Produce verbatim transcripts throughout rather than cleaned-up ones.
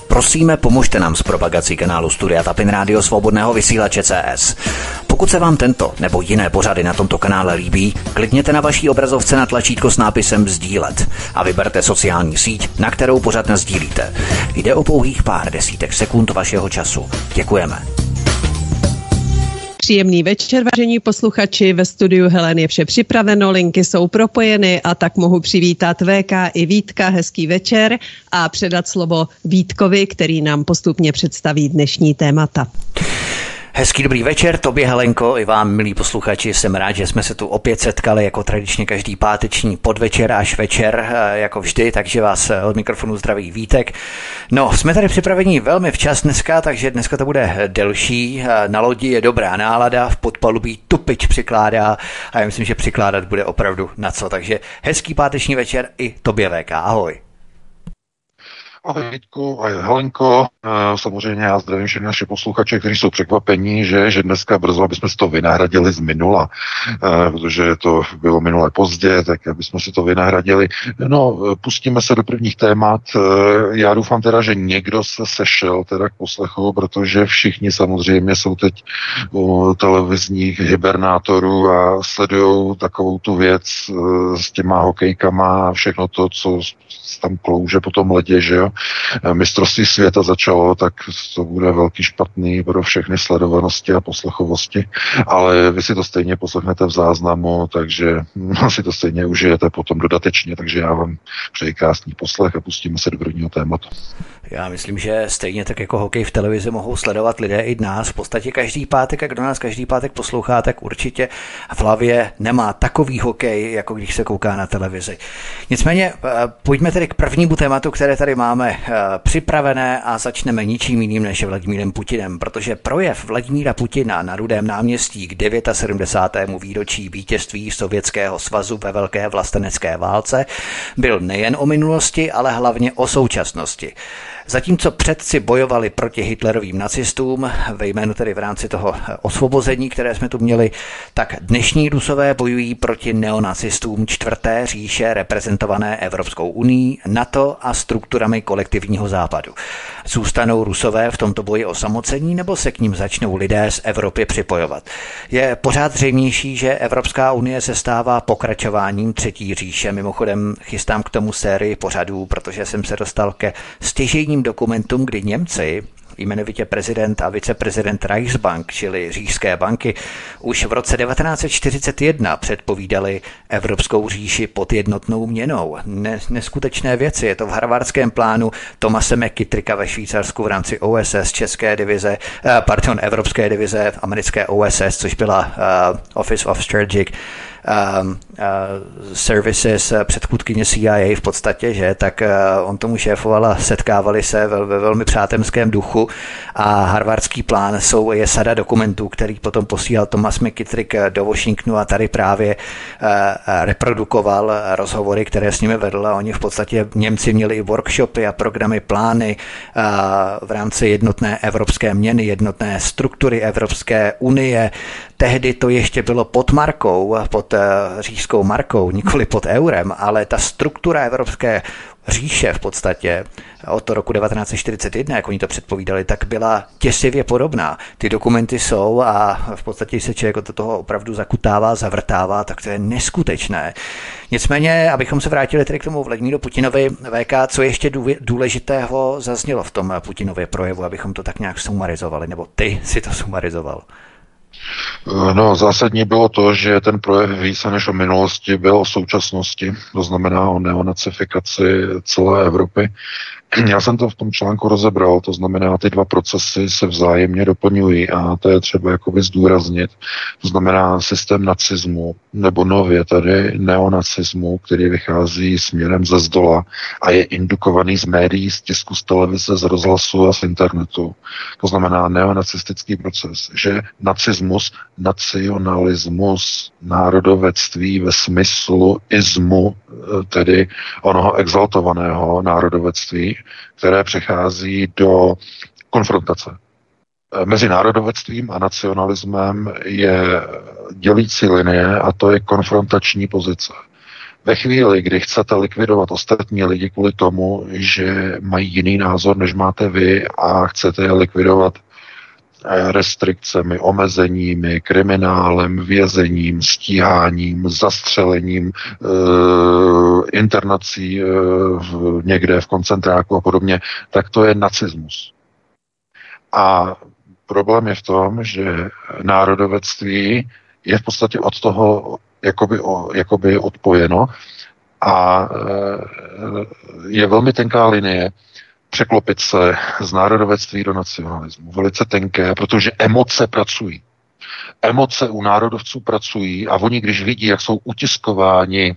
Prosíme, pomožte nám s propagací kanálu Studia Tapin Rádio Svobodného vysílače C S. Pokud se vám tento nebo jiné pořady na tomto kanále líbí, klikněte na vaší obrazovce na tlačítko s nápisem sdílet a vyberte sociální síť, na kterou pořad nasdílíte. Jde o pouhých pár desítek sekund vašeho času. Děkujeme. Příjemný večer, vážení posluchači, ve studiu Helen je vše připraveno, linky jsou propojeny a tak mohu přivítat V K i Vítka, hezký večer a předat slovo Vítkovi, který nám postupně představí dnešní témata. Hezký dobrý večer, tobě Helenko, i vám, milí posluchači, jsem rád, že jsme se tu opět setkali jako tradičně každý páteční podvečer až večer, jako vždy, takže vás od mikrofonu zdraví Vítek. No, jsme tady připraveni velmi včas dneska, takže dneska to bude delší, na lodi je dobrá nálada, v podpalubí tupič přikládá a já myslím, že přikládat bude opravdu na co, takže hezký páteční večer i tobě V K, ahoj. Ahoj Vítku, ahoj Helenko, samozřejmě já zdravím všechny naše posluchače, kteří jsou překvapení, že, že dneska brzo, aby jsme si to vynahradili z minula, protože to bylo minule pozdě, tak aby jsme si to vynahradili. No, pustíme se do prvních témat, já doufám teda, že někdo se sešel teda k poslechu, protože všichni samozřejmě jsou teď u televizních hibernátorů a sledují takovou tu věc s těma hokejkama a všechno to, co tam klouže po tom ledě, že jo. Mistrovství světa začalo, tak to bude velký špatný pro všechny sledovanosti a poslechovosti, ale vy si to stejně poslechnete v záznamu, takže si to stejně užijete potom dodatečně, takže já vám přeji krásný poslech a pustíme se do prvního tématu. Já myslím, že stejně tak jako hokej v televizi mohou sledovat lidé i nás. V podstatě každý pátek, a kdo nás každý pátek poslouchá, tak určitě v hlavě nemá takový hokej, jako když se kouká na televizi. Nicméně pojďme tedy k prvnímu tématu, které tady máme připravené a začneme ničím jiným než Vladimírem Putinem, protože projev Vladimíra Putina na Rudém náměstí k sedmdesátému devátému výročí vítězství Sovětského svazu ve velké vlastenecké válce byl nejen o minulosti, ale hlavně o současnosti. Zatímco předci bojovali proti hitlerovým nacistům, ve jménu tedy v rámci toho osvobození, které jsme tu měli, tak dnešní Rusové bojují proti neonacistům čtvrté říše reprezentované Evropskou unií, NATO a strukturami kolektivního západu. Zůstanou Rusové v tomto boji osamocení, nebo se k ním začnou lidé z Evropy připojovat? Je pořád zřejmější, že Evropská unie se stává pokračováním třetí říše. Mimochodem chystám k tomu sérii pořadů, protože jsem se dostal ke stěžejním dokumentům, kdy Němci, jmenovitě prezident a viceprezident Reichsbank, čili říšské banky, už v roce devatenáct set čtyřicet jedna předpovídali Evropskou říši pod jednotnou měnou. Ne, neskutečné věci, je to v harvardském plánu Thomase McKittricka ve Švýcarsku v rámci O S S, české divize, pardon, evropské divize, americké O S S, což byla uh, Office of Strategic Uh, uh, services, předchůdkyně C I A v podstatě, že, tak uh, on tomu šéfoval a setkávali se ve, ve velmi přátelském duchu a harvardský plán jsou, je sada dokumentů, který potom posílal Thomas McKittrick do Washingtonu a tady právě uh, reprodukoval rozhovory, které s nimi vedl a oni v podstatě Němci měli i workshopy a programy, plány uh, v rámci jednotné evropské měny, jednotné struktury Evropské unie. Tehdy to ještě bylo pod markou, pod říšskou markou, nikoli pod eurem, ale ta struktura Evropské říše v podstatě od toho roku devatenáct set čtyřicet jedna, jak oni to předpovídali, tak byla děsivě podobná. Ty dokumenty jsou a v podstatě se člověk do toho opravdu zakutává, zavrtává, tak to je neskutečné. Nicméně, abychom se vrátili tedy k tomu Vladimíru Putinovi, V K, co ještě důležitého zaznělo v tom Putinově projevu, abychom to tak nějak sumarizovali, nebo ty si to sumarizoval? No, zásadní bylo to, že ten projev více než o minulosti byl o současnosti, to znamená o neonacifikaci celé Evropy. Já jsem to v tom článku rozebral, to znamená, ty dva procesy se vzájemně doplňují a to je třeba jakoby zdůraznit. To znamená systém nacismu, nebo nově tady neonacismu, který vychází směrem ze zdola a je indukovaný z médií, z tisku, z televize, z rozhlasu a z internetu. To znamená neonacistický proces, že nacismus, nacionalismus, národovectví ve smyslu ismu, tedy onoho exaltovaného národovectví, které přechází do konfrontace. Mezi národovectvím a nacionalismem je dělící linie a to je konfrontační pozice. Ve chvíli, kdy chcete likvidovat ostatní lidi kvůli tomu, že mají jiný názor, než máte vy a chcete je likvidovat restrikcemi, omezeními, kriminálem, vězením, stíháním, zastřelením, e, internací e, v, někde v koncentráku a podobně, tak to je nacismus. A problém je v tom, že národovectví je v podstatě od toho jakoby, o, jakoby odpojeno a e, je velmi tenká linie překlopit se z národovectví do nacionalismu. Velice tenké, protože emoce pracují. Emoce u národovců pracují a oni, když vidí, jak jsou utiskováni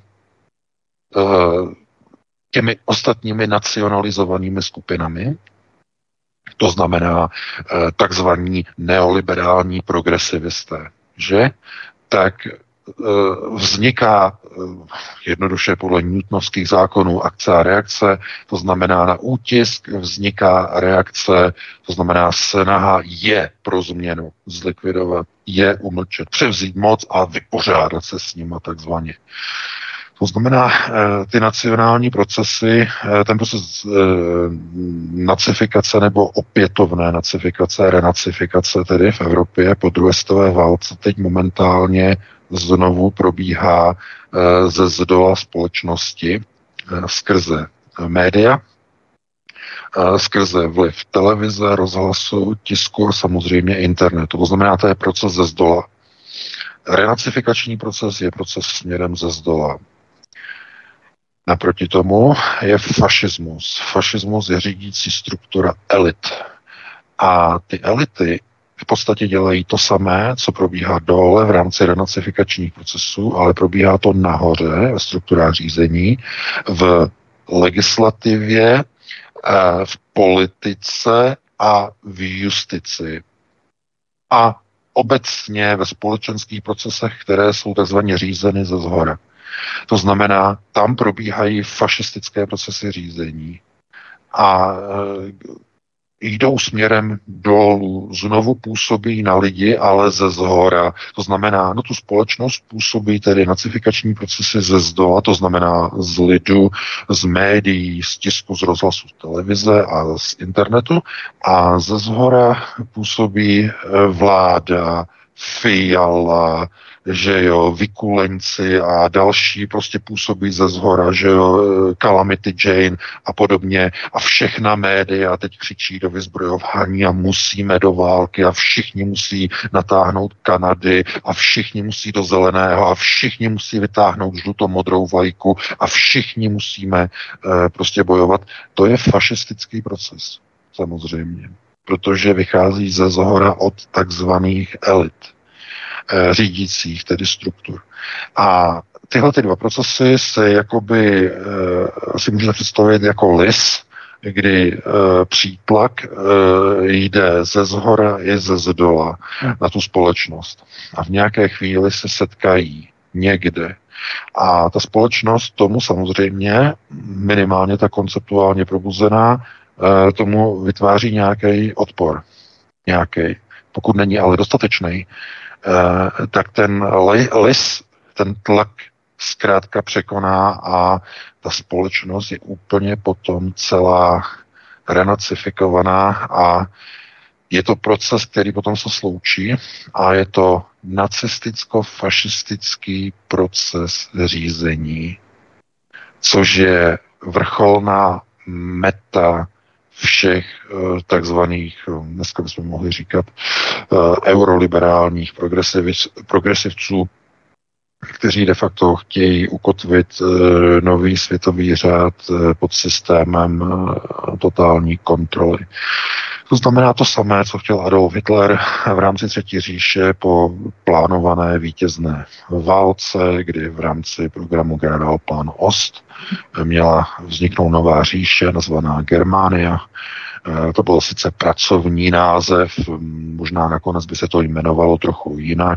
uh, těmi ostatními nacionalizovanými skupinami, to znamená uh, takzvaní neoliberální progresivisté, že? Tak vzniká jednoduše podle newtonovských zákonů akce a reakce, to znamená na útisk vzniká reakce, to znamená snaha je pro změnu zlikvidovat, je umlčet, převzít moc a vypořádat se s nimi takzvaně. To znamená, ty nacionální procesy, ten proces nacifikace nebo opětovné nacifikace, renacifikace tedy v Evropě po druhé světové válce teď momentálně znovu probíhá ze zdola společnosti skrze média, skrze vliv televize, rozhlasu, tisku a samozřejmě internetu. To znamená, to je proces ze zdola. Renacifikační proces je proces směrem ze zdola. Naproti tomu je fašismus. Fašismus je řídící struktura elit. A ty elity v podstatě dělají to samé, co probíhá dole v rámci renacifikačních procesů, ale probíhá to nahoře ve strukturách řízení, v legislativě, v politice a v justici. A obecně ve společenských procesech, které jsou takzvaně řízeny ze zhora. To znamená, tam probíhají fašistické procesy řízení a jdou směrem dolů, znovu působí na lidi, ale ze zhora. To znamená, no tu společnost působí tedy nacifikační procesy ze zdola, to znamená z lidu, z médií, z tisku, z rozhlasu, z televize a z internetu a ze zhora působí vláda, Fiala, že jo, vykulenci a další prostě působí ze zhora, že jo, Calamity Jane a podobně a všechna média teď křičí do vyzbrojování a musíme do války a všichni musí natáhnout Kanady a všichni musí do zeleného a všichni musí vytáhnout žluto-modrou vlajku a všichni musíme eh, prostě bojovat. To je fašistický proces, samozřejmě, protože vychází ze zhora od takzvaných elit, řídících, tedy struktur. A tyhle ty dva procesy se jakoby e, si můžete představit jako lis, kdy e, přítlak e, jde ze zhora i ze zdola na tu společnost. A v nějaké chvíli se setkají někde. A ta společnost tomu samozřejmě, minimálně ta konceptuálně probuzená, e, tomu vytváří nějaký odpor. Nějaký. Pokud není ale dostatečný, Uh, tak ten lis, ten tlak zkrátka překoná a ta společnost je úplně potom celá renacifikovaná a je to proces, který potom se sloučí a je to nacisticko-fašistický proces řízení, což je vrcholná meta všech uh, takzvaných, dneska bychom mohli říkat, uh, euroliberálních progresiv, progresivců, kteří de facto chtějí ukotvit uh, nový světový řád uh, pod systémem uh, totální kontroly. To znamená to samé, co chtěl Adolf Hitler v rámci Třetí říše po plánované vítězné válce, kdy v rámci programu Generálplan Ost měla vzniknout nová říše, nazvaná Germánia. To byl sice pracovní název, možná nakonec by se to jmenovalo trochu jinak,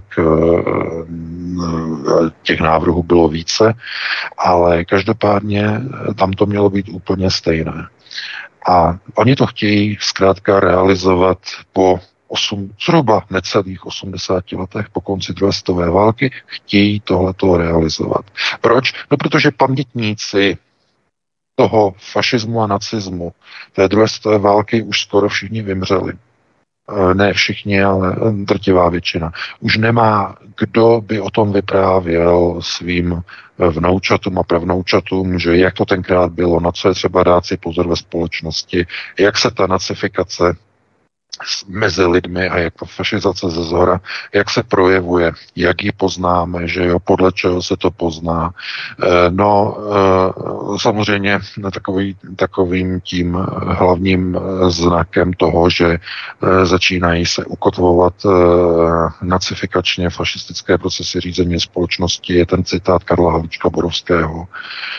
těch návrhů bylo více, ale každopádně tam to mělo být úplně stejné. A oni to chtějí zkrátka realizovat po osm, zhruba necelých osmdesáti letech po konci druhé světové války chtějí tohleto realizovat. Proč? No protože pamětníci toho fašismu a nacismu té druhé světové války už skoro všichni vymřeli. Ne všichni, ale drtivá většina. Už nemá, kdo by o tom vyprávěl svým vnoučatům a pravnoučatům, že jak to tenkrát bylo, na co je třeba dát si pozor ve společnosti, jak se ta nacifikace mezi lidmi a jak ta fašizace ze zhora, jak se projevuje, jak ji poznáme, že jo, podle čeho se to pozná. No, samozřejmě takový, takovým tím hlavním znakem toho, že začínají se ukotvovat nacifikačně fašistické procesy řízení společnosti, je ten citát Karla Havlíčka Borovského.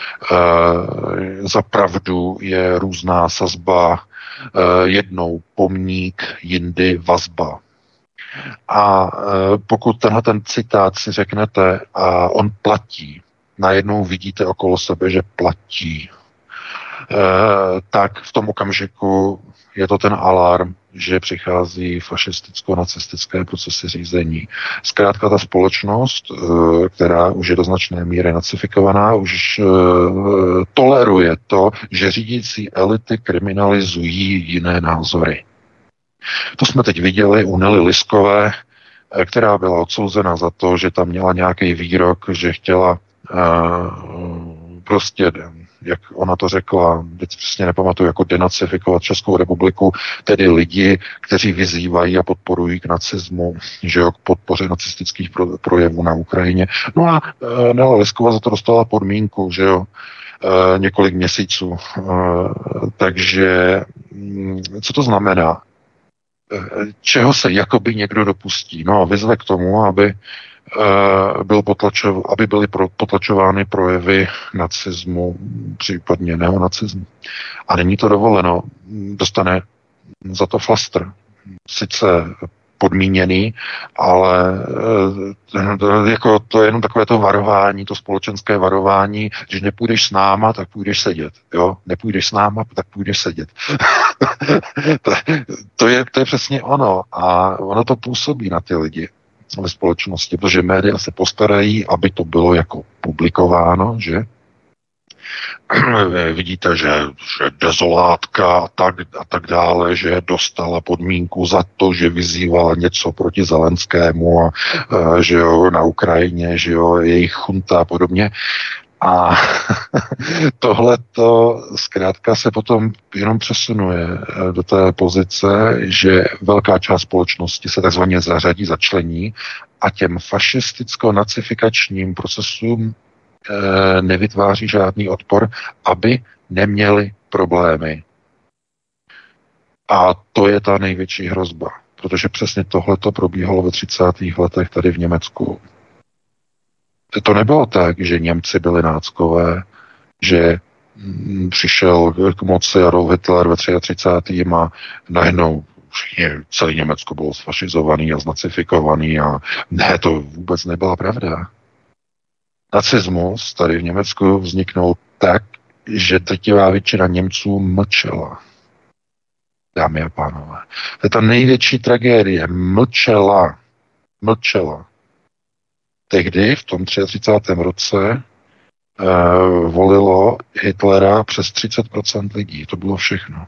Za pravdu je různá sazba, jednou pomník, jindy vazba. A pokud tenhle ten citát si řeknete a on platí, najednou vidíte okolo sebe, že platí, tak v tom okamžiku je to ten alarm, že přichází fašisticko-nacistické procesy řízení. Zkrátka ta společnost, která už je do značné míry nacifikovaná, už toleruje to, že řídící elity kriminalizují jiné názory. To jsme teď viděli u Nelly Liskové, která byla odsouzena za to, že tam měla nějaký výrok, že chtěla prostě, jak ona to řekla, teď přesně nepamatuju, jako denacifikovat Českou republiku, tedy lidi, kteří vyzývají a podporují k nacismu, že jo, k podpoře nacistických pro, projevů na Ukrajině. No a e, Nela Lisková za to dostala podmínku, že jo, e, několik měsíců. E, takže co to znamená? E, čeho se jakoby někdo dopustí? No, vyzve k tomu, aby Byl potlačov, aby byly pro, potlačovány projevy nacismu, případně neonacismu. A není to dovoleno. Dostane za to flastr. Sice podmíněný, ale jako to je jenom takové to varování, to společenské varování, že nepůjdeš s náma, tak půjdeš sedět. Jo? Nepůjdeš s náma, tak půjdeš sedět. to, to, je, to je přesně ono. A ono to působí na ty lidi ve společnosti, protože média se postarají, aby to bylo jako publikováno, že? Vidíte, že, že dezolátka a tak, a tak dále, že dostala podmínku za to, že vyzývala něco proti Zelenskému a, a že jo, na Ukrajině, že jo, jejich chunta a podobně. A tohleto zkrátka se potom jenom přesunuje do té pozice, že velká část společnosti se takzvaně zařadí, začlení a těm fašisticko-nacifikačním procesům e, nevytváří žádný odpor, aby neměli problémy. A to je ta největší hrozba, protože přesně tohleto probíhalo ve třicátých letech tady v Německu. To nebylo tak, že Němci byli náckové, že přišel k moci Adolf Hitler ve třicátém třetím a najednou celý Německo bylo sfašizovaný a znacifikovaný a ne, to vůbec nebyla pravda. Nacismus tady v Německu vzniknul tak, že drtivá většina Němců mlčela. Dámy a pánové. To je ta největší tragédie. Mlčela. Mlčela. Tehdy, v tom třicátém třetím roce, uh, volilo Hitlera přes třicet procent lidí. To bylo všechno.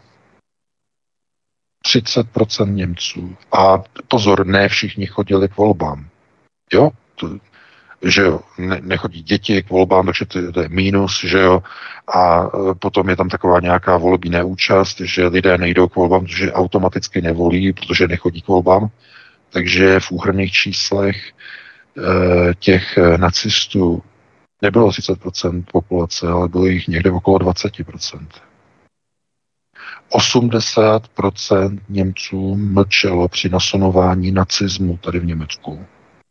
třicet procent Němců. A pozor, ne všichni chodili k volbám. Jo? To, že jo, ne, nechodí děti k volbám, takže to, to je mínus, že jo. A uh, potom je tam taková nějaká volební neúčast, že lidé nejdou k volbám, protože automaticky nevolí, protože nechodí k volbám. Takže v úhrnných číslech těch nacistů nebylo třicet procent populace, ale bylo jich někde okolo dvacet procent. osmdesát procent Němců mlčelo při nasunování nacismu tady v Německu.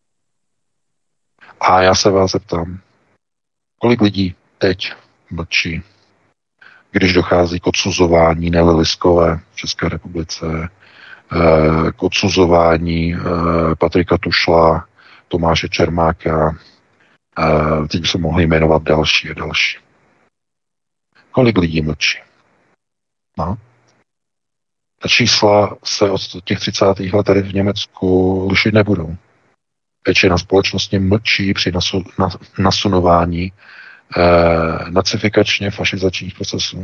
A já se vás zeptám, kolik lidí teď mlčí, když dochází k odsuzování Nelly Liskové v České republice, k odsuzování Patrika Tušla, Tomáše Čermáka, a teď by se mohli jmenovat další a další. Kolik lidí mlčí? No. Ta čísla se od těch třicátých let tady v Německu lišit nebudou. Většina společnosti mlčí při nasu, na, nasunování eh, nacifikačně fašizačních procesů.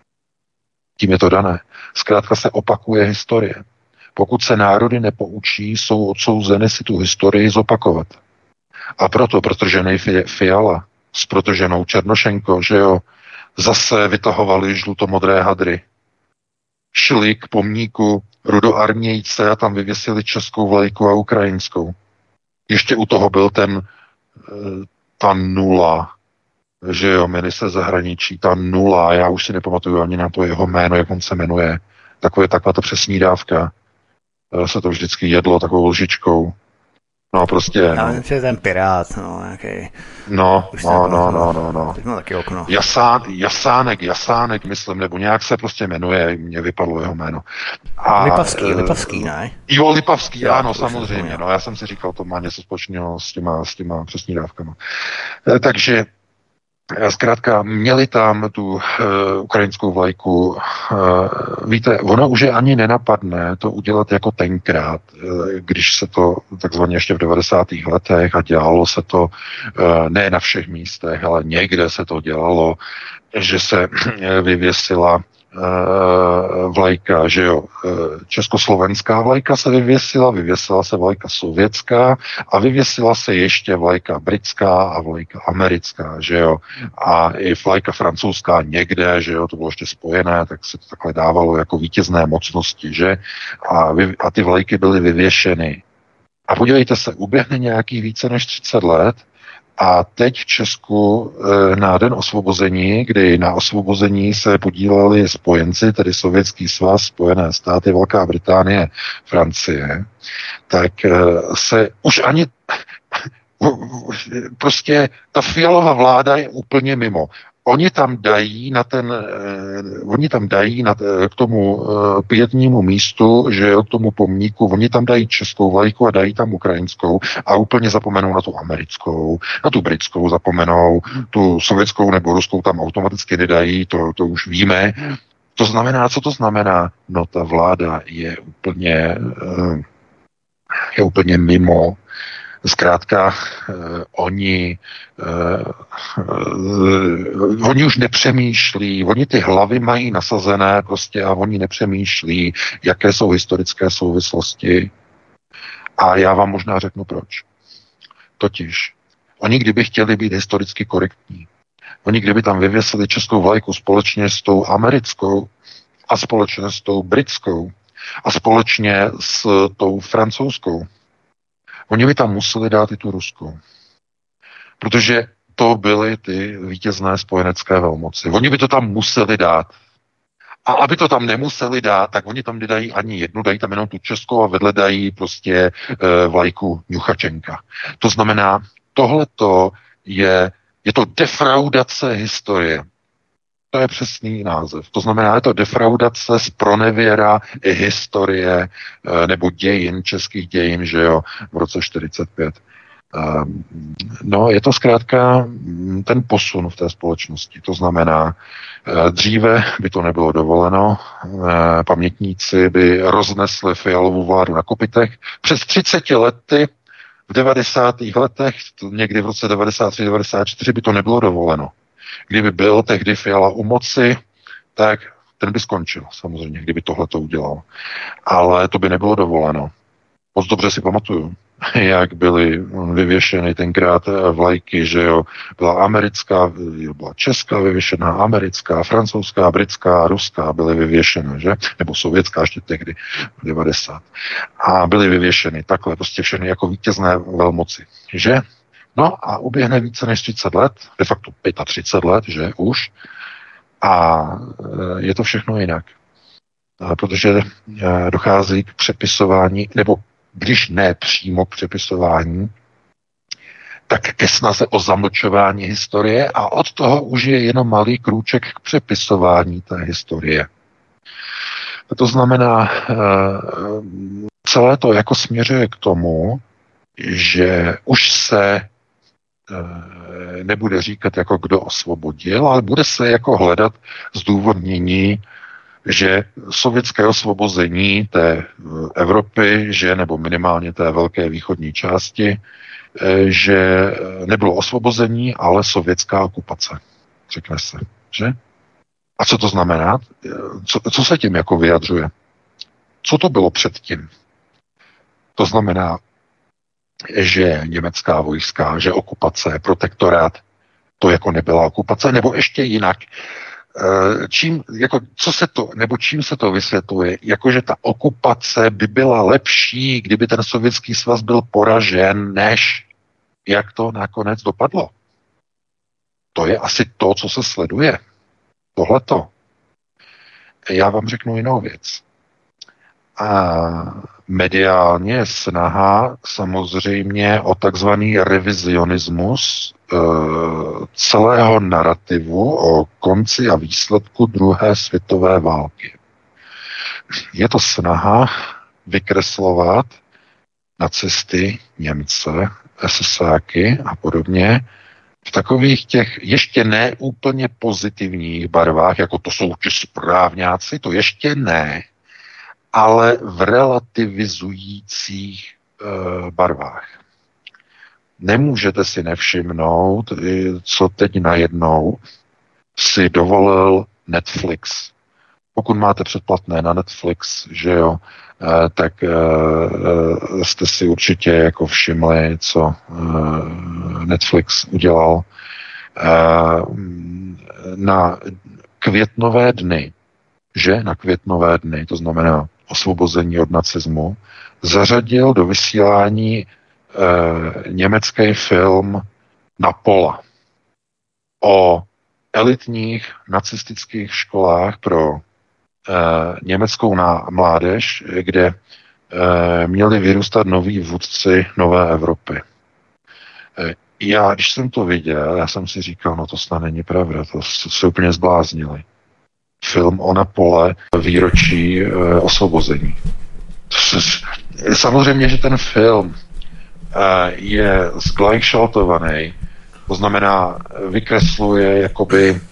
Tím je to dané. Zkrátka se opakuje historie. Pokud se národy nepoučí, jsou odsouzeny si tu historii zopakovat. A proto, protože nej Fiala s protoženou Černošenko, že jo, zase vytahovali žlutomodré hadry. Šli k pomníku rudoarmějce a tam vyvěsili českou vlajku a ukrajinskou. Ještě u toho byl ten, ta nula, že jo, ministr zahraničí, ta nula, já už si nepamatuju ani na to jeho jméno, jak on se jmenuje. Takové, taková to přesní dávka. Se to vždycky jedlo takovou lžičkou. No prostě, já no. myslím, že ten pirát, no, nějaký. No, no, no, no, no, no. Teď má taky okno. Jasán, Jasánek, Jasánek, myslím, nebo nějak se prostě jmenuje, mně vypadlo jeho jméno. A, Lipavský, Lipavský, ne? Jo, Lipavský, jo, ano, samozřejmě, no, já jsem si říkal, to má něco společného s těma, s těma přesní dávkama. Takže zkrátka, měli tam tu uh, ukrajinskou vlajku. Uh, víte, ono už je ani nenapadne to udělat jako tenkrát, uh, když se to takzvaně ještě v devadesátých letech a dělalo se to uh, ne na všech místech, ale někde se to dělalo, že se vyvěsila vlajka, že jo, československá vlajka se vyvěsila, vyvěsila se vlajka sovětská a vyvěsila se ještě vlajka britská a vlajka americká, že jo, a i vlajka francouzská někde, že jo, to bylo ještě spojené, tak se to takhle dávalo jako vítězné mocnosti, že, a, vy, a ty vlajky byly vyvěšeny. A podívejte se, uběhne nějaký více než třicet let a teď v Česku na den osvobození, kdy na osvobození se podíleli spojenci, tedy Sovětský svaz, Spojené státy, Velká Británie, Francie, tak se už ani prostě ta Fialova vláda je úplně mimo. Oni tam dají na ten, eh, oni tam dají na, k tomu eh, pětnímu místu, že jo, k tomu pomníku, oni tam dají českou vlajku a dají tam ukrajinskou a úplně zapomenou na tu americkou, na tu britskou zapomenou, tu sovětskou nebo ruskou tam automaticky nedají, to, to už víme. To znamená, co to znamená? No ta vláda je úplně, eh, je úplně mimo. Zkrátka, eh, oni, eh, eh, oni už nepřemýšlí, oni ty hlavy mají nasazené prostě a oni nepřemýšlí, jaké jsou historické souvislosti. A já vám možná řeknu proč. Totiž, oni kdyby chtěli být historicky korektní, oni kdyby tam vyvěsili českou vlajku společně s tou americkou a společně s tou britskou a společně s tou francouzskou, oni by tam museli dát i tu ruskou. Protože to byly ty vítězné spojenecké velmoci. Oni by to tam museli dát. A aby to tam nemuseli dát, tak oni tam nedají ani jednu, dají tam jenom tu českou a vedle dají prostě e, vlajku Ňuchačenka. To znamená, tohleto je, je to defraudace historie. To je přesný název. To znamená, je to defraudace z pronevěra i historie nebo dějin, českých dějin, že jo, v roce čtyřicet pět. No, je to zkrátka ten posun v té společnosti. To znamená, dříve by to nebylo dovoleno, pamětníci by roznesli Fialovu vládu na kopytech. Přes třicet lety, v devadesátých letech, někdy v roce devadesát tři devadesát čtyři by to nebylo dovoleno. Kdyby byl tehdy Fiala u moci, tak ten by skončil, samozřejmě, kdyby tohle to udělal. Ale to by nebylo dovoleno. Moc dobře si pamatuju, jak byly vyvěšeny tenkrát vlajky, že jo, byla americká, byla česká vyvěšená, americká, francouzská, britská, ruská byly vyvěšeny, že? Nebo sovětská ještě tehdy, v devadesátých. A byly vyvěšeny takhle, prostě všechny jako vítězné velmoci, že? No a uběhne více než třicet let, de facto třicet pět let, že už, a je to všechno jinak. Protože dochází k přepisování, nebo když ne přímo k přepisování, tak ke snaze o zamlčování historie a od toho už je jenom malý krůček k přepisování té historie. To znamená, celé to jako směřuje k tomu, že už se nebude říkat jako kdo osvobodil, ale bude se jako hledat zdůvodnění, že sovětské osvobození té Evropy, že nebo minimálně té velké východní části, že nebylo osvobození, ale sovětská okupace. Řekne se, že? A co to znamená? Co, co se tím jako vyjadřuje? Co to bylo předtím? To znamená, že německá vojska, že okupace, protektorát, to jako nebyla okupace, nebo ještě jinak. Čím, jako, co se to, nebo čím se to vysvětluje? Jakože ta okupace by byla lepší, kdyby ten Sovětský svaz byl poražen, než jak to nakonec dopadlo. To je asi to, co se sleduje. Tohleto. Já vám řeknu jinou věc. A mediálně je snaha samozřejmě o takzvaný revizionismus e, celého narrativu o konci a výsledku druhé světové války. Je to snaha vykreslovat nacisty, Němce, esesáky a podobně v takových těch ještě ne úplně pozitivních barvách, jako to jsou ti správňáci, to ještě ne, ale v relativizujících e, barvách. Nemůžete si nevšimnout, co teď najednou si dovolil Netflix. Pokud máte předplatné na Netflix, že jo, e, tak e, jste si určitě jako všimli, co e, Netflix udělal. E, na květnové dny, že na květnové dny, to znamená osvobození od nacismu, zařadil do vysílání e, německý film Napola o elitních nacistických školách pro e, německou mládež, kde e, měli vyrůstat noví vůdci nové Evropy. E, já, když jsem to viděl, já jsem si říkal, no to snad není pravda, to se úplně zbláznili. Film o Napole, výročí e, osvobození. Samozřejmě, že ten film e, je zglajšaltovaný, to znamená, vykresluje jakoby e,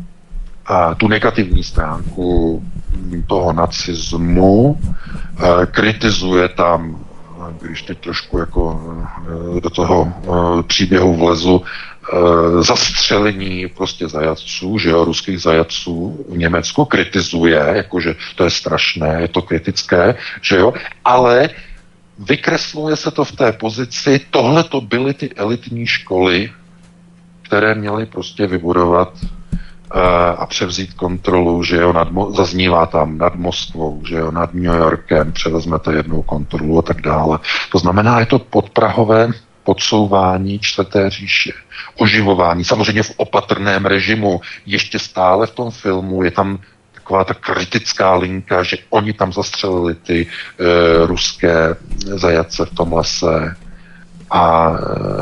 tu negativní stránku toho nacismu, e, kritizuje tam, když teď trošku jako e, do toho e, příběhu vlezu, zastřelení prostě zajatců, že jo, ruských zajatců v Německu, kritizuje, jakože to je strašné, je to kritické, že jo, ale vykresluje se to v té pozici, tohle to byly ty elitní školy, které měly prostě vybudovat uh, a převzít kontrolu, že jo, nad, zaznívá tam nad Moskvou, že jo, nad New Yorkem, převezmete jednou kontrolu a tak dále. To znamená, je to podprahové podsouvání čtvrté říše, oživování, samozřejmě v opatrném režimu, ještě stále v tom filmu je tam taková ta kritická linka, že oni tam zastřelili ty e, ruské zajatce v tom lese a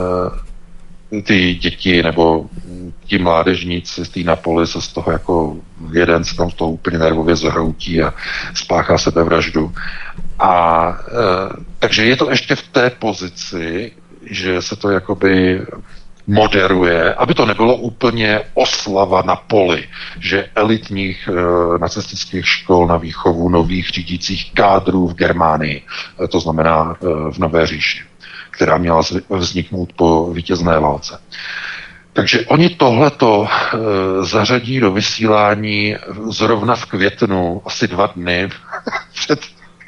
e, ty děti nebo ti mládežníci z té Napoli se z toho jako jeden se tam z toho úplně nervově zhroutí a spáchá sebevraždu. A e, takže je to ještě v té pozici, že se to jakoby moderuje, aby to nebylo úplně oslava na poli, že elitních e, nacistických škol na výchovu nových řídících kádrů v Germánii, e, to znamená e, v Nové říši, která měla vzniknout po vítězné válce. Takže oni tohleto e, zařadí do vysílání zrovna v květnu, asi dva dny před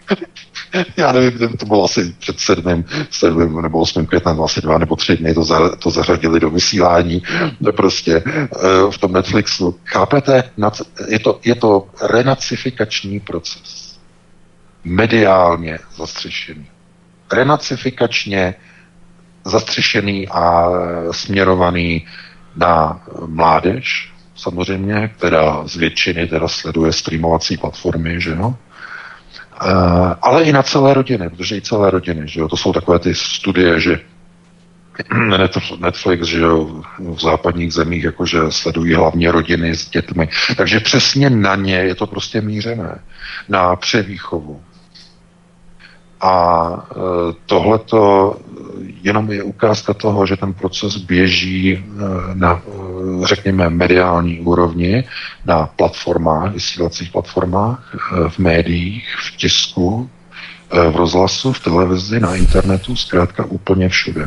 já nevím, to bylo asi před sedmým, sedmým nebo osmým květnem, asi dva nebo tři dny to, za, to zařadili do vysílání prostě uh, v tom Netflixu. Chápete? Je to, je to renacifikační proces. Mediálně zastřešený. Renacifikačně zastřešený a směrovaný na mládež, samozřejmě, která z většiny teda sleduje streamovací platformy, že jo? Uh, ale i na celé rodiny, protože i celé rodiny, že jo, to jsou takové ty studie, že Netflix, že jo, v západních zemích jakože sledují hlavně rodiny s dětmi, takže přesně na ně je to prostě mířené, na převýchovu. A tohleto jenom je ukázka toho, že ten proces běží na, řekněme, mediální úrovni, na platformách, vysílacích platformách, v médiích, v tisku, v rozhlasu, v televizi, na internetu, zkrátka úplně všude.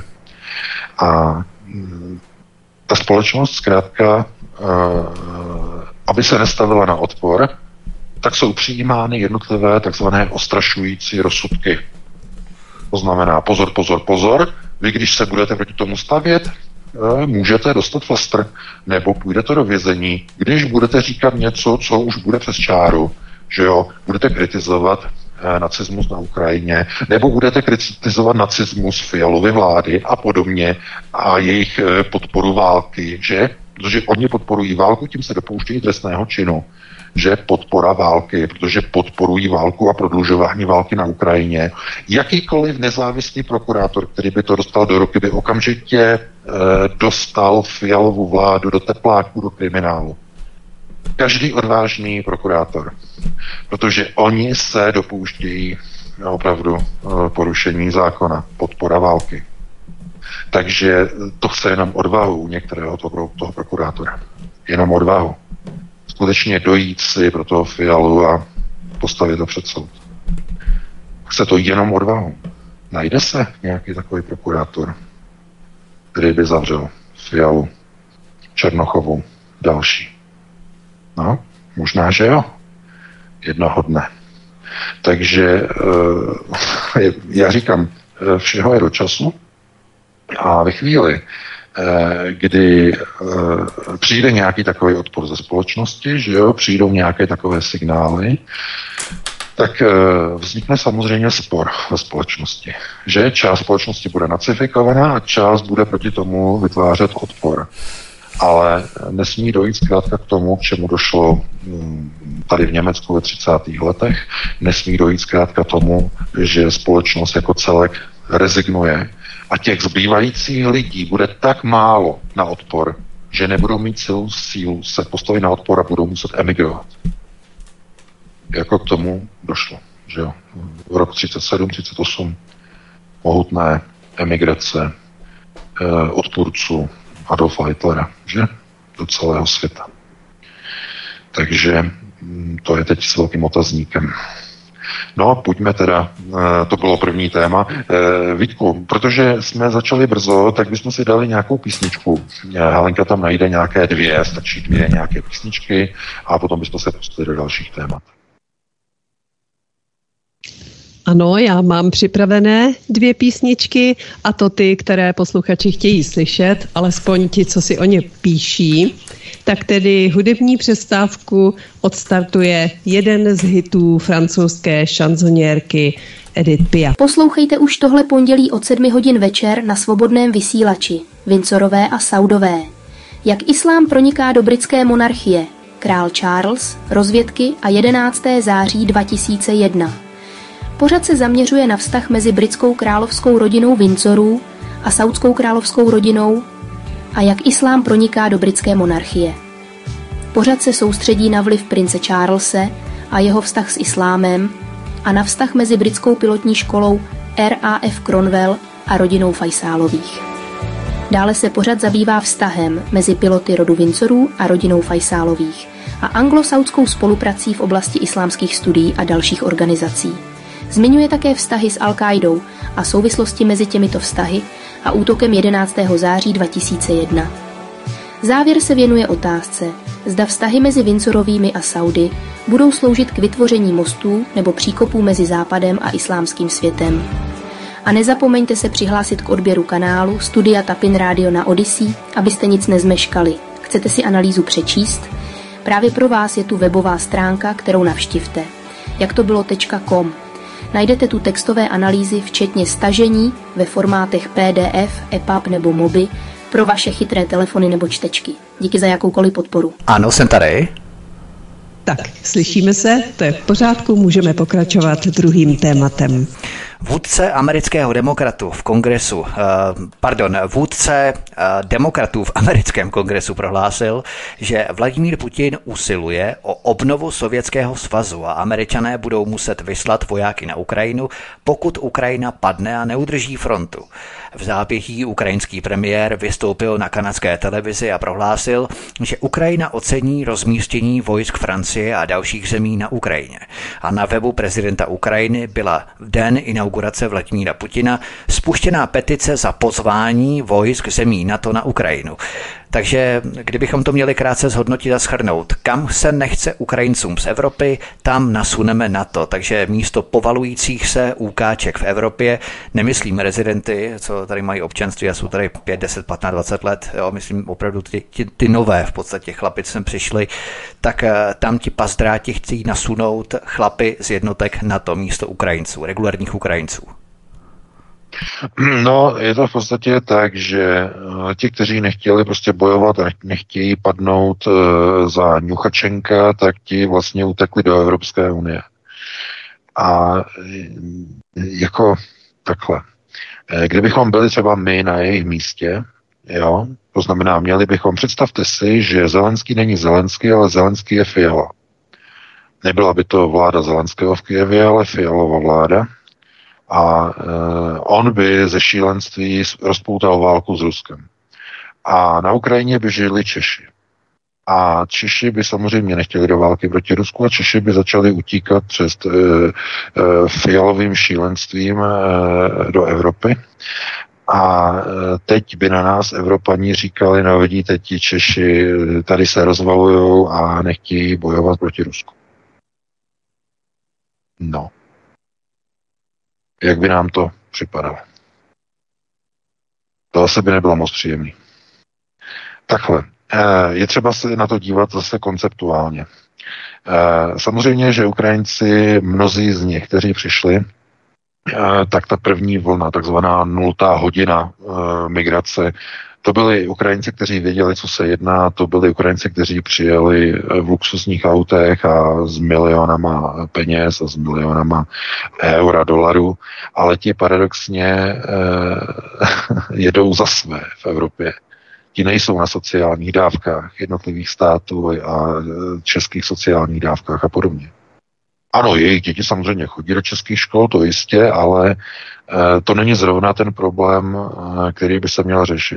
A ta společnost zkrátka, aby se nestavila na odpor, tak jsou přijímány jednotlivé takzvané ostrašující rozsudky. To znamená pozor, pozor, pozor, vy když se budete proti tomu stavět, můžete dostat flastr, nebo půjdete do vězení, když budete říkat něco, co už bude přes čáru, že jo, budete kritizovat nacismus na Ukrajině, nebo budete kritizovat nacismus Fialovy vlády a podobně a jejich podporu války, že? Protože oni podporují válku, tím se dopouštějí trestného činu, že podpora války, protože podporují válku a prodlužování války na Ukrajině. Jakýkoliv nezávislý prokurátor, který by to dostal do ruky, by okamžitě e, dostal Fialovu vládu do tepláků, do kriminálu. Každý odvážný prokurátor. Protože oni se dopouštějí opravdu e, porušení zákona, podpora války. Takže to chce jenom odvahu u některého toho, toho prokurátora. Jenom odvahu. Skutečně dojít si pro toho Fialu a postavit to před soud. Chce to jenom odvahu. Najde se nějaký takový prokurátor, který by zavřel Fialu, Černochovu, další. No, možná, že jo. Jednoho dne. Takže já říkám, všeho je do času a ve chvíli, kdy přijde nějaký takový odpor ze společnosti, že jo, přijdou nějaké takové signály, tak vznikne samozřejmě spor ve společnosti. Že část společnosti bude nacifikovaná a část bude proti tomu vytvářet odpor. Ale nesmí dojít zkrátka k tomu, k čemu došlo tady v Německu ve třicátých letech. Nesmí dojít zkrátka tomu, že společnost jako celek rezignuje a těch zbývajících lidí bude tak málo na odpor, že nebudou mít celou sílu se postavit na odpor a budou muset emigrovat. Jako k tomu došlo, že jo. V rok třicet sedm třicet osm mohutné emigrace eh, odpůrců Adolfa Hitlera, že? Do celého světa. Takže to je teď s velkým otazníkem. No, pojďme teda, to bylo první téma. Vítku, protože jsme začali brzo, tak bychom si dali nějakou písničku. Helenka tam najde nějaké dvě, stačí dvě nějaké písničky a potom bychom se pustili do dalších témat. Ano, já mám připravené dvě písničky a to ty, které posluchači chtějí slyšet, alespoň ti, co si o ně píší. Tak tedy hudební přestávku odstartuje jeden z hitů francouzské šanzoniérky Edith Piaf. Poslouchejte už tohle pondělí od sedmi hodin večer na Svobodném vysílači Windsorové a Saudové. Jak islám proniká do britské monarchie, král Charles, rozvědky a jedenáctého září dva tisíce jedna. Pořad se zaměřuje na vztah mezi britskou královskou rodinou Windsorů a saudskou královskou rodinou a jak islám proniká do britské monarchie. Pořad se soustředí na vliv prince Charlese a jeho vztah s islámem a na vztah mezi britskou pilotní školou R A F Cronwell a rodinou Fajsálových. Dále se pořad zabývá vztahem mezi piloty rodu Windsorů a rodinou Fajsálových a anglo-saudskou spoluprací v oblasti islámských studií a dalších organizací. Zmiňuje také vztahy s Al-Qaidou a souvislosti mezi těmito vztahy a útokem jedenáctého září dva tisíce jedna. Závěr se věnuje otázce, zda vztahy mezi Windsorovými a Saudy budou sloužit k vytvoření mostů nebo příkopů mezi Západem a islámským světem. A nezapomeňte se přihlásit k odběru kanálu Studia Tapin Radio na Odyssey, abyste nic nezmeškali. Chcete si analýzu přečíst? Právě pro vás je tu webová stránka, kterou navštivte. Jak to bylo .com. Najdete tu textové analýzy včetně stažení ve formátech P D F, E P U B nebo Mobi pro vaše chytré telefony nebo čtečky. Díky za jakoukoliv podporu. Ano, jsem tady. Tak, slyšíme se, to je v pořádku, můžeme pokračovat druhým tématem. Vůdce amerického demokratu v kongresu, pardon, vůdce demokratů v americkém kongresu prohlásil, že Vladimír Putin usiluje o obnovu Sovětského svazu a Američané budou muset vyslat vojáky na Ukrajinu, pokud Ukrajina padne a neudrží frontu. V zápětí ukrajinský premiér vystoupil na kanadské televizi a prohlásil, že Ukrajina ocení rozmístění vojsk Francie a dalších zemí na Ukrajině. A na webu prezidenta Ukrajiny byla v den inaugurace Vladimíra Putina spuštěná petice za pozvání vojsk zemí NATO na Ukrajinu. Takže kdybychom to měli krátce zhodnotit a shrnout, kam se nechce Ukrajincům z Evropy, tam nasuneme NATO. Takže místo povalujících se úkáček v Evropě, nemyslím rezidenty, co tady mají občanství a jsou tady pět, deset, patnáct, dvacet let, jo, myslím opravdu ty, ty, ty nové v podstatě chlapi, co sem přišli, tak tam ti pazdráti chcí nasunout chlapy z jednotek NATO místo Ukrajinců, regulárních Ukrajinců. No, je to v podstatě tak, že ti, kteří nechtěli prostě bojovat a nechtějí padnout za Ňuchačenka, tak ti vlastně utekli do Evropské unie. A jako takhle. Kdybychom byli třeba my na jejich místě, jo, to znamená, měli bychom, představte si, že Zelenský není Zelenský, ale Zelenský je Fiala. Nebyla by to vláda Zelenského v Kyjevě, ale Fialova vláda. A e, on by ze šílenství rozpoutal válku s Ruskem. A na Ukrajině by žili Češi. A Češi by samozřejmě nechtěli do války proti Rusku a Češi by začali utíkat přes e, e, Fialovým šílenstvím e, do Evropy. A e, teď by na nás Evropani říkali, no vidíte, ti Češi tady se rozvalujou a nechtějí bojovat proti Rusku. No. Jak by nám to připadalo? To asi by nebylo moc příjemný. Takhle. Je třeba se na to dívat zase konceptuálně. Samozřejmě, že Ukrajinci, mnozí z nich, kteří přišli, tak ta první vlna, takzvaná nultá hodina migrace, to byli Ukrajinci, kteří věděli, co se jedná, to byli Ukrajinci, kteří přijeli v luxusních autech a s milionama peněz a s milionama eur a dolarů, ale ti paradoxně eh, jedou za své v Evropě. Ti nejsou na sociálních dávkách jednotlivých států a českých sociálních dávkách a podobně. Ano, jejich děti samozřejmě chodí do českých škol, to jistě, ale eh, to není zrovna ten problém, eh, který by se měl řešit.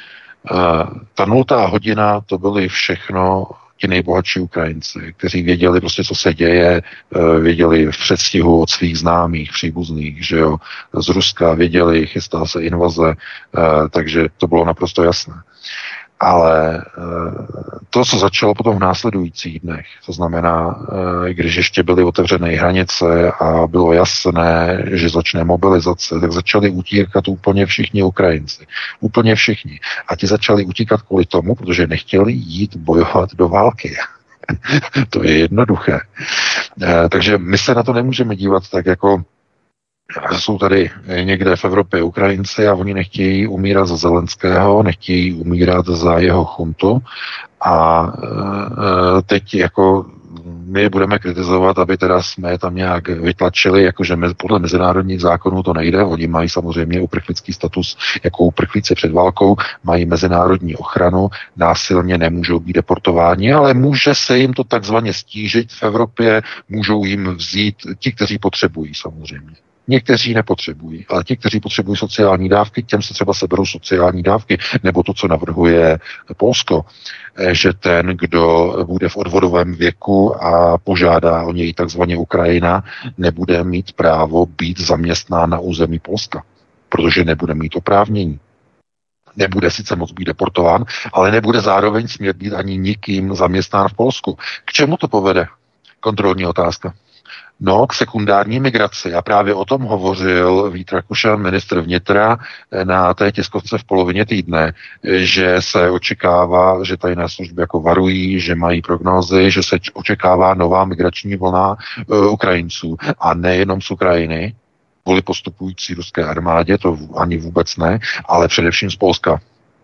Ta nultá hodina, to byly všechno ti nejbohatší Ukrajinci, kteří věděli prostě, co se děje, věděli v předstihu od svých známých, příbuzných, že jo, z Ruska věděli, chystá se invaze, takže to bylo naprosto jasné. Ale to, co začalo potom v následujících dnech, to znamená, když ještě byly otevřené hranice a bylo jasné, že začne mobilizace, tak začali utíkat úplně všichni Ukrajinci. Úplně všichni. A ti začali utíkat kvůli tomu, protože nechtěli jít bojovat do války. To je jednoduché. Takže my se na to nemůžeme dívat tak jako jsou tady někde v Evropě Ukrajinci a oni nechtějí umírat za Zelenského, nechtějí umírat za jeho chuntu a teď jako my budeme kritizovat, aby teda jsme je tam nějak vytlačili, jakože podle mezinárodních zákonů to nejde, oni mají samozřejmě uprchlický status jako uprchlíci před válkou, mají mezinárodní ochranu, násilně nemůžou být deportováni, ale může se jim to takzvaně stížit v Evropě, můžou jim vzít ti, kteří potřebují samozřejmě. Někteří nepotřebují, ale ti, kteří potřebují sociální dávky, těm se třeba seberou sociální dávky, nebo to, co navrhuje Polsko, že ten, kdo bude v odvodovém věku a požádá o něj takzvaně Ukrajina, nebude mít právo být zaměstnán na území Polska, protože nebude mít oprávnění. Nebude sice moc být deportován, ale nebude zároveň smět být ani nikým zaměstnán v Polsku. K čemu to povede? Kontrolní otázka. No, k sekundární migraci. A právě o tom hovořil Vít Rakušan, ministr vnitra, na té tiskovce v polovině týdne, že se očekává, že tajné služby jako varují, že mají prognózy, že se očekává nová migrační vlna uh, Ukrajinců. A nejenom z Ukrajiny, kvůli postupující ruské armádě, to ani vůbec ne, ale především z Polska.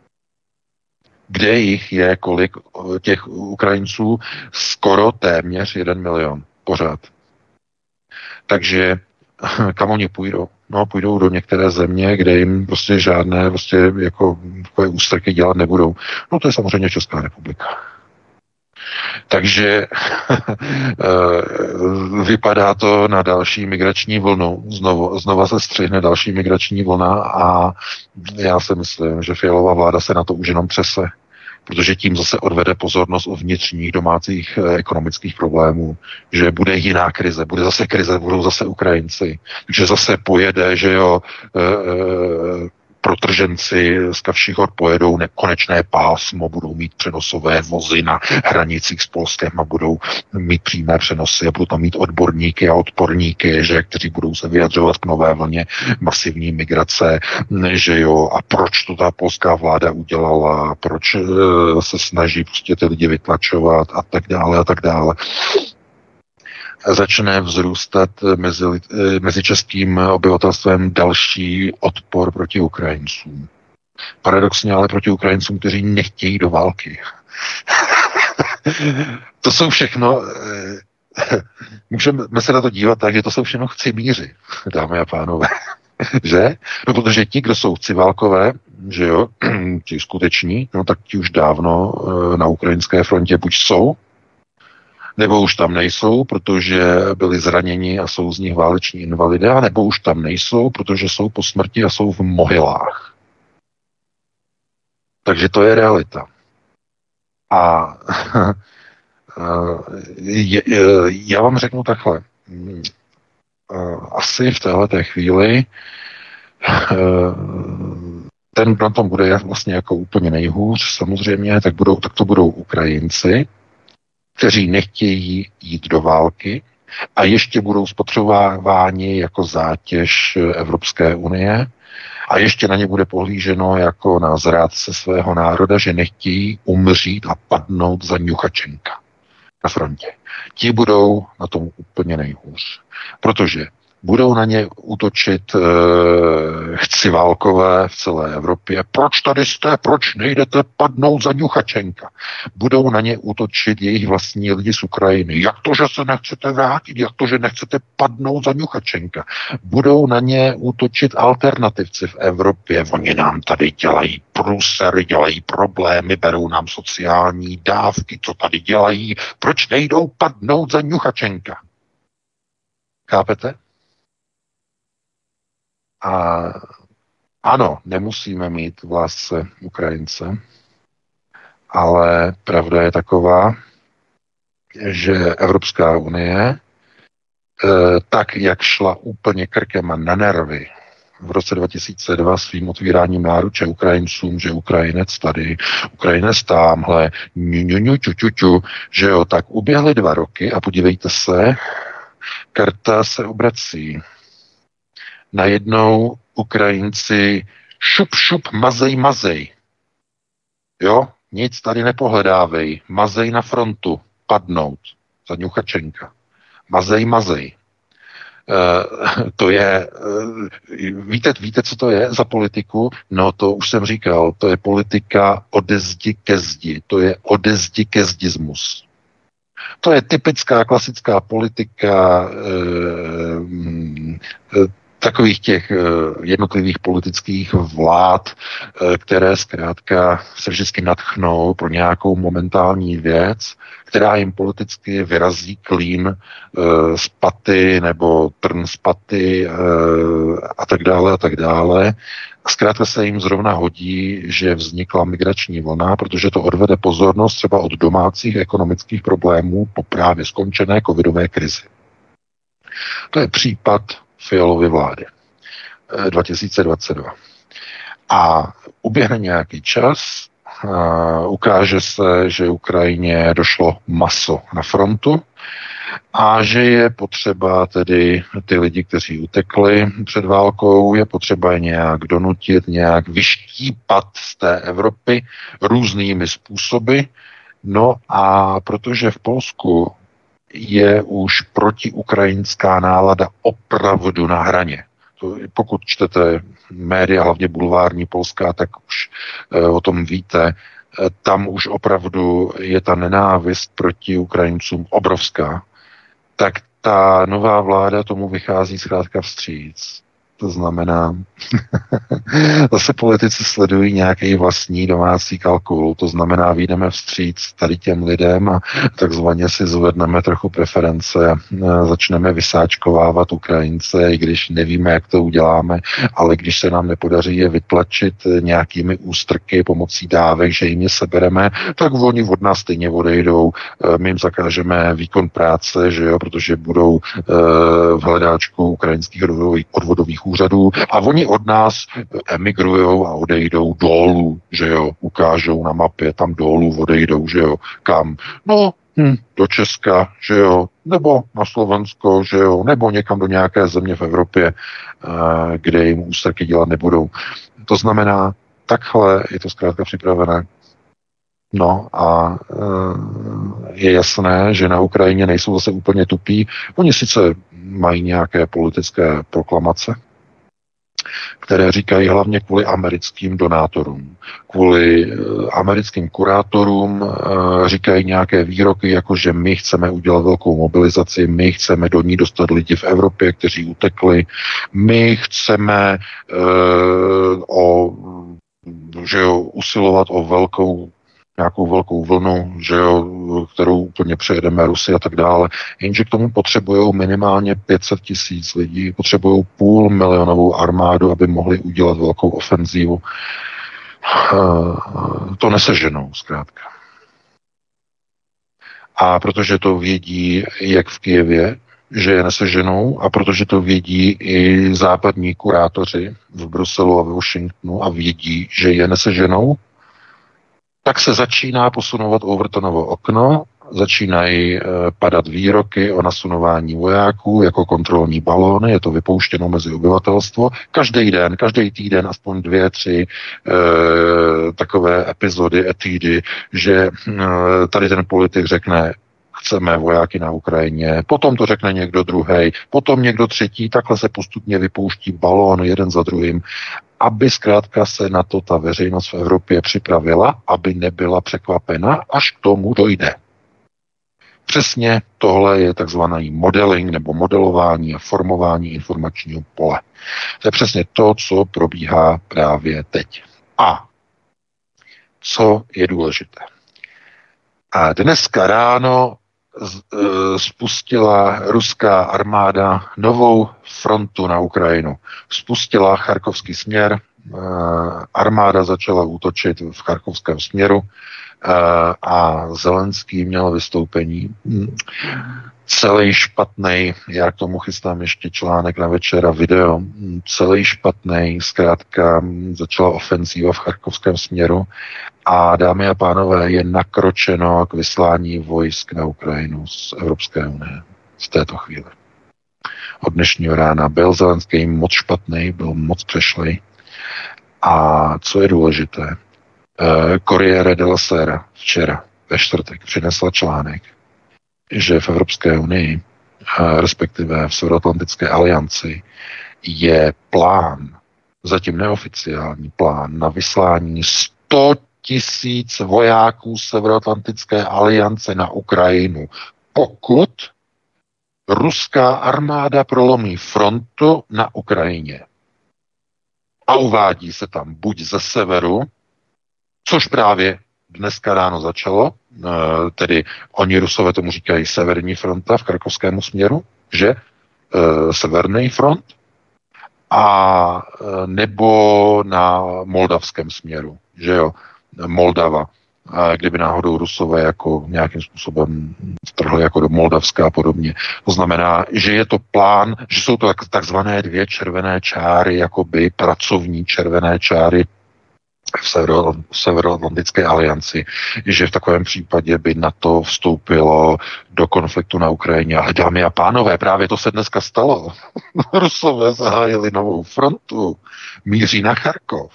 Kde jich je kolik těch Ukrajinců? Skoro téměř jeden milion. Pořád. Takže kam oni půjdou? no půjdou do některé země, kde jim prostě žádné prostě jako takové ústrky dělat nebudou. No to je samozřejmě Česká republika. Takže vypadá to na další migrační vlnu. Znovu, znova se střihne další migrační vlna a já si myslím, že Fialová vláda se na to už jenom třese, protože tím zase odvede pozornost o vnitřních domácích ekonomických problémů, že bude jiná krize, bude zase krize, budou zase Ukrajinci, takže zase pojede, že jo, e, e, protrženci z Kavších hor pojedou nekonečné pásmo, budou mít přenosové vozy na hranicích s Polskem a budou mít přímé přenosy a budou tam mít odborníky a odporníky, že, kteří budou se vyjadřovat k nové vlně masivní migrace, že jo, a proč to ta polská vláda udělala, proč se snaží prostě ty lidi vytlačovat a tak dále a tak dále. Začne vzrůstat mezi, mezi českým obyvatelstvem další odpor proti Ukrajincům. Paradoxně ale proti Ukrajincům, kteří nechtějí do války. To jsou všechno, můžeme se na to dívat tak, že to jsou všechno chcibíři, dámy a pánové. Že? No protože ti, kdo jsou chciválkové, že jo, ti skuteční, no tak ti už dávno na ukrajinské frontě buď jsou, nebo už tam nejsou, protože byli zraněni a jsou z nich váleční invalidé, nebo už tam nejsou, protože jsou po smrti a jsou v mohylách. Takže to je realita. A já vám řeknu takhle. Asi v téhleté chvíli ten na tom bude vlastně jako úplně nejhůř, samozřejmě, tak, budou, tak to budou Ukrajinci, kteří nechtějí jít do války a ještě budou spotřebováni jako zátěž Evropské unie a ještě na ně bude pohlíženo jako na zrádce svého národa, že nechtějí umřít a padnout za Ňuchačenka na frontě. Ti budou na tom úplně nejhůř, protože budou na ně útočit e, chciválkové v celé Evropě. Proč tady jste? Proč nejdete padnout za Ňuchačenka? Budou na ně útočit jejich vlastní lidi z Ukrajiny. Jak to, že se nechcete vrátit? Jak to, že nechcete padnout za Ňuchačenka? Budou na ně útočit alternativci v Evropě. Oni nám tady dělají průsery, dělají problémy, berou nám sociální dávky. Co tady dělají? Proč nejdou padnout za Ňuchačenka? Chápete? A ano, nemusíme mít v lásce Ukrajince, ale pravda je taková, že Evropská unie, tak jak šla úplně krkem a na nervy v roce dva tisíce dva svým otvíráním náruče Ukrajincům, že Ukrajinec tady, Ukrajinec tamhle, ňuňuňu, čučuču, že jo, tak uběhly dva roky a podívejte se, karta se obrací. Najednou Ukrajinci šup, šup, mazej, mazej. Jo, nic tady nepohledávej. Mazej na frontu, padnout za Ňuchačenka. Mazej, mazej. Uh, to je, uh, víte, víte, co to je za politiku? No to už jsem říkal, to je politika ode zdi ke zdi. To je ode zdi ke zdismus. To je typická klasická politika uh, uh, takových těch jednotlivých politických vlád, které zkrátka se vždycky nadchnou pro nějakou momentální věc, která jim politicky vyrazí klín z paty nebo trn z paty a tak dále a tak dále. A zkrátka se jim zrovna hodí, že vznikla migrační vlna, protože to odvede pozornost třeba od domácích ekonomických problémů po právě skončené covidové krizi. To je případ Fialovy vlády dva tisíce dvacet dva. A uběhne nějaký čas, ukáže se, že Ukrajině došlo maso na frontu a že je potřeba tedy ty lidi, kteří utekli před válkou, je potřeba je nějak donutit, nějak vyštípat z té Evropy různými způsoby. No a protože v Polsku je už protiukrajinská nálada opravdu na hraně. To, pokud čtete média, hlavně bulvární polská, tak už e, o tom víte. E, tam už opravdu je ta nenávist proti Ukrajincům obrovská. Tak ta nová vláda tomu vychází zkrátka vstříc. To znamená, zase politici sledují nějaký vlastní domácí kalkul, to znamená, vyjdeme vstříc tady těm lidem a takzvaně si zvedneme trochu preference, začneme vysáčkovávat Ukrajince, i když nevíme, jak to uděláme, ale když se nám nepodaří je vytlačit nějakými ústrky pomocí dávek, že jim je sebereme, tak oni od nás stejně odejdou, my jim zakážeme výkon práce, že jo, protože budou v hledáčku ukrajinských odvodových úřadů a oni od nás emigrujou a odejdou dolů, že jo, ukážou na mapě, tam dolů odejdou, že jo, kam? No, hm, do Česka, že jo, nebo na Slovensko, že jo, nebo někam do nějaké země v Evropě, kde jim ústrky dělat nebudou. To znamená, takhle je to zkrátka připravené. No a je jasné, že na Ukrajině nejsou zase úplně tupí. Oni sice mají nějaké politické proklamace, které říkají hlavně kvůli americkým donátorům, kvůli americkým kurátorům říkají nějaké výroky, jako že my chceme udělat velkou mobilizaci, my chceme do ní dostat lidi v Evropě, kteří utekli, my chceme uh, o, že jo, usilovat o velkou nějakou velkou vlnu, že jo, kterou úplně přejedeme Rusy a tak dále. Jenže k tomu potřebují minimálně pět set tisíc lidí, potřebují půl milionovou armádu, aby mohli udělat velkou ofenzívu. To neseženou, zkrátka. A protože to vědí, jak v Kyjevě, že je neseženou, a protože to vědí i západní kurátoři v Bruselu a v Washingtonu a vědí, že je neseženou, tak se začíná posunovat Overtonovo okno, začínají e, padat výroky o nasunování vojáků jako kontrolní balóny, je to vypouštěno mezi obyvatelstvo. Každý den, každý týden aspoň dvě, tři e, takové epizody, etídy, že e, tady ten politik řekne, chceme vojáky na Ukrajině, potom to řekne někdo druhý, potom někdo třetí, takhle se postupně vypouští balón jeden za druhým, aby zkrátka se na to ta veřejnost v Evropě připravila, aby nebyla překvapena, až k tomu dojde. Přesně tohle je takzvaný modeling nebo modelování a formování informačního pole. To je přesně to, co probíhá právě teď. A co je důležité? A dneska ráno spustila ruská armáda novou frontu na Ukrajinu. Spustila charkovský směr, armáda začala útočit v charkovském směru a Zelenský měl vystoupení celý špatnej, já k tomu chystám ještě článek na večer a video, celý špatnej, zkrátka začala ofenzíva v charkovském směru a dámy a pánové, je nakročeno k vyslání vojsk na Ukrajinu z Evropské unie v této chvíli. Od dnešního rána byl Zelenský moc špatný, byl moc přešlej. A co je důležité, Corriere della Sera včera ve čtvrtek přinesla článek, že v Evropské unii, respektive v Severoatlantické alianci, je plán, zatím neoficiální plán, na vyslání sto tisíc vojáků Severoatlantické aliance na Ukrajinu, pokud ruská armáda prolomí frontu na Ukrajině. A uvádí se tam buď ze severu, což právě dneska ráno začalo, tedy oni Rusové tomu říkají severní fronta v Charkovskému směru, že severní front, a nebo na moldavském směru, že jo, Moldava, kdyby náhodou Rusové jako nějakým způsobem vtrhli jako do Moldavska a podobně. To znamená, že je to plán, že jsou to tak, takzvané dvě červené čáry, jakoby pracovní červené čáry v Severo, Severoatlantické alianci, že v takovém případě by NATO vstoupilo do konfliktu na Ukrajině. Ale dámy a pánové, právě to se dneska stalo. Rusové zahájili novou frontu, míří na Charkov.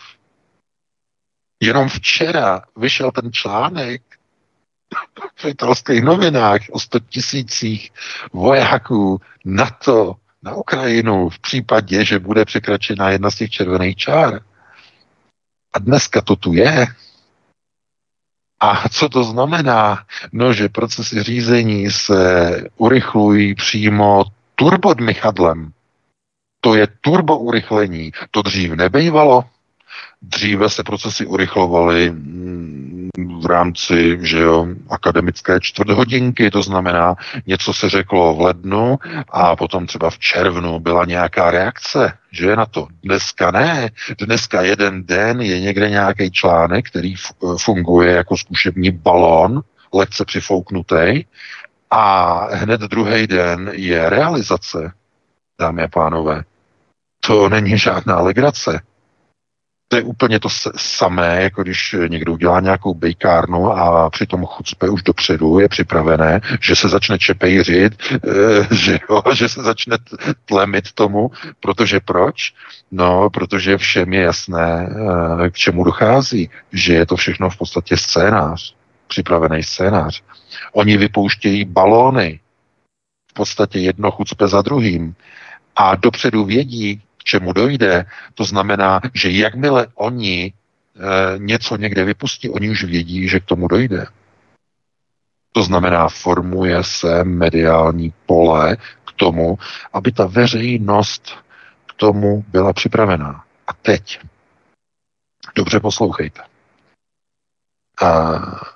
Jenom včera vyšel ten článek v italských novinách o sto tisících vojáků NATO na Ukrajinu v případě, že bude překračena jedna z těch červených čár. A dneska to tu je. A co to znamená? No, že procesy řízení se urychlují přímo turbodmychadlem. To je turbo urychlení. To dřív nebejvalo. Dříve se procesy urychlovaly v rámci, že jo, akademické čtvrthodinky, to znamená, něco se řeklo v lednu a potom třeba v červnu byla nějaká reakce, že je na to. Dneska ne. Dneska jeden den je někde nějaký článek, který funguje jako zkušební balón, lehce přifouknutý, a hned druhý den je realizace, dámy a pánové. To není žádná legrace. To je úplně to samé, jako když někdo udělá nějakou bejkárnu a přitom chucpe už dopředu, je připravené, že se začne čepejřit, že, jo, že se začne tlemit tomu, protože proč? No, protože všem je jasné, k čemu dochází, že je to všechno v podstatě scénář, připravený scénář. Oni vypouštějí balóny, v podstatě jedno chucpe za druhým a dopředu vědí, čemu dojde. To znamená, že jakmile oni e, něco někde vypustí, oni už vědí, že k tomu dojde. To znamená, formuje se mediální pole k tomu, aby ta veřejnost k tomu byla připravená. A teď, dobře poslouchejte. A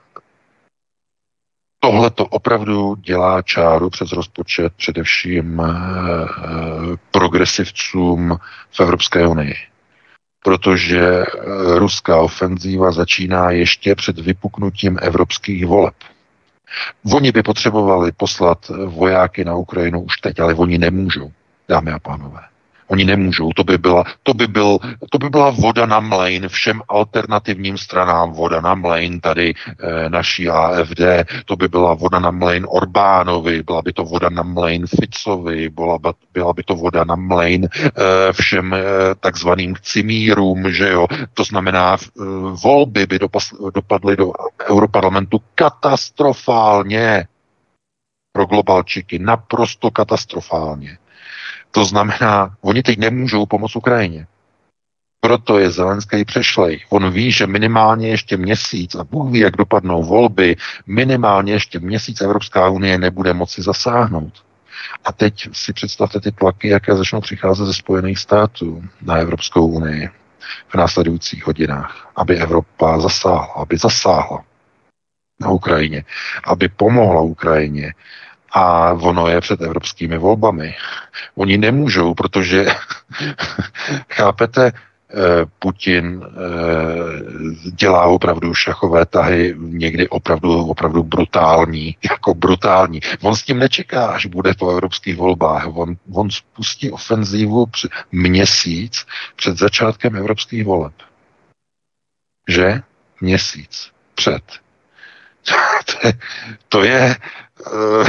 tohle to opravdu dělá čáru přes rozpočet především eh, progresivcům v Evropské unii. Protože eh, ruská ofenzíva začíná ještě před vypuknutím evropských voleb. Oni by potřebovali poslat vojáky na Ukrajinu už teď, ale oni nemůžou, dámy a pánové. Oni nemůžou, to by byla, to by byl, to by byla voda na mlejn všem alternativním stranám, voda na mlejn tady e, naší A F D, to by byla voda na mlejn Orbánovi, byla by to voda na mlejn Ficovi, byla, byla by to voda na mlejn e, všem e, takzvaným cimírům, že jo, to znamená, e, volby by dopas, dopadly do Europarlamentu katastrofálně pro globalčiky, naprosto katastrofálně. To znamená, oni teď nemůžou pomoct Ukrajině. Proto je Zelenský přešlej. On ví, že minimálně ještě měsíc, a Bůh ví, jak dopadnou volby, minimálně ještě měsíc Evropská unie nebude moci zasáhnout. A teď si představte ty tlaky, jaké začnou přicházet ze Spojených států na Evropskou unii v následujících hodinách, aby Evropa zasáhla, aby zasáhla na Ukrajině, aby pomohla Ukrajině. A ono je před evropskými volbami. Oni nemůžou, protože chápete, Putin dělá opravdu šachové tahy, někdy opravdu, opravdu brutální, jako brutální. On s tím nečeká, až bude po evropských volbách. On, on spustí ofenzívu měsíc před začátkem evropských voleb. Že? Měsíc před. To je, to je uh,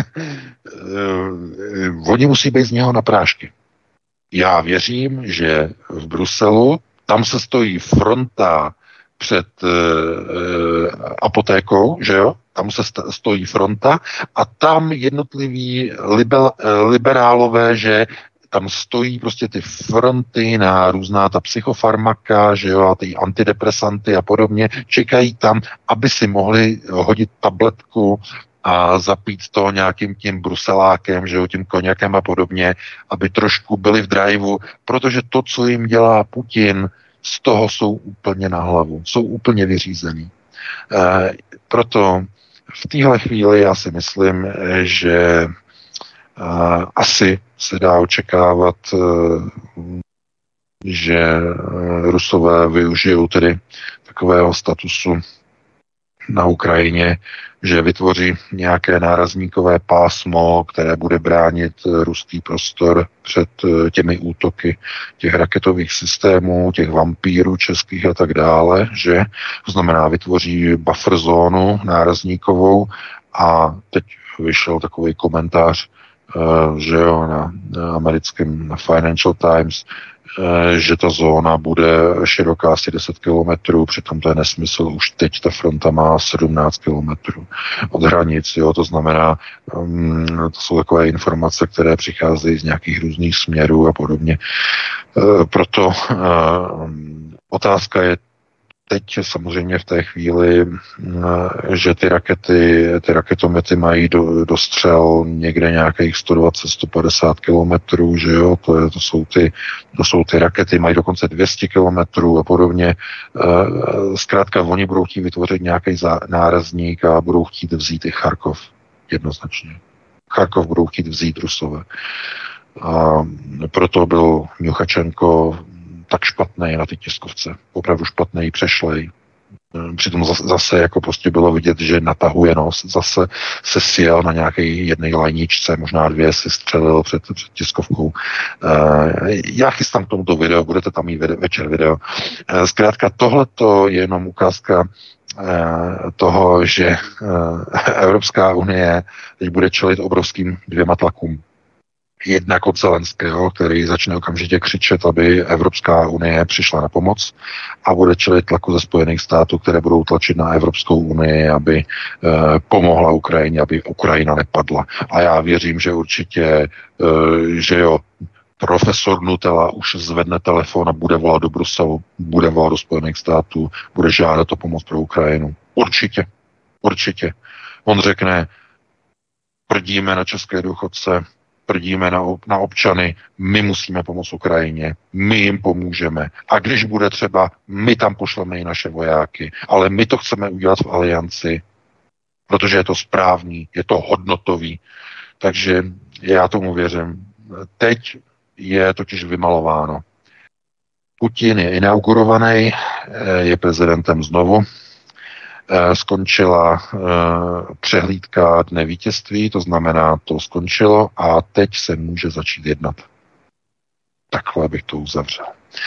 uh, oni musí být z něho na prášky. Já věřím, že v Bruselu tam se stojí fronta před uh, apotékou, že jo? Tam se stojí fronta a tam jednotliví liber, liberálové, že tam stojí prostě ty fronty na různá ta psychofarmaka, že jo, a ty antidepresanty a podobně, čekají tam, aby si mohli hodit tabletku a zapít to nějakým tím bruselákem, že jo, tím koněkem a podobně, aby trošku byli v driveu, protože to, co jim dělá Putin, z toho jsou úplně na hlavu, jsou úplně vyřízený. E, proto v téhle chvíli já si myslím, že Uh, asi se dá očekávat, uh, že uh, Rusové využijou tedy takového statusu na Ukrajině, že vytvoří nějaké nárazníkové pásmo, které bude bránit uh, ruský prostor před uh, těmi útoky těch raketových systémů, těch vampírů českých a tak dále, že to znamená vytvoří buffer zónu nárazníkovou a teď vyšel takový komentář, Uh, že jo, na, na americkém na Financial Times, uh, že ta zóna bude široká asi deset kilometrů, přitom to je nesmysl, už teď ta fronta má sedmnáct kilometrů od hranic, jo, to znamená, um, to jsou takové informace, které přicházejí z nějakých různých směrů a podobně. Uh, proto uh, otázka je teď samozřejmě v té chvíli, že ty rakety, ty raketomety mají do, do střel někde nějakých sto dvacet až sto padesát kilometrů, že jo, to, je, to, jsou ty, to jsou ty rakety, mají dokonce dvě stě kilometrů a podobně. Zkrátka, oni budou chtít vytvořit nějaký nárazník a budou chtít vzít i Charkov, jednoznačně. Charkov budou chtít vzít Rusové. A proto byl Mjuchačenko tak špatný na ty tiskovce. Opravdu špatný, přešlej. Přitom zase jako prostě bylo vidět, že natahuje nos. Zase se sjel na nějaké jedné lajničce, možná dvě si střelil před, před tiskovkou. Já chystám k tomuto video, budete tam mít večer video. Zkrátka tohleto je jenom ukázka toho, že Evropská unie teď bude čelit obrovským dvěma tlakům. Jednak od Zelenského, který začne okamžitě křičet, aby Evropská unie přišla na pomoc, a bude čelit tlaku ze Spojených států, které budou tlačit na Evropskou unii, aby eh, pomohla Ukrajině, aby Ukrajina nepadla. A já věřím, že určitě, eh, že jo, profesor Nutella už zvedne telefon a bude volat do Bruselu, bude volat do Spojených států, bude žádat o pomoc pro Ukrajinu. Určitě, určitě. On řekne, prdíme na české důchodce, prdíme na, na občany, my musíme pomoct Ukrajině, my jim pomůžeme. A když bude třeba, my tam pošleme i naše vojáky, ale my to chceme udělat v alianci, protože je to správný, je to hodnotový. Takže já tomu věřím. Teď je totiž vymalováno. Putin je inaugurovaný, je prezidentem znovu. Skončila přehlídka dne vítězství, to znamená, to skončilo a teď se může začít jednat. Takhle bych to uzavřel.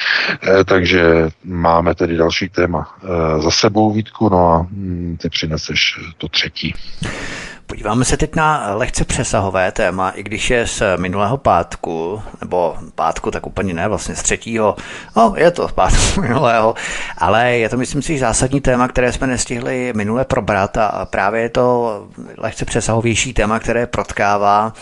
Takže máme tedy další téma za sebou, Vítku, no a ty přineseš to třetí. Podíváme se teď na lehce přesahové téma, i když je z minulého pátku, nebo pátku, tak úplně ne, vlastně z třetího, no je to z pátku minulého, ale je to, myslím si, zásadní téma, které jsme nestihli minule probrat, a právě je to lehce přesahovější téma, které protkává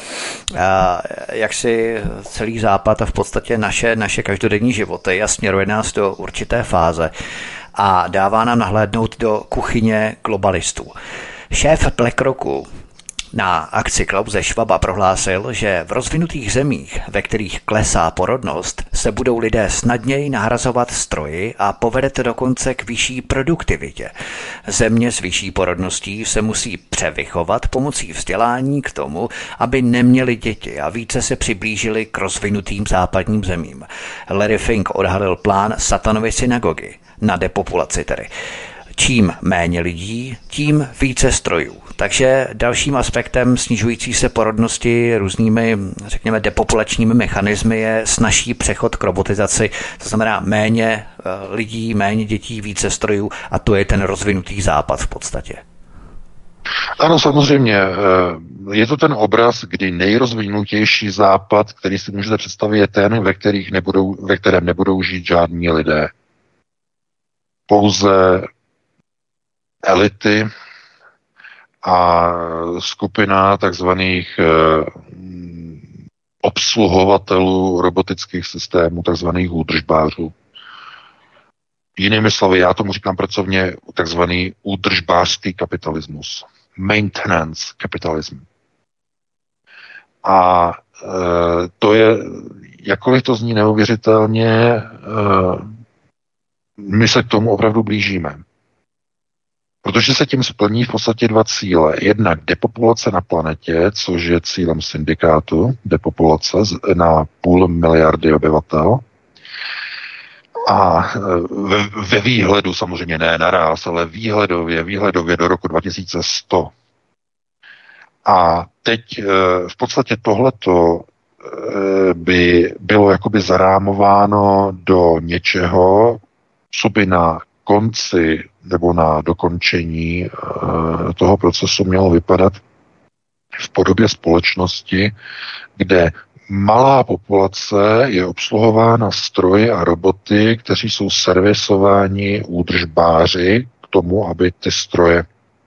jak si celý západ a v podstatě naše, naše každodenní životy a směruje nás do určité fáze a dává nám nahlédnout do kuchyně globalistů. Šéf BlackRocku na akci Klause Schwaba prohlásil, že v rozvinutých zemích, ve kterých klesá porodnost, se budou lidé snadněji nahrazovat stroji a povede to dokonce k vyšší produktivitě. Země s vyšší porodností se musí převychovat pomocí vzdělání k tomu, aby neměli děti a více se přiblížili k rozvinutým západním zemím. Larry Fink odhalil plán Satanovy synagogy na depopulaci tedy. Čím méně lidí, tím více strojů. Takže dalším aspektem snižující se porodnosti různými, řekněme, depopulačními mechanismy je snazší přechod k robotizaci, to znamená méně lidí, méně dětí, více strojů, a to je ten rozvinutý západ v podstatě. Ano, samozřejmě. Je to ten obraz, kdy nejrozvinutější západ, který si můžete představit, je ten, ve, kterých nebudou, ve kterém nebudou žít žádní lidé. Pouze elity a skupina takzvaných eh, obsluhovatelů robotických systémů, takzvaných údržbářů. Jinými slovy, já tomu říkám pracovně takzvaný údržbářský kapitalismus. Maintenance capitalism. A eh, to je, jakkoliv to zní neuvěřitelně, eh, my se k tomu opravdu blížíme. Protože se tím splní v podstatě dva cíle. Jednak depopulace na planetě, což je cílem syndikátu, depopulace na půl miliardy obyvatel. A ve, ve výhledu, samozřejmě ne naraz, ale výhledově, výhledově do roku dva tisíce sto. A teď v podstatě tohleto by bylo jakoby zarámováno do něčeho, co by na konci nebo na dokončení uh, toho procesu mělo vypadat v podobě společnosti, kde malá populace je obsluhována stroji a roboty, kteří jsou servisováni údržbáři k tomu, aby ty stroje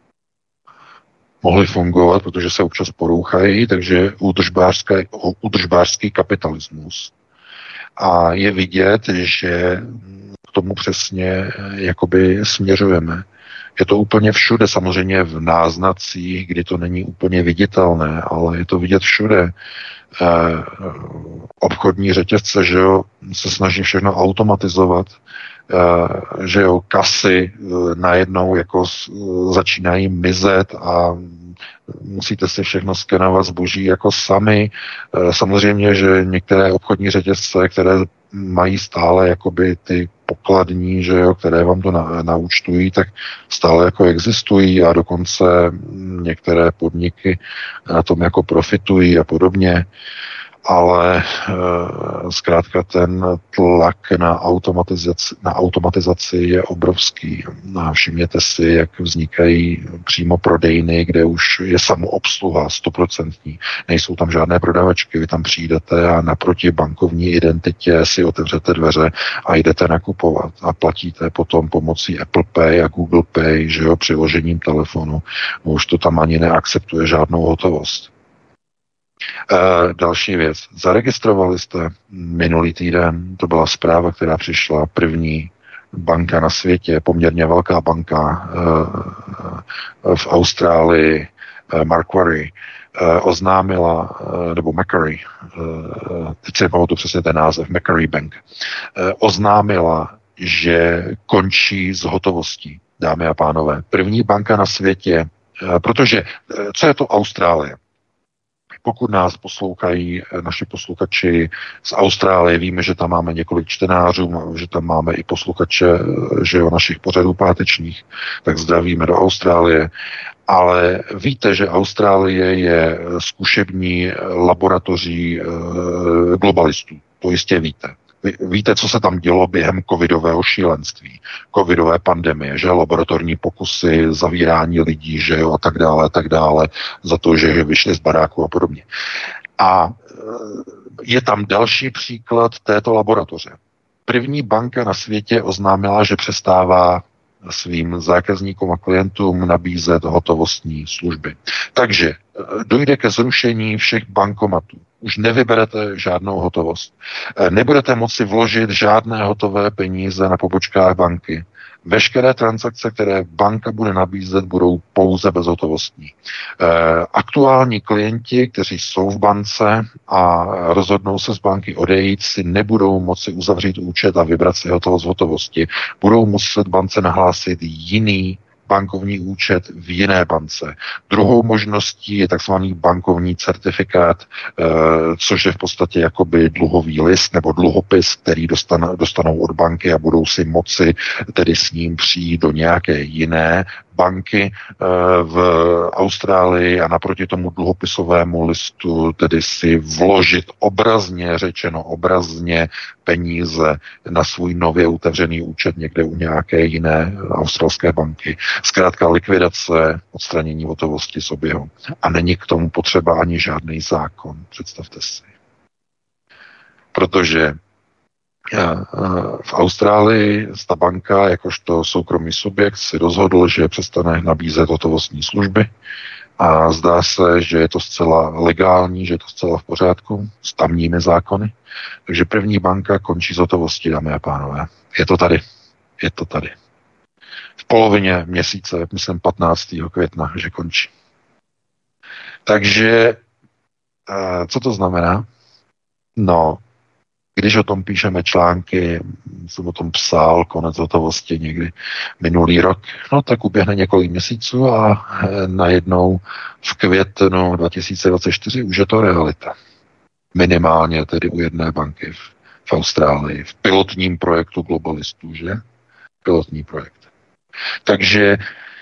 mohly fungovat, protože se občas porouchají, takže údržbářský, údržbářský kapitalismus. A je vidět, že k tomu přesně jakoby směřujeme. Je to úplně všude, samozřejmě v náznacích, kdy to není úplně viditelné, ale je to vidět všude. Eh, obchodní řetězce, že jo, se snaží všechno automatizovat, eh, že jo, kasy eh, najednou jako s, začínají mizet a musíte si všechno skenovat zboží jako sami. Eh, samozřejmě, že některé obchodní řetězce, které mají stále jakoby ty pokladní, že jo, které vám to na, naúčtují, tak stále jako existují a dokonce některé podniky na tom jako profitují a podobně. Ale e, zkrátka ten tlak na automatizaci, na automatizaci je obrovský. A všimněte si, jak vznikají přímo prodejny, kde už je samoobsluha stoprocentní. Nejsou tam žádné prodavačky, vy tam přijdete a naproti bankovní identitě si otevřete dveře a jdete nakupovat. A platíte potom pomocí Apple Pay a Google Pay, že jo, přiložením telefonu. Už to tam ani neakceptuje žádnou hotovost. Uh, další věc. Zaregistrovali jste minulý týden, to byla zpráva, která přišla, první banka na světě, poměrně velká banka uh, v Austrálii, uh, Macquarie, uh, oznámila, uh, nebo Macquarie, uh, teď si nepamatuji přesně ten název, Macquarie Bank, uh, oznámila, že končí s hotovostí, dámy a pánové. První banka na světě, uh, protože, uh, co je to Austrálie? Pokud nás poslouchají naši posluchači z Austrálie, víme, že tam máme několik čtenářů, že tam máme i posluchače, že jo, našich pořadů pátečních, tak zdravíme do Austrálie. Ale víte, že Austrálie je zkušební laboratoří globalistů. To jistě víte. Víte, co se tam dělo během covidového šílenství, covidové pandemie, že laboratorní pokusy, zavírání lidí, že jo, a tak dále, a tak dále, za to, že vyšli z baráku a podobně. A je tam další příklad této laboratoře. První banka na světě oznámila, že přestává svým zákazníkům a klientům nabízet hotovostní služby. Takže dojde ke zrušení všech bankomatů. Už nevyberete žádnou hotovost. Nebudete moci vložit žádné hotové peníze na pobočkách banky. Veškeré transakce, které banka bude nabízet, budou pouze bezhotovostní. Aktuální klienti, kteří jsou v bance a rozhodnou se z banky odejít, si nebudou moci uzavřít účet a vybrat si hotovost v hotovosti. Budou muset bance nahlásit jiný bankovní účet v jiné bance. Druhou možností je takzvaný bankovní certifikát, což je v podstatě jakoby dluhový list nebo dluhopis, který dostan, dostanou od banky a budou si moci tedy s ním přijít do nějaké jiné banky v Austrálii a naproti tomu dluhopisovému listu tedy si vložit obrazně, řečeno obrazně, peníze na svůj nově otevřený účet někde u nějaké jiné australské banky. Zkrátka likvidace, odstranění hotovosti z oběhu. A není k tomu potřeba ani žádný zákon, představte si. Protože v Austrálii ta banka, jakožto soukromý subjekt, si rozhodl, že přestane nabízet hotovostní služby a zdá se, že je to zcela legální, že je to zcela v pořádku s tamními zákony. Takže první banka končí z hotovosti, dámy a pánové. Je to tady. Je to tady. V polovině měsíce, myslím patnáctého května, že končí. Takže co to znamená? No, když o tom píšeme články, jsem o tom psal, konec hotovosti někdy minulý rok, no tak uběhne několik měsíců a najednou v květnu dva tisíce dvacet čtyři už je to realita. Minimálně tedy u jedné banky v, v Austrálii, v pilotním projektu globalistů, že? Pilotní projekt. Takže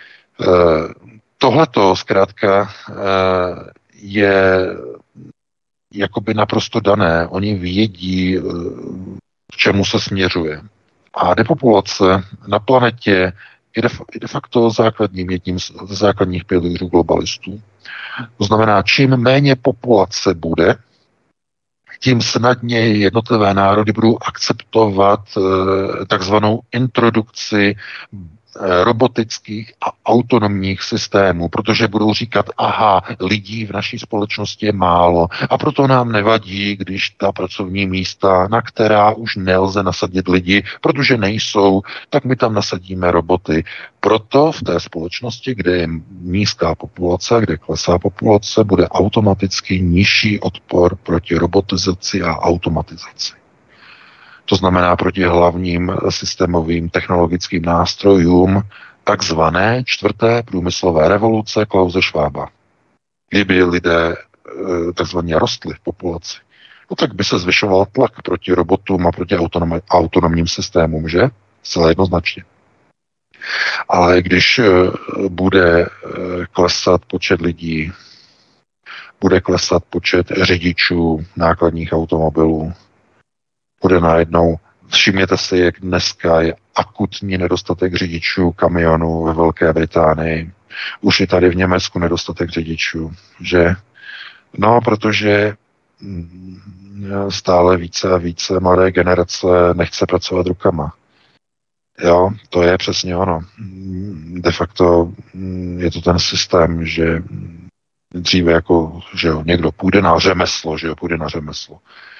tohleto zkrátka je jakoby naprosto dané. Oni vědí, k čemu se směřuje. A depopulace na planetě je de, de facto základním, jedním z základních pilířů globalistů. To znamená, čím méně populace bude, tím snadněji jednotlivé národy budou akceptovat takzvanou introdukci robotických a autonomních systémů, protože budou říkat, aha, lidí v naší společnosti je málo a proto nám nevadí, když ta pracovní místa, na která už nelze nasadit lidi, protože nejsou, tak my tam nasadíme roboty. Proto v té společnosti, kde je nízká populace, kde klesá populace, bude automaticky nižší odpor proti robotizaci a automatizaci. To znamená proti hlavním systémovým technologickým nástrojům takzvané čtvrté průmyslové revoluce Klause Schwaba. Kdyby lidé takzvaně rostli v populaci, no tak by se zvyšoval tlak proti robotům a proti autonom, autonomním systémům, že? Zcela jednoznačně. Ale když bude klesat počet lidí, bude klesat počet řidičů nákladních automobilů, bude najednou, všimněte si, jak dneska je akutní nedostatek řidičů kamionů ve Velké Británii. Už je tady v Německu nedostatek řidičů, že? No, protože stále více a více mladé generace nechce pracovat rukama. Jo, to je přesně ono. De facto je to ten systém, že dříve jako, že jo, někdo půjde na řemeslo, že jo, půjde na řemeslo.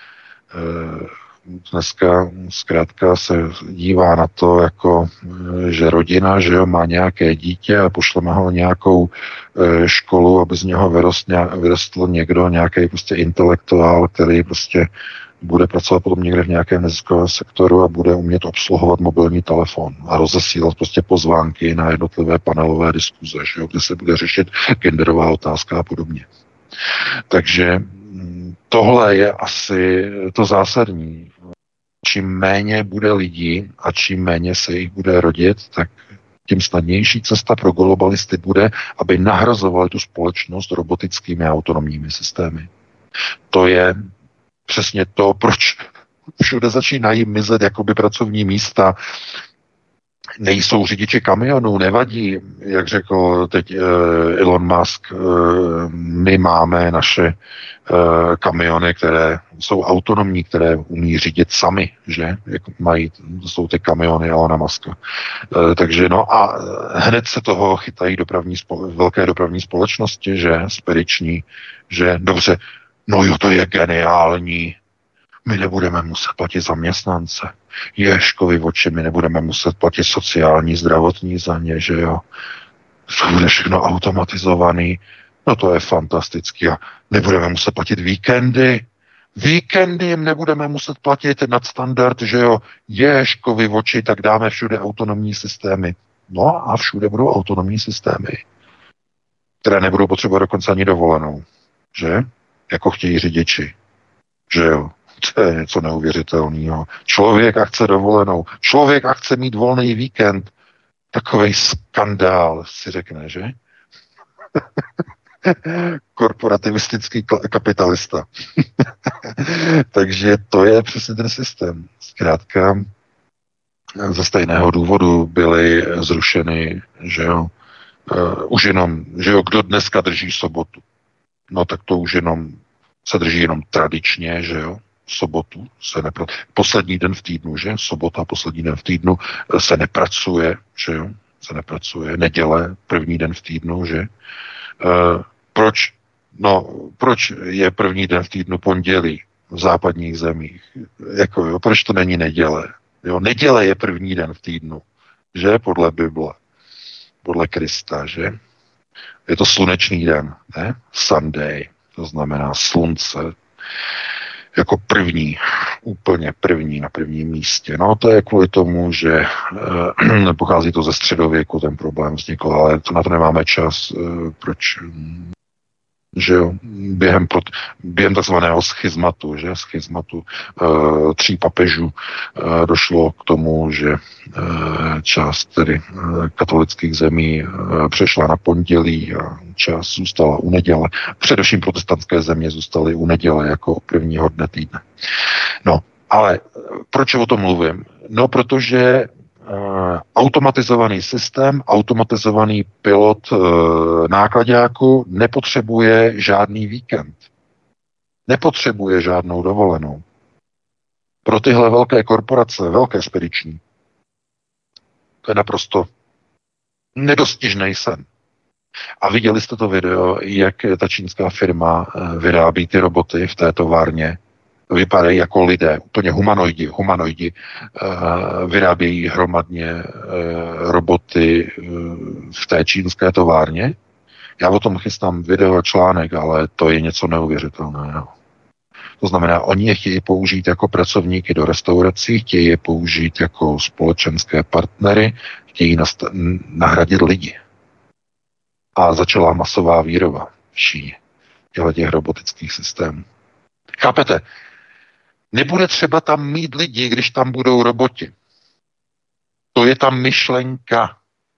Dneska zkrátka se dívá na to, jako, že rodina, že jo, má nějaké dítě a pošleme ho nějakou e, školu, aby z něho vyrostl, vyrostl někdo, nějaký prostě intelektuál, který prostě bude pracovat potom někde v nějakém neziskovém sektoru a bude umět obsluhovat mobilní telefon a rozesílat prostě pozvánky na jednotlivé panelové diskuze, že jo, kde se bude řešit genderová otázka a podobně. Takže tohle je asi to zásadní. Čím méně bude lidí a čím méně se jich bude rodit, tak tím snadnější cesta pro globalisty bude, aby nahrazovali tu společnost robotickými a autonomními systémy. To je přesně to, proč všude začínají mizet jakoby pracovní místa. Nejsou řidiči kamionů, nevadí, jak řekl teď uh, Elon Musk, uh, my máme naše uh, kamiony, které jsou autonomní, které umí řídit sami, že? Jak mají, jsou ty kamiony Elona Muska. Uh, takže no a hned se toho chytají dopravní spole- velké dopravní společnosti, že? Spediční, že dobře, no jo, to je geniální, my nebudeme muset platit zaměstnance. Ježkovi v oči, my nebudeme muset platit sociální, zdravotní za ně, že jo. To bude všechno automatizovaný. No to je fantastický. A nebudeme muset platit víkendy. Víkendy jim nebudeme muset platit nadstandard, že jo. Ježkovi v oči, tak dáme všude autonomní systémy. No a všude budou autonomní systémy, které nebudou potřebovat dokonce ani dovolenou. Že? Jako chtějí řidiči. Že jo. To je něco neuvěřitelného. Člověk a chce dovolenou. Člověk a chce mít volný víkend. Takovej skandál, si řekne, že? Korporativistický kapitalista. Takže to je přesně ten systém. Zkrátka ze stejného důvodu byly zrušeny, že jo, uh, už jenom, že jo, kdo dneska drží sobotu. No tak to už jenom se drží jenom tradičně, že jo. Sobotu se nepra... poslední den v týdnu, že? Sobota, poslední den v týdnu se nepracuje, že jo? Se nepracuje. Neděle, první den v týdnu, že? E, proč? No, proč je první den v týdnu pondělí v západních zemích? Jako, jo? Proč to není neděle? Jo? Neděle je první den v týdnu, že? Podle Bible. Podle Krista, že? Je to slunečný den, ne? Sunday, to znamená slunce. Jako první, úplně první na prvním místě. No to je kvůli tomu, že e, pochází to ze středověku, ten problém vznikl, ale to na to nemáme čas, e, proč, že jo, během, prot, během takzvaného schizmatu, že, schizmatu e, tří papežů e, došlo k tomu, že e, část tedy e, katolických zemí e, přešla na pondělí a část zůstala u neděle. Především protestantské země zůstaly u neděle jako prvního dne týdne. No, ale proč o tom mluvím? No, protože Uh, automatizovaný systém, automatizovaný pilot uh, nákladáku nepotřebuje žádný víkend. Nepotřebuje žádnou dovolenou. Pro tyhle velké korporace, velké spediční, to je naprosto Nedostižnej sen. A viděli jste to video, jak ta čínská firma vyrábí ty roboty v té továrně. Vypadají jako lidé, úplně humanoidi. Humanoidi vyrábějí hromadně roboty v té čínské továrně. Já o tom chystám video a článek, ale to je něco neuvěřitelného. To znamená, oni je chtějí použít jako pracovníky do restaurací, chtějí je použít jako společenské partnery, chtějí nast- nahradit lidi. A začala masová výroba v Číně těch robotických systémů. Chápete? Nebude třeba tam mít lidi, když tam budou roboti. To je ta myšlenka.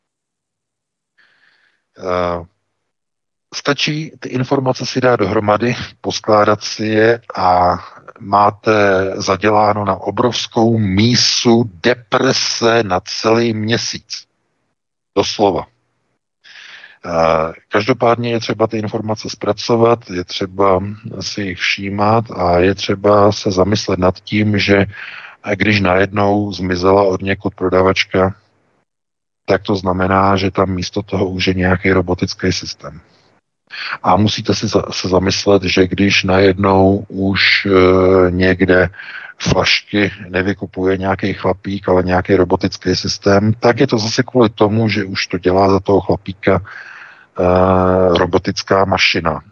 Uh, stačí ty informace si dát dohromady, poskládat si je a máte zaděláno na obrovskou mísu deprese na celý měsíc. Doslova. Každopádně je třeba ty informace zpracovat, je třeba si jich všímat a je třeba se zamyslet nad tím, že když najednou zmizela od někud prodavačka, tak to znamená, že tam místo toho už je nějaký robotický systém. A musíte si se zamyslet, že když najednou už e, někde flašky nevykupuje nějaký chlapík, ale nějaký robotický systém, tak je to zase kvůli tomu, že už to dělá za toho chlapíka e, robotická mašina.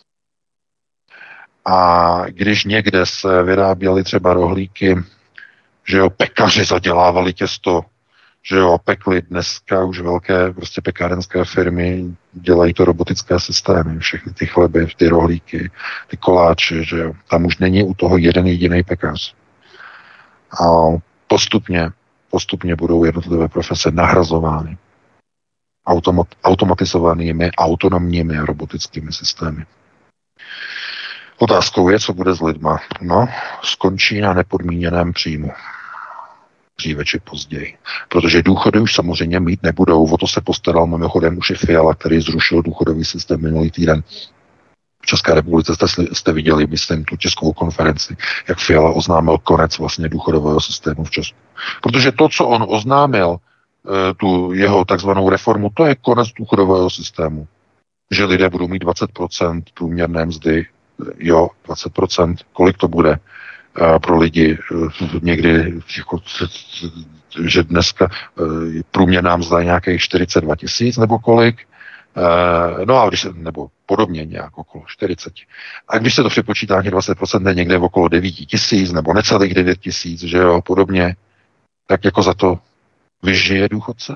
A když někde se vyráběly třeba rohlíky, že jo, pekaři zadělávali těsto, že jo, pekli dneska už velké prostě pekárenské firmy, dělají to robotické systémy, všechny ty chleby, ty rohlíky, ty koláče, že jo, tam už není u toho jeden jediný pekař. A postupně, postupně budou jednotlivé profese nahrazovány automat, automatizovanými, autonomními robotickými systémy. Otázkou je, co bude s lidma. No, skončí na nepodmíněném příjmu. Dříve či později. Protože důchody už samozřejmě mít nebudou. O to se postaral mimochodem už i Fiala, který zrušil důchodový systém minulý týden. V České republice jste, jste viděli, myslím, tu tiskovou konferenci, jak Fiala oznámil konec vlastně důchodového systému v Česku. Protože to, co on oznámil, tu jeho takzvanou reformu, to je konec důchodového systému. Že lidé budou mít dvacet procent průměrné mzdy, jo, dvacet procent, kolik to bude pro lidi někdy, jako, že dneska průměrná mzda je nějakých čtyřicet dva tisíc nebo kolik, no a když, nebo podobně nějak okolo čtyřicet. A když se to přepočítá, dvacet procent je někde okolo devět tisíc nebo necelých devět tisíc, že jo, podobně, tak jako za to vyžije důchodce?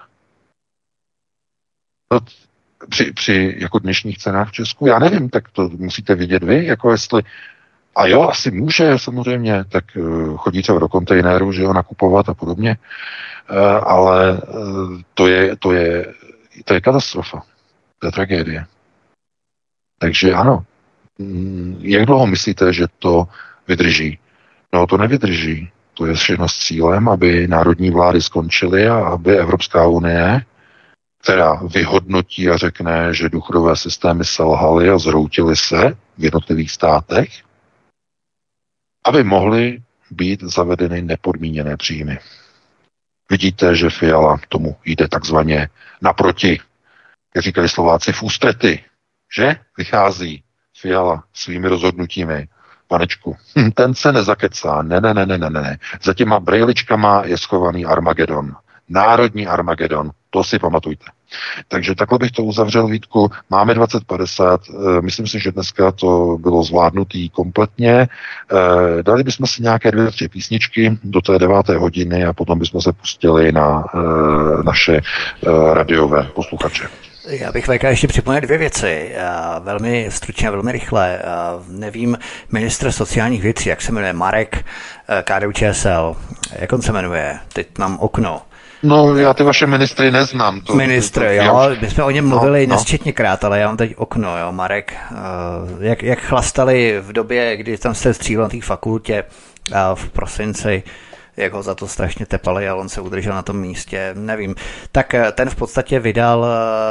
No, při, při jako dnešních cenách v Česku, já nevím, tak to musíte vidět vy, jako jestli. A jo, asi může, samozřejmě, tak chodí třeba do kontejneru, že jo, nakupovat a podobně, ale to je, to je, to je katastrofa, to je tragédie. Takže ano, jak dlouho myslíte, že to vydrží? No to nevydrží, to je všechno s cílem, aby národní vlády skončily a aby Evropská unie, která vyhodnotí a řekne, že důchodové systémy selhaly a zhroutily se v jednotlivých státech, aby mohly být zavedeny nepodmíněné příjmy. Vidíte, že Fiala tomu jde takzvaně naproti, jak říkali Slováci, v ústrety, že? Vychází Fiala svými rozhodnutími. Panečku, hm, ten se nezakecá, ne, ne, ne, ne, ne, ne. Za těma brejličkama je schovaný Armagedon. Národní Armagedon, to si pamatujte. Takže takhle bych to uzavřel, Vítku. Máme dvacet padesát, myslím si, že dneska to bylo zvládnutý kompletně. Dali bychom si nějaké dvě, tři písničky do té deváté hodiny a potom bychom se pustili na naše radiové posluchače. Já bych VK ještě připomněl dvě věci, velmi stručně a velmi rychle. Nevím, ministr sociálních věcí, jak se jmenuje, Marek, K D U Č S L, jak on se jmenuje, teď mám okno. No, já ty vaše ministry neznám. To, Ministr, to, to, jo, my jsme o něm mluvili no, nesčetněkrát, ale já mám teď okno, jo, Marek, jak, jak chlastali v době, kdy tam jste střílel na té fakultě v prosinci, jak ho za to strašně tepali a on se udržel na tom místě, nevím. Tak ten v podstatě vydal,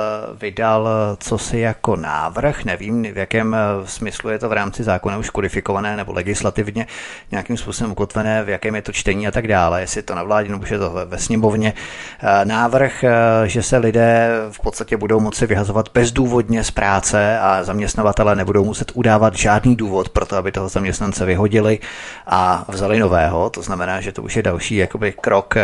vydal cosi jako návrh, nevím, v jakém smyslu je to v rámci zákona už kodifikované nebo legislativně nějakým způsobem ukotvené, v jakém je to čtení a tak dále, jestli to na vládě nebo je to ve, ve sněmovně. Návrh, že se lidé v podstatě budou moci vyhazovat bezdůvodně z práce a zaměstnavatelé nebudou muset udávat žádný důvod pro to, aby toho zaměstnance vyhodili a vzali nového. To znamená, že to už je další jakoby krok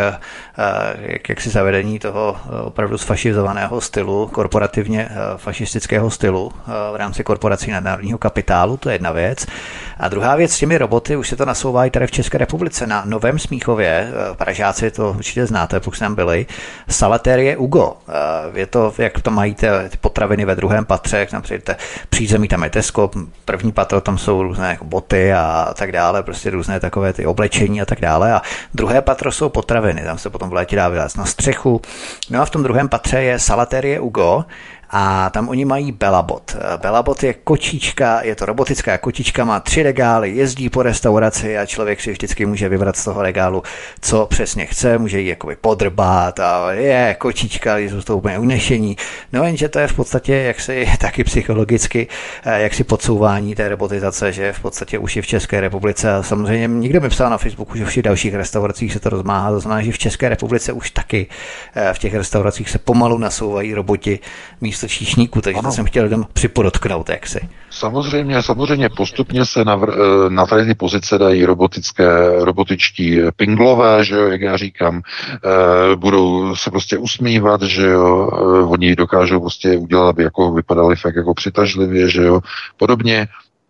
jak, jak si zavedení toho opravdu sfašizovaného stylu, korporativně fašistického stylu v rámci korporací nadnárodního kapitálu, to je jedna věc. A druhá věc s těmi roboty, už se to nasouvá i tady v České republice. Na Novém Smíchově, Pražáci to určitě znáte, pokud jste tam byli, Salaterie Ugo. Je to, jak tam mají ty potraviny ve druhém patře, jak tam přijdete přízemí, tam je Tesco, první patro, tam jsou různé jako boty a tak dále, prostě různé takové ty oblečení a tak dále. A druhé patro jsou potraviny, tam se potom v létě dá vylézt na střechu. No a v tom druhém patře je Salaterie Ugo, a tam oni mají Belabot. Belabot je kočička, je to robotická kočička, má tři regály, jezdí po restauraci a člověk si vždycky může vybrat z toho regálu, co přesně chce, může jí jakoby podrbat a je kočička, jsou to úplně unešení. No jenže to je v podstatě jaksi taky psychologicky, jaksi podsouvání té robotizace, že v podstatě už je v České republice a samozřejmě někdo mi psal na Facebooku, že v těch dalších restauracích se to rozmáhá, to znamená, že v České republice už taky v těch restauracích se pomalu nasouvají roboti místo číšníku, takže ano. To jsem chtěl lidem připodotknout, jak si. Samozřejmě, samozřejmě postupně se na, na tady ty pozice dají robotické, robotičtí pinglové, že jo, jak já říkám, e, budou se prostě usmívat, že jo, e, oni dokážou prostě udělat, aby jako vypadali fakt jako přitažlivě, že jo, podobně.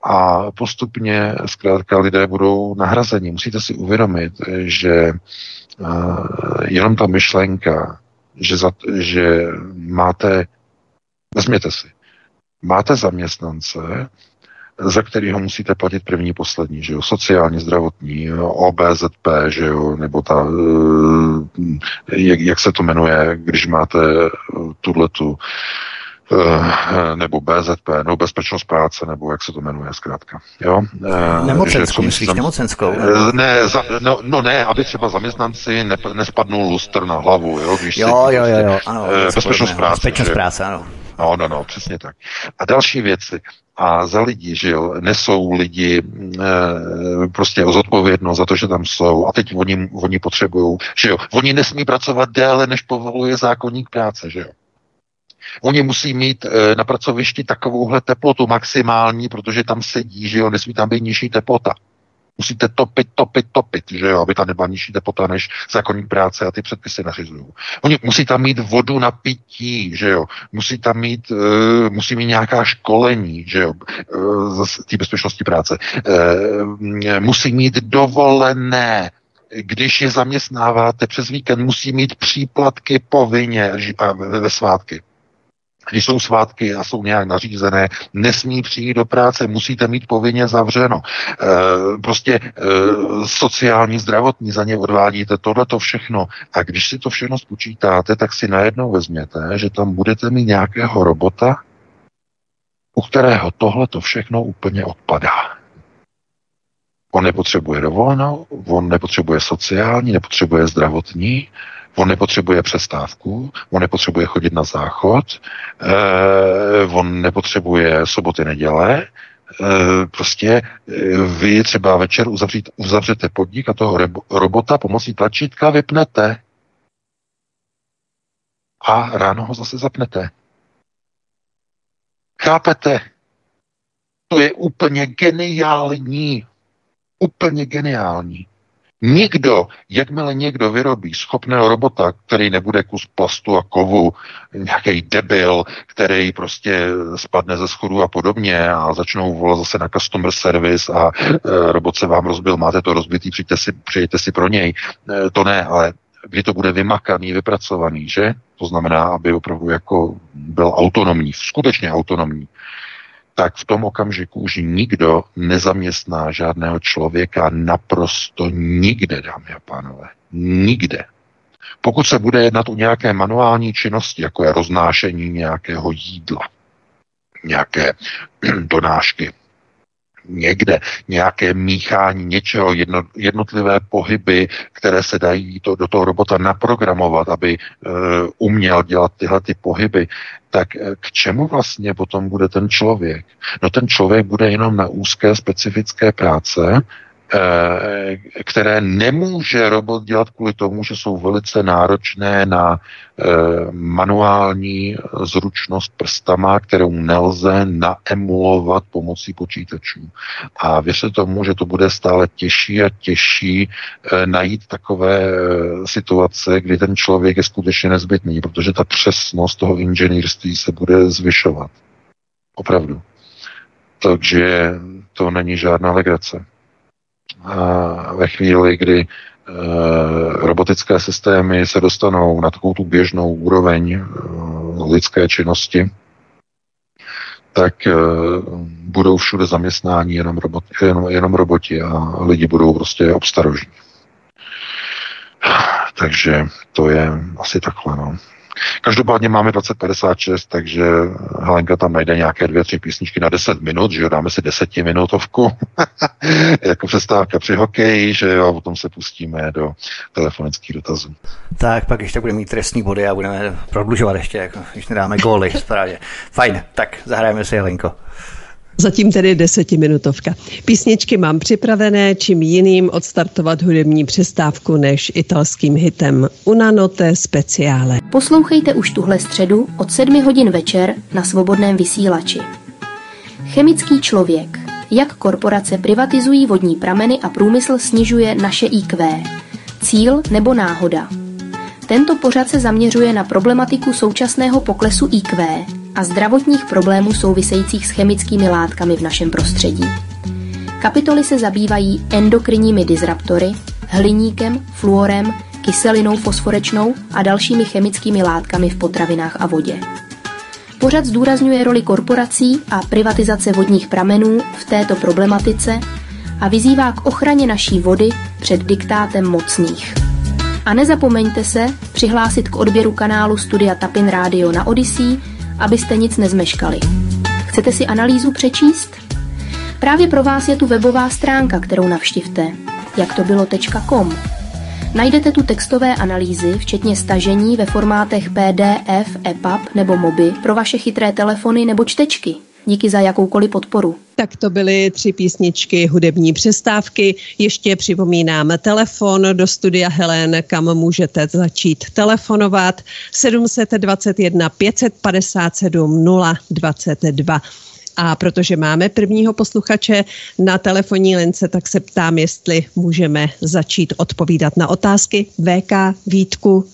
A postupně zkrátka lidé budou nahrazeni. Musíte si uvědomit, že uh, jenom ta myšlenka, že, za, že máte, vezměte si, máte zaměstnance, za kterého musíte platit první, poslední, že jo, sociální, zdravotní, O B Z P, že jo, nebo ta, jak, jak se to jmenuje, když máte tuhletu, nebo B Z P, nebo bezpečnost práce, nebo jak se to jmenuje zkrátka. Jo? Nemocenskou, myslíš zam... nemocenskou? Ne, za, no, no ne, aby třeba zaměstnanci ne, nespadnul lustr na hlavu, jo? Když jo, jo, jo, jo, ano. Bezpečnost práce. Bezpečnost práce, ano. No, no, no, přesně tak. A další věci. A za lidi, že jo, nesou lidi e, prostě o zodpovědnost za to, že tam jsou. A teď oni, oni potřebují, že jo, oni nesmí pracovat déle, než povoluje zákoník práce, že jo. Oni musí mít e, na pracovišti takovouhle teplotu maximální, protože tam sedí, že jo, nesmí tam být nižší teplota. Musíte topit, topit, topit, že jo, aby tam nebyla nižší teplota, než zákoník práce a ty předpisy nařizují. Oni musí tam mít vodu na pití, že jo, musí tam mít, e, musí mít nějaká školení, že jo, e, z té bezpečnosti práce. E, musí mít dovolené. Když je zaměstnáváte přes víkend, musí mít příplatky povinně a ve svátky. Když jsou svátky a jsou nějak nařízené, nesmí přijít do práce, musíte mít povinně zavřeno. E, prostě e, sociální, zdravotní, za ně odvádíte tohleto všechno. A když si to všechno spočítáte, tak si najednou vezměte, že tam budete mít nějakého robota, u kterého tohleto všechno úplně odpadá. On nepotřebuje dovolenou, on nepotřebuje sociální, nepotřebuje zdravotní, on nepotřebuje přestávku, on nepotřebuje chodit na záchod, eh, on nepotřebuje soboty, neděle, eh, prostě eh, vy třeba večer uzavřít, uzavřete podnik a toho rebo, robota pomocí tlačítka vypnete a ráno ho zase zapnete. Chápete? To je úplně geniální. Úplně geniální. Nikdo, jakmile někdo vyrobí schopného robota, který nebude kus plastu a kovu, nějaký debil, který prostě spadne ze schodu a podobně a začnou volat zase na customer service a e, robot se vám rozbil, máte to rozbitý, přijďte si, přijďte si pro něj. E, to ne, ale kdy to bude vymakaný, vypracovaný, že? To znamená, aby opravdu jako byl autonomní, skutečně autonomní. Tak v tom okamžiku už nikdo nezaměstná žádného člověka naprosto nikde, dámy a pánové. Nikde. Pokud se bude jednat o nějaké manuální činnosti, jako je roznášení nějakého jídla, nějaké donášky, někde nějaké míchání něčeho, jedno, jednotlivé pohyby, které se dají to, do toho robota naprogramovat, aby uh, uměl dělat tyhle ty pohyby, tak k čemu vlastně potom bude ten člověk? No ten člověk bude jenom na úzké specifické práce, které nemůže robot dělat kvůli tomu, že jsou velice náročné na manuální zručnost prstama, kterou nelze naemulovat pomocí počítačů. A věřte tomu, že to bude stále těžší a těžší najít takové situace, kdy ten člověk je skutečně nezbytný, protože ta přesnost toho inženýrství se bude zvyšovat. Opravdu. Takže to není žádná legrace. A ve chvíli, kdy e, robotické systémy se dostanou na takovou tu běžnou úroveň e, lidské činnosti, tak e, budou všude zaměstnání jenom, robot, jenom, jenom roboti a lidi budou prostě obstarožní. Takže to je asi takhle, no. Každopádně máme dvacet padesát šest, takže Helenka tam najde nějaké dvě, tři písničky na deset minut, že jo, dáme si desetiminutovku, jako přestávka při hokeji, že jo, a potom se pustíme do telefonických dotazů. Tak, pak ještě budeme mít trestní body a budeme prodlužovat ještě, jako, když nedáme góly, správně. Fajn, tak zahrajeme si, Helenko. Zatím tedy desetiminutovka. Písničky mám připravené, čím jiným odstartovat hudební přestávku než italským hitem Una notte speciale. Poslouchejte už tuhle středu od sedmi hodin večer na Svobodném vysílači. Chemický člověk. Jak korporace privatizují vodní prameny a průmysl snižuje naše í kvé. Cíl nebo náhoda? Tento pořad se zaměřuje na problematiku současného poklesu í kvé a zdravotních problémů souvisejících s chemickými látkami v našem prostředí. Kapitoly se zabývají endokrinními disruptory, hliníkem, fluorem, kyselinou fosforečnou a dalšími chemickými látkami v potravinách a vodě. Pořad zdůrazňuje roli korporací a privatizace vodních pramenů v této problematice a vyzývá k ochraně naší vody před diktátem mocných. A nezapomeňte se přihlásit k odběru kanálu Studia Tapin Radio na Odyssey, abyste nic nezmeškali. Chcete si analýzu přečíst? Právě pro vás je tu webová stránka, kterou navštivte, jak to bylo tečka com. Najdete tu textové analýzy, včetně stažení ve formátech pé dé ef, E P U B nebo Mobi pro vaše chytré telefony nebo čtečky. Díky za jakoukoliv podporu. Tak to byly tři písničky hudební přestávky. Ještě připomínám telefon do studia Helen, kam můžete začít telefonovat. sedm dva jedna pět pět sedm nula dvacet dva. A protože máme prvního posluchače na telefonní lince, tak se ptám, jestli můžeme začít odpovídat na otázky. vé ká, Vítku.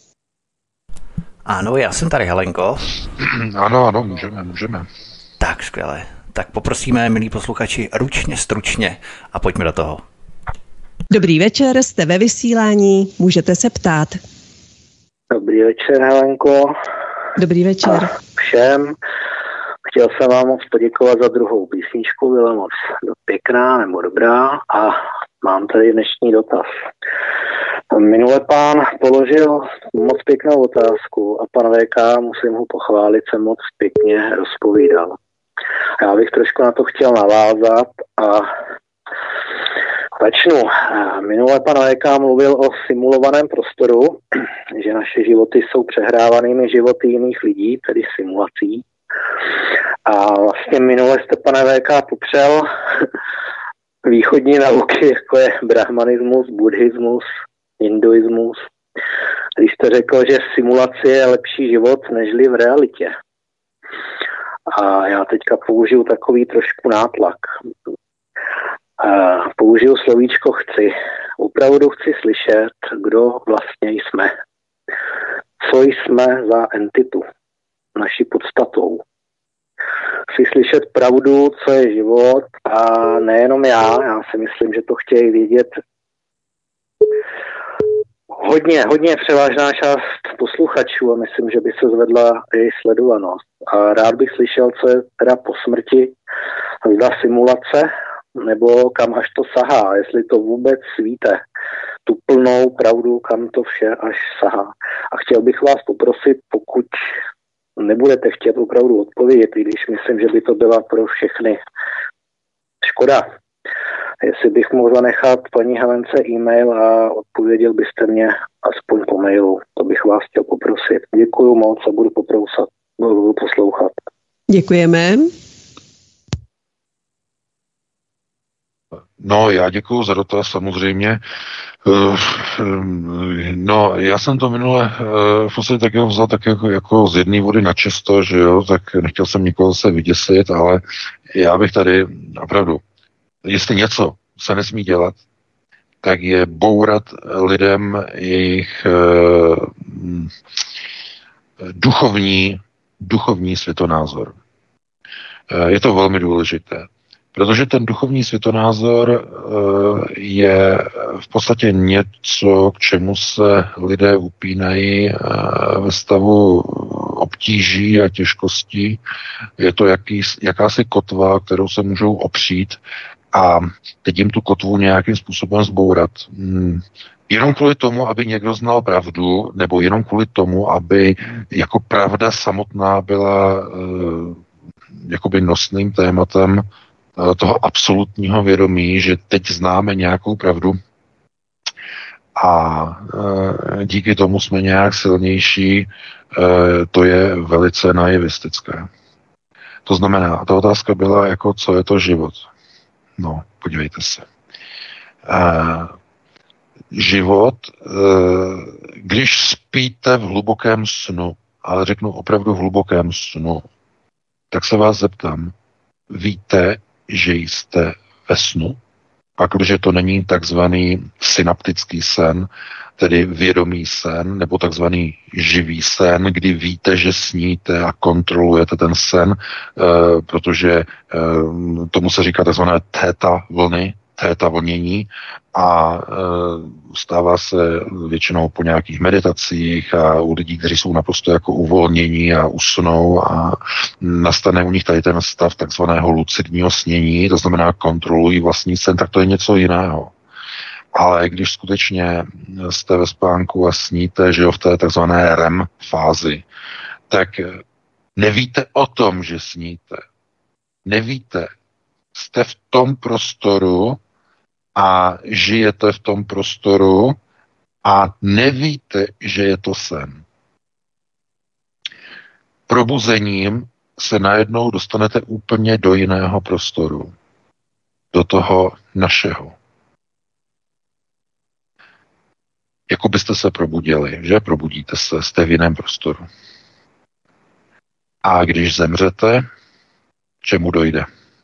Ano, já jsem tady, Helenko. Ano, ano, můžeme, můžeme. Tak, skvěle. Tak poprosíme, milí posluchači, ručně, stručně a pojďme do toho. Dobrý večer, jste ve vysílání, můžete se ptát. Dobrý večer, Helenko. Dobrý večer. A všem. Chtěl jsem vám moc poděkovat za druhou písničku, byla moc pěkná nebo dobrá a mám tady dnešní dotaz. Minule pán položil moc pěknou otázku a pan vé ká, musím ho pochválit, se moc pěkně rozpovídal. Já bych trošku na to chtěl navázat a začnu. Minule pan vé ká mluvil o simulovaném prostoru, že naše životy jsou přehrávanými životy jiných lidí, tedy simulací. A vlastně minule jste, pane vé ká, popřel východní nauky, jako je brahmanismus, buddhismus, hinduismus, když jste řekl, že v simulaci je lepší život nežli v realitě. A já teďka použiju takový trošku nátlak. A použiju slovíčko chci. Opravdu chci slyšet, kdo vlastně jsme. Co jsme za entitu, naší podstatou. Chci slyšet pravdu, co je život a nejenom já, já si myslím, že to chtějí vědět hodně, hodně převážná část posluchačů a myslím, že by se zvedla její sledovanost. A rád bych slyšel, co je teda po smrti, zda simulace, nebo kam až to sahá, jestli to vůbec víte, tu plnou pravdu, kam to vše až sahá. A chtěl bych vás poprosit, pokud nebudete chtět opravdu odpovědět, i když myslím, že by to byla pro všechny škoda. Jestli bych mohl zanechat paní Helence e-mail a odpověděl byste mě aspoň po mailu, to bych vás chtěl poprosit. Děkuju moc a budu poprousat, budu poslouchat. Děkujeme. No, já děkuju za dotaz, samozřejmě. No, já jsem to minule v podstatě tak vzal tak jako, jako z jedné vody na čisto, že jo, tak nechtěl jsem nikoho se vyděsit, ale já bych tady opravdu, jestli něco se nesmí dělat, tak je bourat lidem jejich uh, duchovní, duchovní světonázor. Uh, je to velmi důležité. Protože ten duchovní světonázor je v podstatě něco, k čemu se lidé upínají ve stavu obtíží a těžkostí. Je to jaký, jakási kotva, kterou se můžou opřít a teď jim tu kotvu nějakým způsobem zbourat. Jenom kvůli tomu, aby někdo znal pravdu, nebo jenom kvůli tomu, aby jako pravda samotná byla jakoby nosným tématem toho absolutního vědomí, že teď známe nějakou pravdu a e, díky tomu jsme nějak silnější, e, to je velice naivistické. To znamená, ta otázka byla jako, co je to život. No, podívejte se. E, život, e, když spíte v hlubokém snu, ale řeknu opravdu v hlubokém snu, tak se vás zeptám, víte, že jste ve snu? Pakliže to není takzvaný synaptický sen, tedy vědomý sen, nebo takzvaný živý sen, kdy víte, že sníte a kontrolujete ten sen, e, protože e, tomu se říká takzvané theta vlny, theta vlnění a e, stává se většinou po nějakých meditacích a u lidí, kteří jsou naprosto jako uvolnění a usnou a nastane u nich tady ten stav takzvaného lucidního snění, to znamená kontrolují vlastní sen, tak to je něco jiného. Ale když skutečně jste ve spánku a sníte, že jo, v té takzvané R E M fázi, tak nevíte o tom, že sníte. Nevíte. Jste v tom prostoru a žijete v tom prostoru a nevíte, že je to sen. Probuzením se najednou dostanete úplně do jiného prostoru. Do toho našeho. Jako byste se probudili, že? Probudíte se, jste v jiném prostoru. A když zemřete, čemu dojde?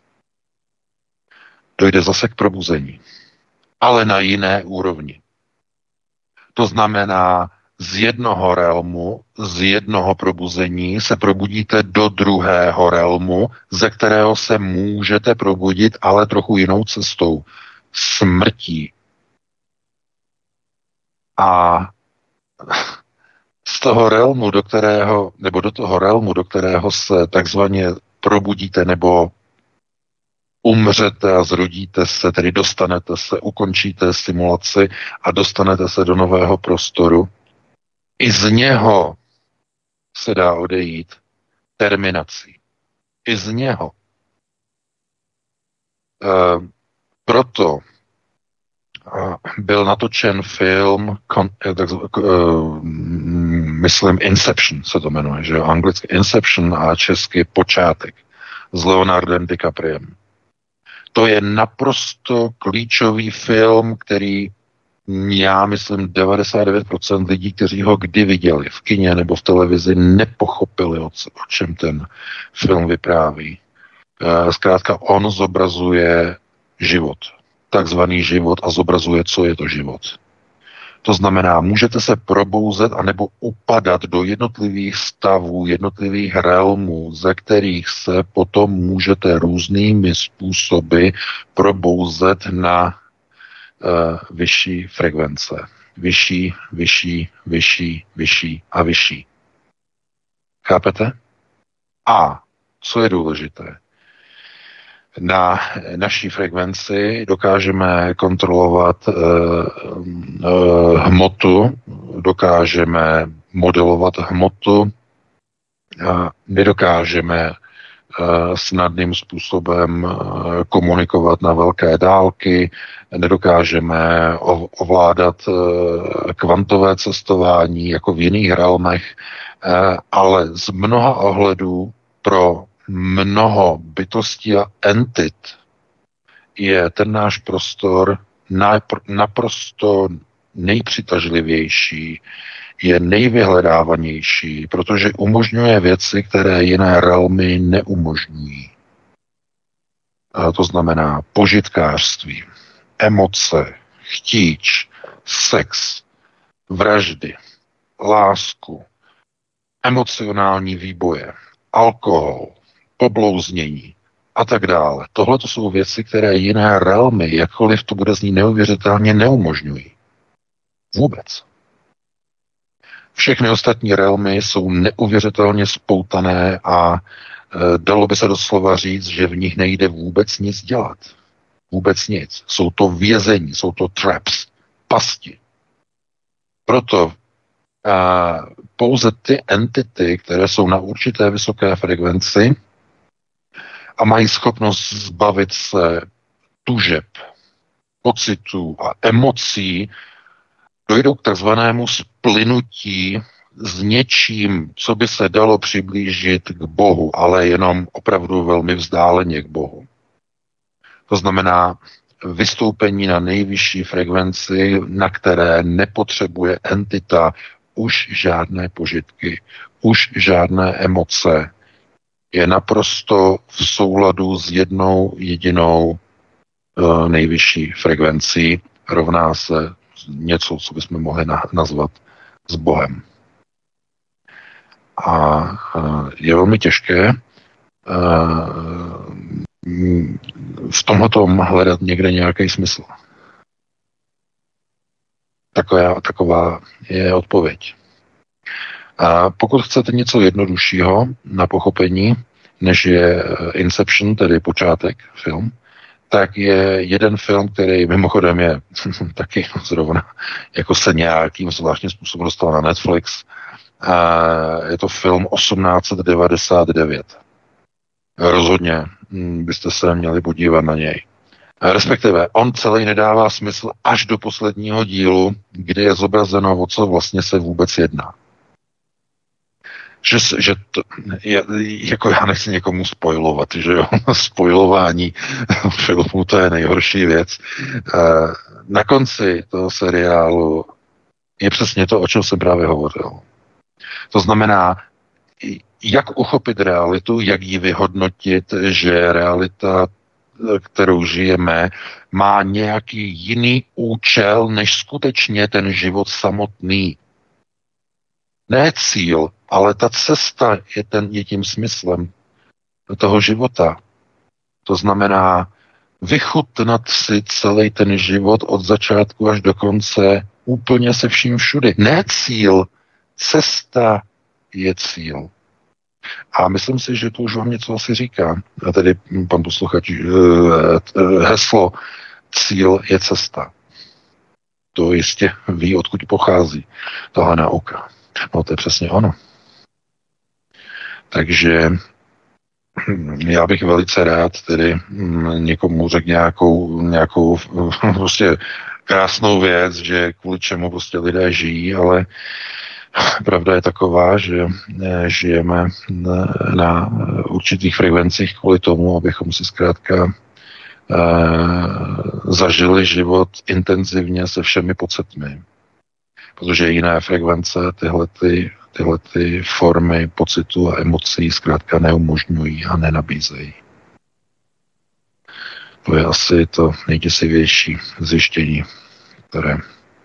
Dojde zase k probuzení. Ale na jiné úrovni. To znamená, z jednoho realmu, z jednoho probuzení se probudíte do druhého realmu, ze kterého se můžete probudit, ale trochu jinou cestou. Smrtí. A z toho realmu, do kterého, nebo do toho realmu, do kterého se takzvaně probudíte, nebo umřete a zrodíte se, tedy dostanete se, ukončíte simulaci a dostanete se do nového prostoru. I z něho se dá odejít terminací. I z něho. E, proto e, byl natočen film, kon, e, tak, e, myslím Inception se to jmenuje, že jo, anglicky Inception a česky Počátek s Leonardem DiCapriem. To je naprosto klíčový film, který já myslím devadesát devět procent lidí, kteří ho kdy viděli v kině nebo v televizi, nepochopili, o, o čem ten film vypráví. Zkrátka on zobrazuje život, takzvaný život a zobrazuje, co je to život. To znamená, můžete se probouzet anebo upadat do jednotlivých stavů, jednotlivých realmů, ze kterých se potom můžete různými způsoby probouzet na uh, vyšší frekvence. Vyšší, vyšší, vyšší, vyšší a vyšší. Chápete? A co je důležité? Na naší frekvenci dokážeme kontrolovat uh, uh, hmotu, dokážeme modelovat hmotu, uh, nedokážeme snadným způsobem komunikovat na velké dálky, nedokážeme ovládat kvantové cestování jako v jiných realmech, ale z mnoha ohledů pro mnoho bytostí a entit je ten náš prostor naprosto nejpřitažlivější, je nejvyhledávanější, protože umožňuje věci, které jiné realmy neumožňují. A to znamená požitkářství, emoce, chtíč, sex, vraždy, lásku, emocionální výboje, alkohol, poblouznění a tak dále. Tohle to jsou věci, které jiné realmy, jakkoliv to bude znít neuvěřitelně, neumožňují. Vůbec. Všechny ostatní realmy jsou neuvěřitelně spoutané a e, dalo by se doslova říct, že v nich nejde vůbec nic dělat. Vůbec nic. Jsou to vězení, jsou to traps, pasti. Proto e, pouze ty entity, které jsou na určité vysoké frekvenci a mají schopnost zbavit se tužeb, pocitů a emocí, dojdou k takzvanému splynutí s něčím, co by se dalo přiblížit k Bohu, ale jenom opravdu velmi vzdáleně k Bohu. To znamená vystoupení na nejvyšší frekvenci, na které nepotřebuje entita už žádné požitky, už žádné emoce. Je naprosto v souladu s jednou jedinou uh, nejvyšší frekvencí, rovná se něco, co bychom mohli na, nazvat s Bohem. A uh, je velmi těžké uh, v tomhletom hledat někde nějaký smysl. Taková, taková je odpověď. A pokud chcete něco jednoduššího na pochopení, než je Inception, tedy počátek film, tak je jeden film, který mimochodem je taky zrovna jako se nějakým zvláštním způsobem dostal na Netflix. A je to film osmnáct devadesát devět. Rozhodně byste se měli podívat na něj. Respektive on celý nedává smysl až do posledního dílu, kde je zobrazeno, o co vlastně se vůbec jedná. Že, že to, je, jako já nechci někomu spoilovat, že jo, spoilování filmu, to je nejhorší věc. Na konci toho seriálu je přesně to, o čem jsem právě hovořil. To znamená, jak uchopit realitu, jak ji vyhodnotit, že realita, kterou žijeme, má nějaký jiný účel, než skutečně ten život samotný. Ne cíl, ale ta cesta je, ten, je tím smyslem toho života. To znamená vychutnat si celý ten život od začátku až do konce úplně se vším všudy. Ne cíl, cesta je cíl. A myslím si, že to už vám něco asi říká. A tedy pan posluchač, heslo cíl je cesta. To jistě ví, odkud pochází tohle nauka. No to je přesně ono. Takže já bych velice rád tedy někomu řekl nějakou, nějakou prostě krásnou věc, že kvůli čemu prostě lidé žijí, ale pravda je taková, že žijeme na určitých frekvencích kvůli tomu, abychom si zkrátka zažili život intenzivně se všemi pocitmi. Protože jiné frekvence tyhle, ty, tyhle ty formy pocitu a emocí zkrátka neumožňují a nenabízejí. To je asi to nejděsivější zjištění, které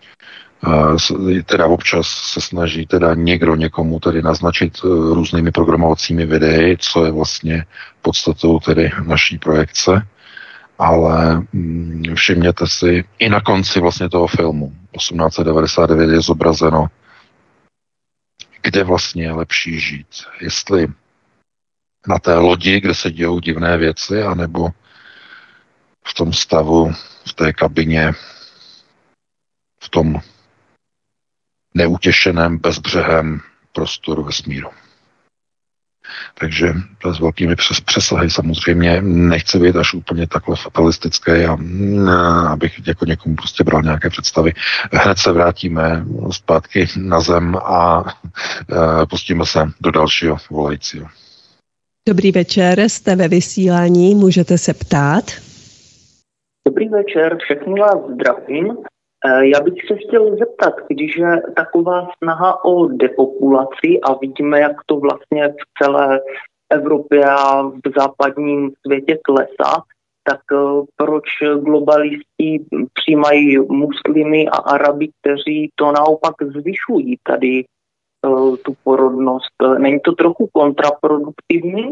teda občas se snaží teda někdo někomu tedy naznačit různými programovacími videi, co je vlastně podstatou tedy naší projekce, ale všimněte si, i na konci vlastně toho filmu osmnáct devadesát devět je zobrazeno, kde vlastně je lepší žít. Jestli na té lodi, kde se dějou divné věci, anebo v tom stavu, v té kabině, v tom neutěšeném, bezbřehém prostoru vesmíru. Takže to s velkými přes, přesahy samozřejmě nechci být až úplně takhle fatalistický a abych jako někomu prostě bral nějaké představy. Hned se vrátíme zpátky na zem a e, pustíme se do dalšího volajícího. Dobrý večer, jste ve vysílání, můžete se ptát. Dobrý večer, všechny vás zdravím. Já bych se chtěl zeptat, když je taková snaha o depopulaci a vidíme, jak to vlastně v celé Evropě a v západním světě klesá, tak proč globalisti přijímají muslimy a Araby, kteří to naopak zvyšují tady tu porodnost? Není to trochu kontraproduktivní?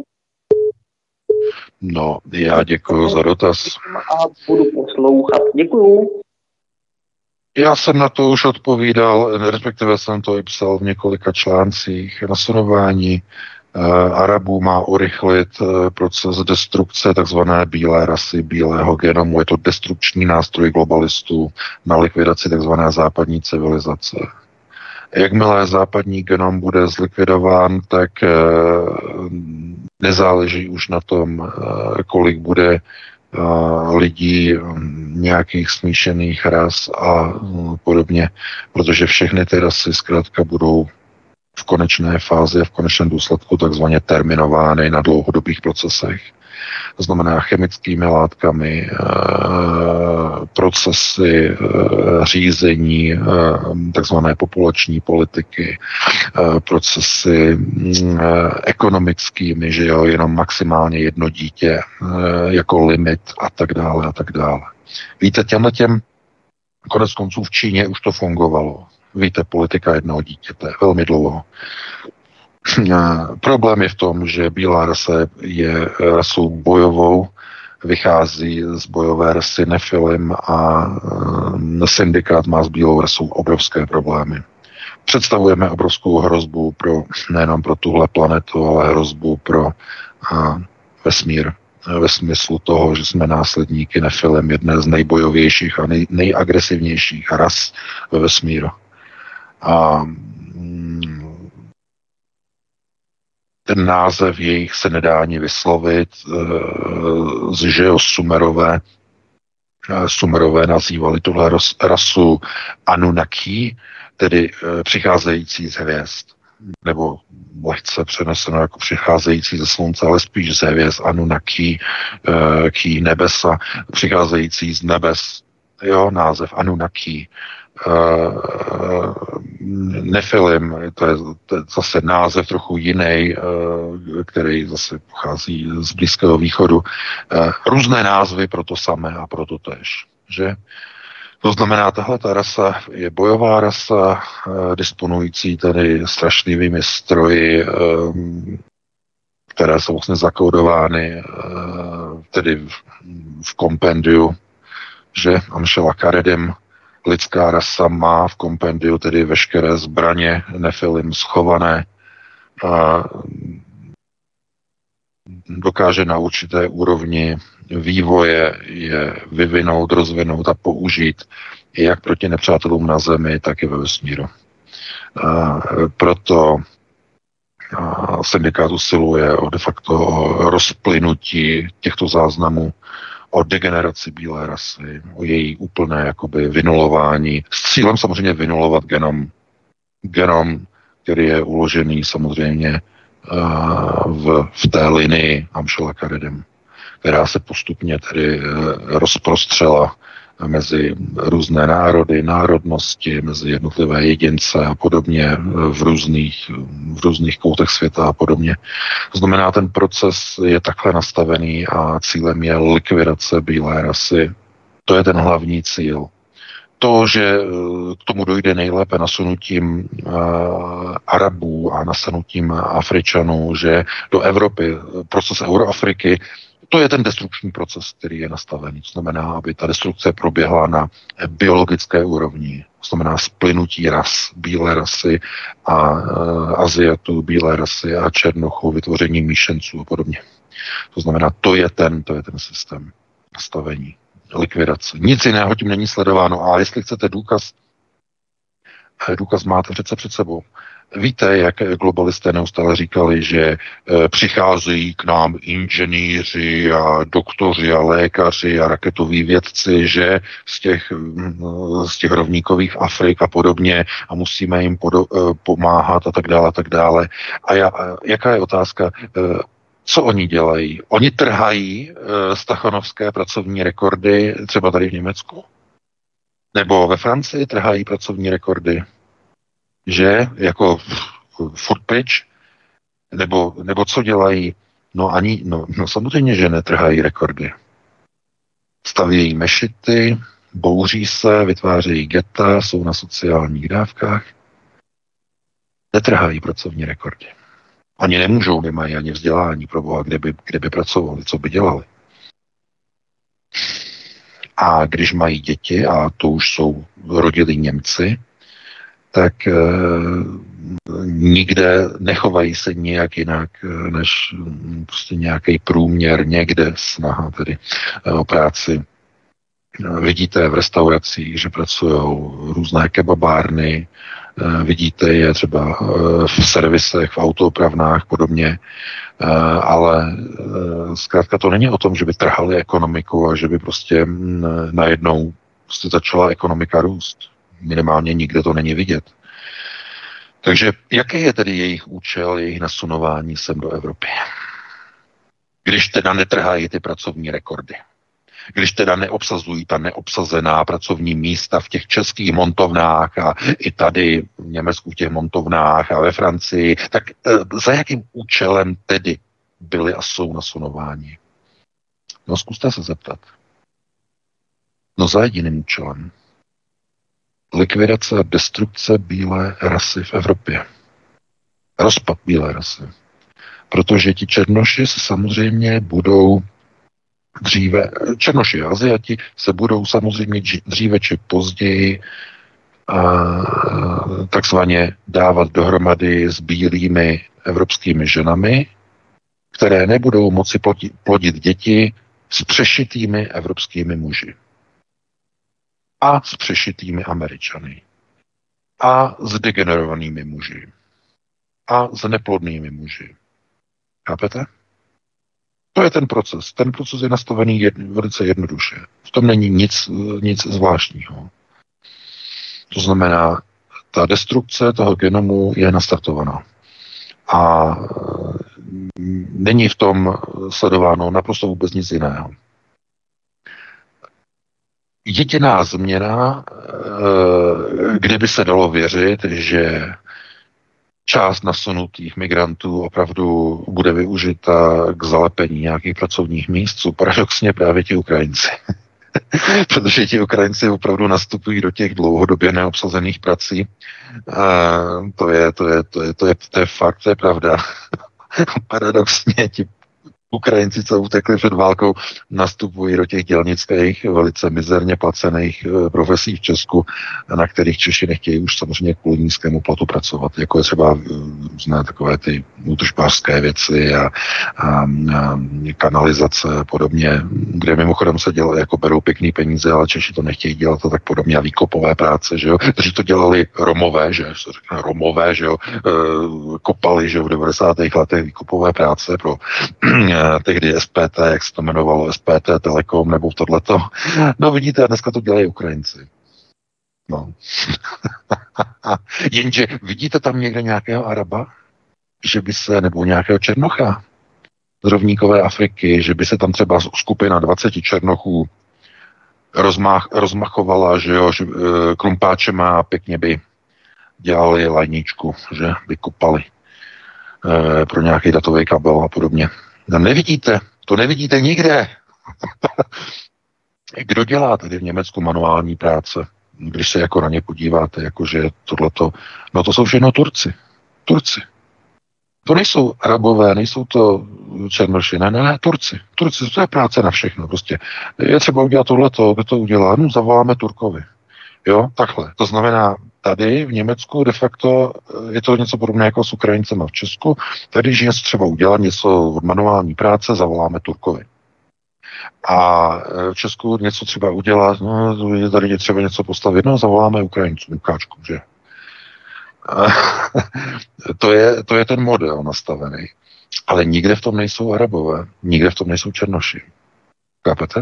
No, já děkuji za dotaz. A budu poslouchat. Děkuju. Já jsem na to už odpovídal, respektive jsem to i psal v několika článcích. Nasunování eh, Arabů má urychlit eh, proces destrukce takzvané bílé rasy, bílého genomu. Je to destrukční nástroj globalistů na likvidaci takzvané západní civilizace. Jakmile západní genom bude zlikvidován, tak eh, nezáleží už na tom, eh, kolik bude lidí nějakých smíšených ras a podobně, protože všechny ty rasy zkrátka budou v konečné fázi a v konečném důsledku takzvaně terminovány na dlouhodobých procesech. To znamená chemickými látkami, procesy řízení, takzvané populační politiky, procesy ekonomickými, že jo, jenom maximálně jedno dítě jako limit a tak dále a tak dále. Víte, těmhle těm konec konců v Číně už to fungovalo. Víte, politika jednoho dítěte, velmi dlouho. Problém je v tom, že bílá rasa je rasou bojovou, vychází z bojové rasy Nefilim a syndikát má s bílou rasou obrovské problémy. Představujeme obrovskou hrozbu pro, nejenom pro tuhle planetu, ale hrozbu pro a, vesmír. Ve smyslu toho, že jsme následníky Nefilim, jedné z nejbojovějších a nej, nejagresivnějších ras ve vesmíru. A mm, ten název jejich se nedá ani vyslovit, že jo, Sumerové, Sumerové nazývali tuhle rasu Anunnaki, tedy přicházející z hvězd, nebo lehce přeneseno jako přicházející ze slunce, ale spíš z hvězd, Anunnaki, ký nebesa, přicházející z nebes, jo, název Anunnaki. Uh, Nefilim, to je, to je zase název trochu jiný, uh, který zase pochází z Blízkého východu. Uh, různé názvy pro to samé a pro to též, že? To znamená, tahle ta rasa je bojová rasa, uh, disponující tedy strašlivými stroji, uh, které jsou vlastně zakódovány uh, tedy v, v kompendiu, že? Amšela Karedim. Lidská rasa má v kompendiu tedy veškeré zbraně Nefilim schované a dokáže na určité úrovni vývoje je vyvinout, rozvinout a použít jak proti nepřátelům na zemi, tak i ve vesmíru. A proto a syndikát usiluje o de facto o rozplynutí těchto záznamů, o degeneraci bílé rasy, o její úplné jakoby vynulování, s cílem samozřejmě vynulovat genom. Genom, který je uložený samozřejmě uh, v, v té linii Amšela Karedim, která se postupně tedy uh, rozprostřela mezi různé národy, národnosti, mezi jednotlivé jedince a podobně v různých, v různých koutech světa a podobně. To znamená, ten proces je takhle nastavený a cílem je likvidace bílé rasy. To je ten hlavní cíl. To, že k tomu dojde nejlépe nasunutím uh, Arabů a nasunutím Afričanů, že do Evropy, proces Euroafriky, to je ten destrukční proces, který je nastavený. To znamená, aby ta destrukce proběhla na biologické úrovni. To znamená splynutí ras, bílé rasy a uh, Aziatů, bílé rasy a černochů, vytvoření míšenců a podobně. To znamená, to je ten, to je ten systém nastavení, likvidace. Nic jiného tím není sledováno. A jestli chcete důkaz, Důkaz máte přece před sebou. Víte, jak globalisté neustále říkali, že e, přicházejí k nám inženýři a doktoři a lékaři a raketoví vědci, že z těch, z těch rovníkových Afrik a podobně a musíme jim podo, e, pomáhat a tak dále a tak dále. A, já, a jaká je otázka? E, co oni dělají? Oni trhají e, stachanovské pracovní rekordy třeba tady v Německu? Nebo ve Francii trhají pracovní rekordy? Že jako furt pryč, nebo, nebo co dělají, no ani, no, no samozřejmě, že netrhají rekordy. Stavějí mešity, bouří se, vytvářejí geta, jsou na sociálních dávkách. Netrhají pracovní rekordy. Ani nemůžou, nemají ani vzdělání pro Boha, kde by, kde by pracovali, co by dělali. A když mají děti, a to už jsou rodilí Němci, tak e, nikde nechovají se nějak jinak, než prostě nějaký průměr, někde snaha tedy e, o práci. E, vidíte v restauracích, že pracují různé kebabárny, e, vidíte je třeba e, v servisech, v autoopravnách podobně, e, ale e, zkrátka to není o tom, že by trhali ekonomiku a že by prostě m, najednou prostě začala ekonomika růst. Minimálně nikde to není vidět. Takže jaký je tedy jejich účel, jejich nasunování sem do Evropy? Když teda netrhají ty pracovní rekordy. Když teda neobsazují ta neobsazená pracovní místa v těch českých montovnách a i tady v Německu v těch montovnách a ve Francii, tak e, za jakým účelem tedy byli a jsou nasunováni? No zkuste se zeptat. No za jediným účelem. Likvidace a destrukce bílé rasy v Evropě. Rozpad bílé rasy. Protože ti černoši se samozřejmě budou dříve, černoši a Aziati se budou samozřejmě dříve či později a, takzvaně dávat dohromady s bílými evropskými ženami, které nebudou moci plodit, plodit děti s přešitými evropskými muži. A s přešitými Američany. A s degenerovanými muži. A s neplodnými muži. Chápete? To je ten proces. Ten proces je nastavený jed, velice jednoduše. V tom není nic, nic zvláštního. To znamená, ta destrukce toho genomu je nastartovaná. A není v tom sledováno naprosto vůbec nic jiného. Jediná změna, kdyby se dalo věřit, že část nasunutých migrantů opravdu bude využita k zalepení nějakých pracovních míst, jsou paradoxně právě ti Ukrajinci. Protože ti Ukrajinci opravdu nastupují do těch dlouhodobě neobsazených prací. A to je, to je, to je, to je, to je fakt, to je pravda. Paradoxně ti Ukrajinci, co utekli před válkou, nastupují do těch dělnických, velice mizerně placených profesí v Česku, na kterých Češi nechtějí už samozřejmě kvůli nízkému platu pracovat, jako je třeba různé takové ty útržbářské věci a, a, a kanalizace a podobně, kde mimochodem se dělá, jako berou pěkný peníze, ale Češi to nechtějí dělat to tak podobně a výkopové práce, že jo, takže to dělali Romové, že se řekne Romové, že jo, kopali, že jo, v devadesátých letech výkopové práce pro tehdy S P T, jak se to jmenovalo, S P T Telekom nebo tohleto. No vidíte, dneska to dělají Ukrajinci. No. Jenže vidíte tam někde nějakého Araba? Že by se, nebo nějakého Černocha z rovníkové Afriky, že by se tam třeba skupina dvaceti Černochů rozmach, rozmachovala, že jo, že, e, klumpáčem a pěkně by dělali lajničku, že by kopali e, pro nějaký datový kabel a podobně. No nevidíte, to nevidíte nikde. Kdo dělá tady v Německu manuální práce? Když se jako na ně podíváte, jakože tohleto, no to jsou všechno Turci. Turci. To nejsou Arabové, nejsou to Černoši, ne, ne, ne, Turci. Turci, to je práce na všechno. Prostě je třeba udělat tohleto, kdo to udělá, no zavoláme Turkovi. Jo, takhle. To znamená, tady v Německu de facto je to něco podobné jako s Ukrajincema v Česku. Tady, když něco třeba udělat, něco od manuální práce, zavoláme Turkovi. A v Česku něco třeba udělat, no, tady je třeba něco postavit, no, zavoláme Ukrajincům, Lukáčku, že? to, je, to je ten model nastavený. Ale nikde v tom nejsou Arabové, nikde v tom nejsou Černoši. Chápete?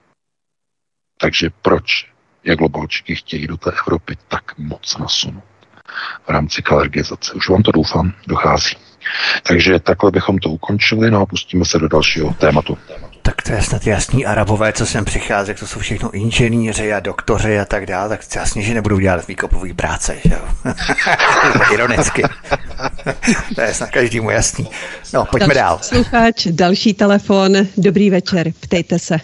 Takže proč je globalčiky chtějí do té Evropy tak moc nasunout v rámci kalergizace? Už vám to, doufám, dochází. Takže takhle bychom to ukončili, no a pustíme se do dalšího tématu. Tak to je snad jasný, Arabové, co sem přichází, to jsou všechno inženýři a doktoři a tak dále, tak jasně, že nebudou dělat výkopový práce, že jo? Ironicky. To je snad každému jasný. No, pojďme další dál. Sluchač, další telefon, dobrý večer, ptejte se.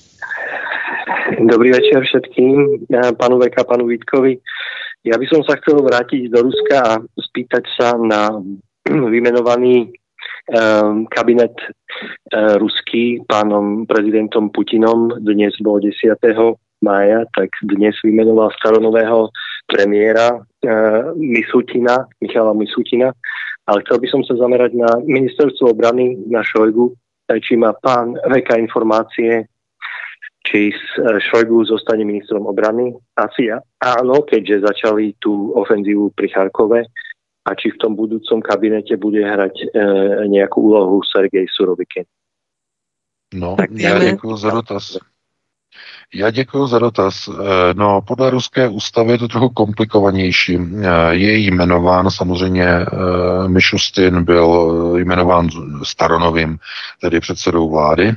Dobrý večer všetkým, panu Veka, panu Vítkovi. Ja by som sa chcel vrátiť do Ruska a spýtať sa na vymenovaný um, kabinet uh, ruský pánom prezidentom Putinom. Dnes bolo desiateho mája, tak dnes vymenoval staronového premiéra uh, Misutina, Michala Misutina. Ale chcel by som sa zamerať na ministerstvo obrany, na Šojgu, či má pán Veka informácie, či Šojgu zostane ministrom obrany. Asi áno, keďže začali tú ofenzívu pri Charkove, a či v tom budúcom kabinete bude hrať e, nejakú úlohu Sergej Surovikin. No, tak já děkuji za dotaz. Já děkuji za dotaz. No, podle ruské ústavy je to trochu komplikovanější. Je jmenován samozřejmě, Mišustin byl jmenován Staronovým, tedy předsedou vlády,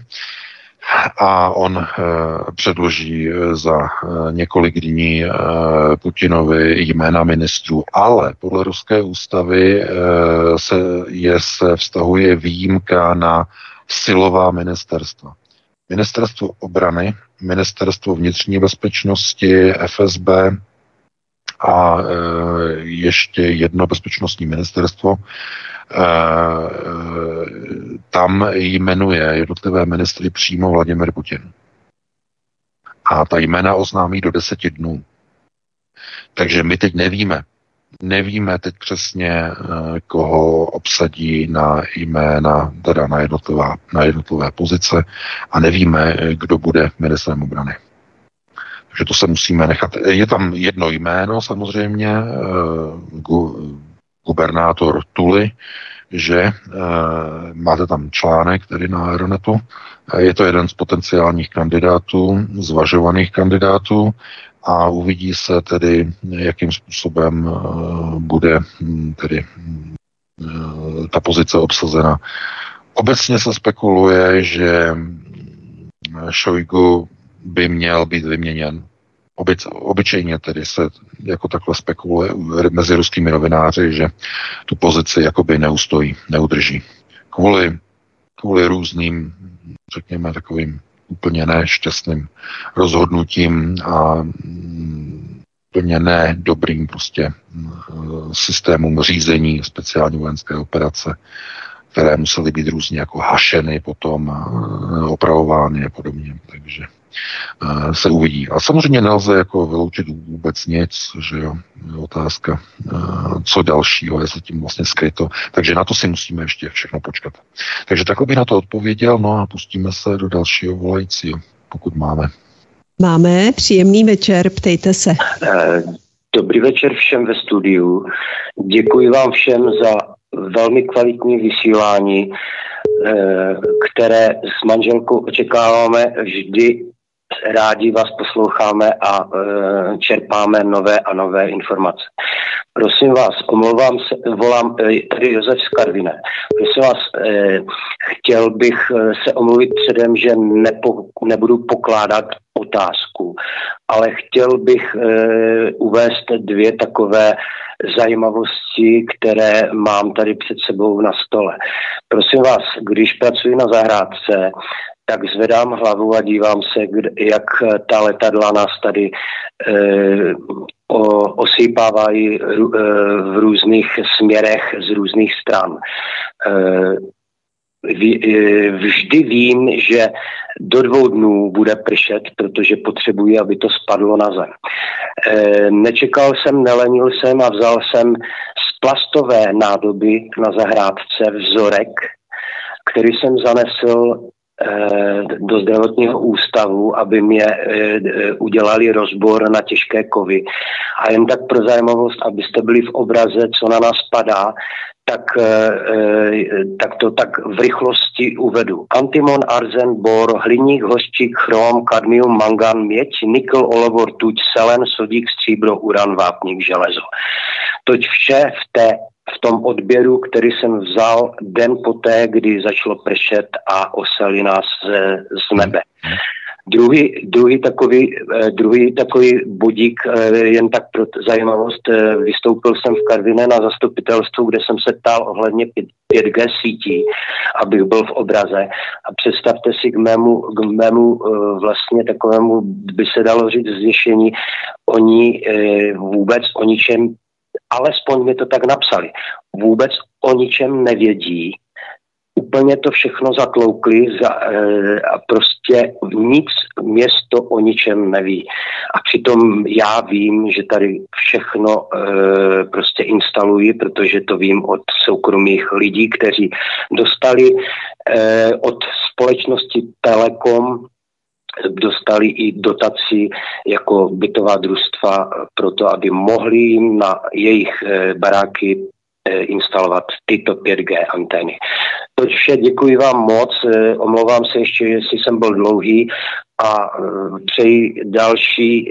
a on e, předloží za e, několik dní e, Putinovi jména ministrů, ale podle ruské ústavy e, se, je, se vztahuje výjimka na silová ministerstva. Ministerstvo obrany, Ministerstvo vnitřní bezpečnosti, F S B a e, ještě jedno bezpečnostní ministerstvo. Tam jmenuje jednotlivé ministry přímo Vladimir Putin. A ta jména oznámí do deseti dnů. Takže my teď nevíme. Nevíme teď přesně, koho obsadí na jména, teda na, jednotlivá, na jednotlivé pozice a nevíme, kdo bude ministrem obrany. Takže to se musíme nechat. Je tam jedno jméno samozřejmě, gubernátor Tuli, že e, máte tam článek, tedy na Aeronetu. Je to jeden z potenciálních kandidátů, zvažovaných kandidátů a uvidí se tedy, jakým způsobem e, bude tedy e, ta pozice obsazena. Obecně se spekuluje, že Šojgu by měl být vyměněn. Obyč, obyčejně tedy se jako takhle spekuluje mezi ruskými novináři, že tu pozici jakoby neustojí, neudrží. Kvůli, kvůli různým, řekněme, takovým úplně nešťastným rozhodnutím a úplně nedobrým prostě systémům řízení speciální vojenské operace, které musely být různě jako hašeny, potom opravovány a podobně. Takže se uvidí. A samozřejmě nelze jako vyloučit vůbec nic, že jo, je otázka, co dalšího je se tím vlastně skryto. Takže na to si musíme ještě všechno počkat. Takže takhle bych na to odpověděl, no a pustíme se do dalšího volajícího, pokud máme. Máme, příjemný večer, ptejte se. Dobrý večer všem ve studiu. Děkuji vám všem za velmi kvalitní vysílání, které s manželkou očekáváme vždy. Rádi vás posloucháme a e, čerpáme nové a nové informace. Prosím vás, omlouvám se, volám e, tady Josef z Karviné. Prosím vás, e, chtěl bych se omluvit předem, že nepo, nebudu pokládat otázku, ale chtěl bych e, uvést dvě takové zajímavosti, které mám tady před sebou na stole. Prosím vás, když pracuji na zahrádce, tak zvedám hlavu a dívám se, jak ta letadla nás tady e, o, osýpávají e, v různých směrech z různých stran. E, Vždy vím, že do dvou dnů bude pršet, protože potřebuji, aby to spadlo na zem. Nečekal jsem, nelenil jsem a vzal jsem z plastové nádoby na zahrádce vzorek, který jsem zanesl do zdravotního ústavu, aby mě udělali rozbor na těžké kovy. A jen tak pro zajímavost, abyste byli v obraze, co na nás padá, tak, tak to tak v rychlosti uvedu. Antimon, arzen, bor, hliník, hořčík, chrom, kadmium, mangan, měď, nikl, olovo, rtuť, selen, sodík, stříbro, uran, vápník, železo. Toť vše v té v tom odběru, který jsem vzal den poté, kdy začalo pršet a oseli nás z, z nebe. Druhý, druhý, takový, druhý takový bodík, jen tak pro zajímavost, vystoupil jsem v Karviné na zastupitelstvu, kde jsem se ptal ohledně pět G sítí, abych byl v obraze. A představte si k mému, k mému vlastně takovému, by se dalo říct, zděšení, oni vůbec o ničem, alespoň mi to tak napsali, vůbec o ničem nevědí, úplně to všechno zatloukli za, a prostě nic město o ničem neví. A přitom já vím, že tady všechno e, prostě instalují, protože to vím od soukromých lidí, kteří dostali e, od společnosti Telekom, dostali i dotaci jako bytová družstva pro to, aby mohli jim na jejich e, baráky instalovat tyto pět G antény. To vše, děkuji vám moc, omlouvám se ještě, jestli jsem byl dlouhý a přeji další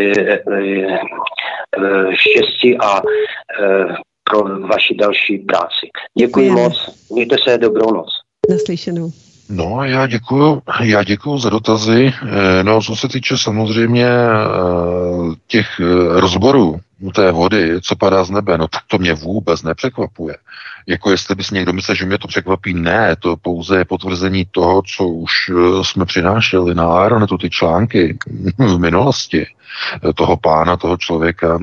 štěstí a pro vaši další práci. Děkuji Děkujeme. moc, mějte se, dobrou noc. Naslyšenou. No, já děkuju, já děkuju za dotazy. No, co se týče samozřejmě těch rozborů té vody, co padá z nebe, no tak to mě vůbec nepřekvapuje. Jako jestli bys někdo myslel, že mě to překvapí, ne, to pouze je potvrzení toho, co už jsme přinášeli na Aeronetu, ty články v minulosti, toho pána, toho člověka,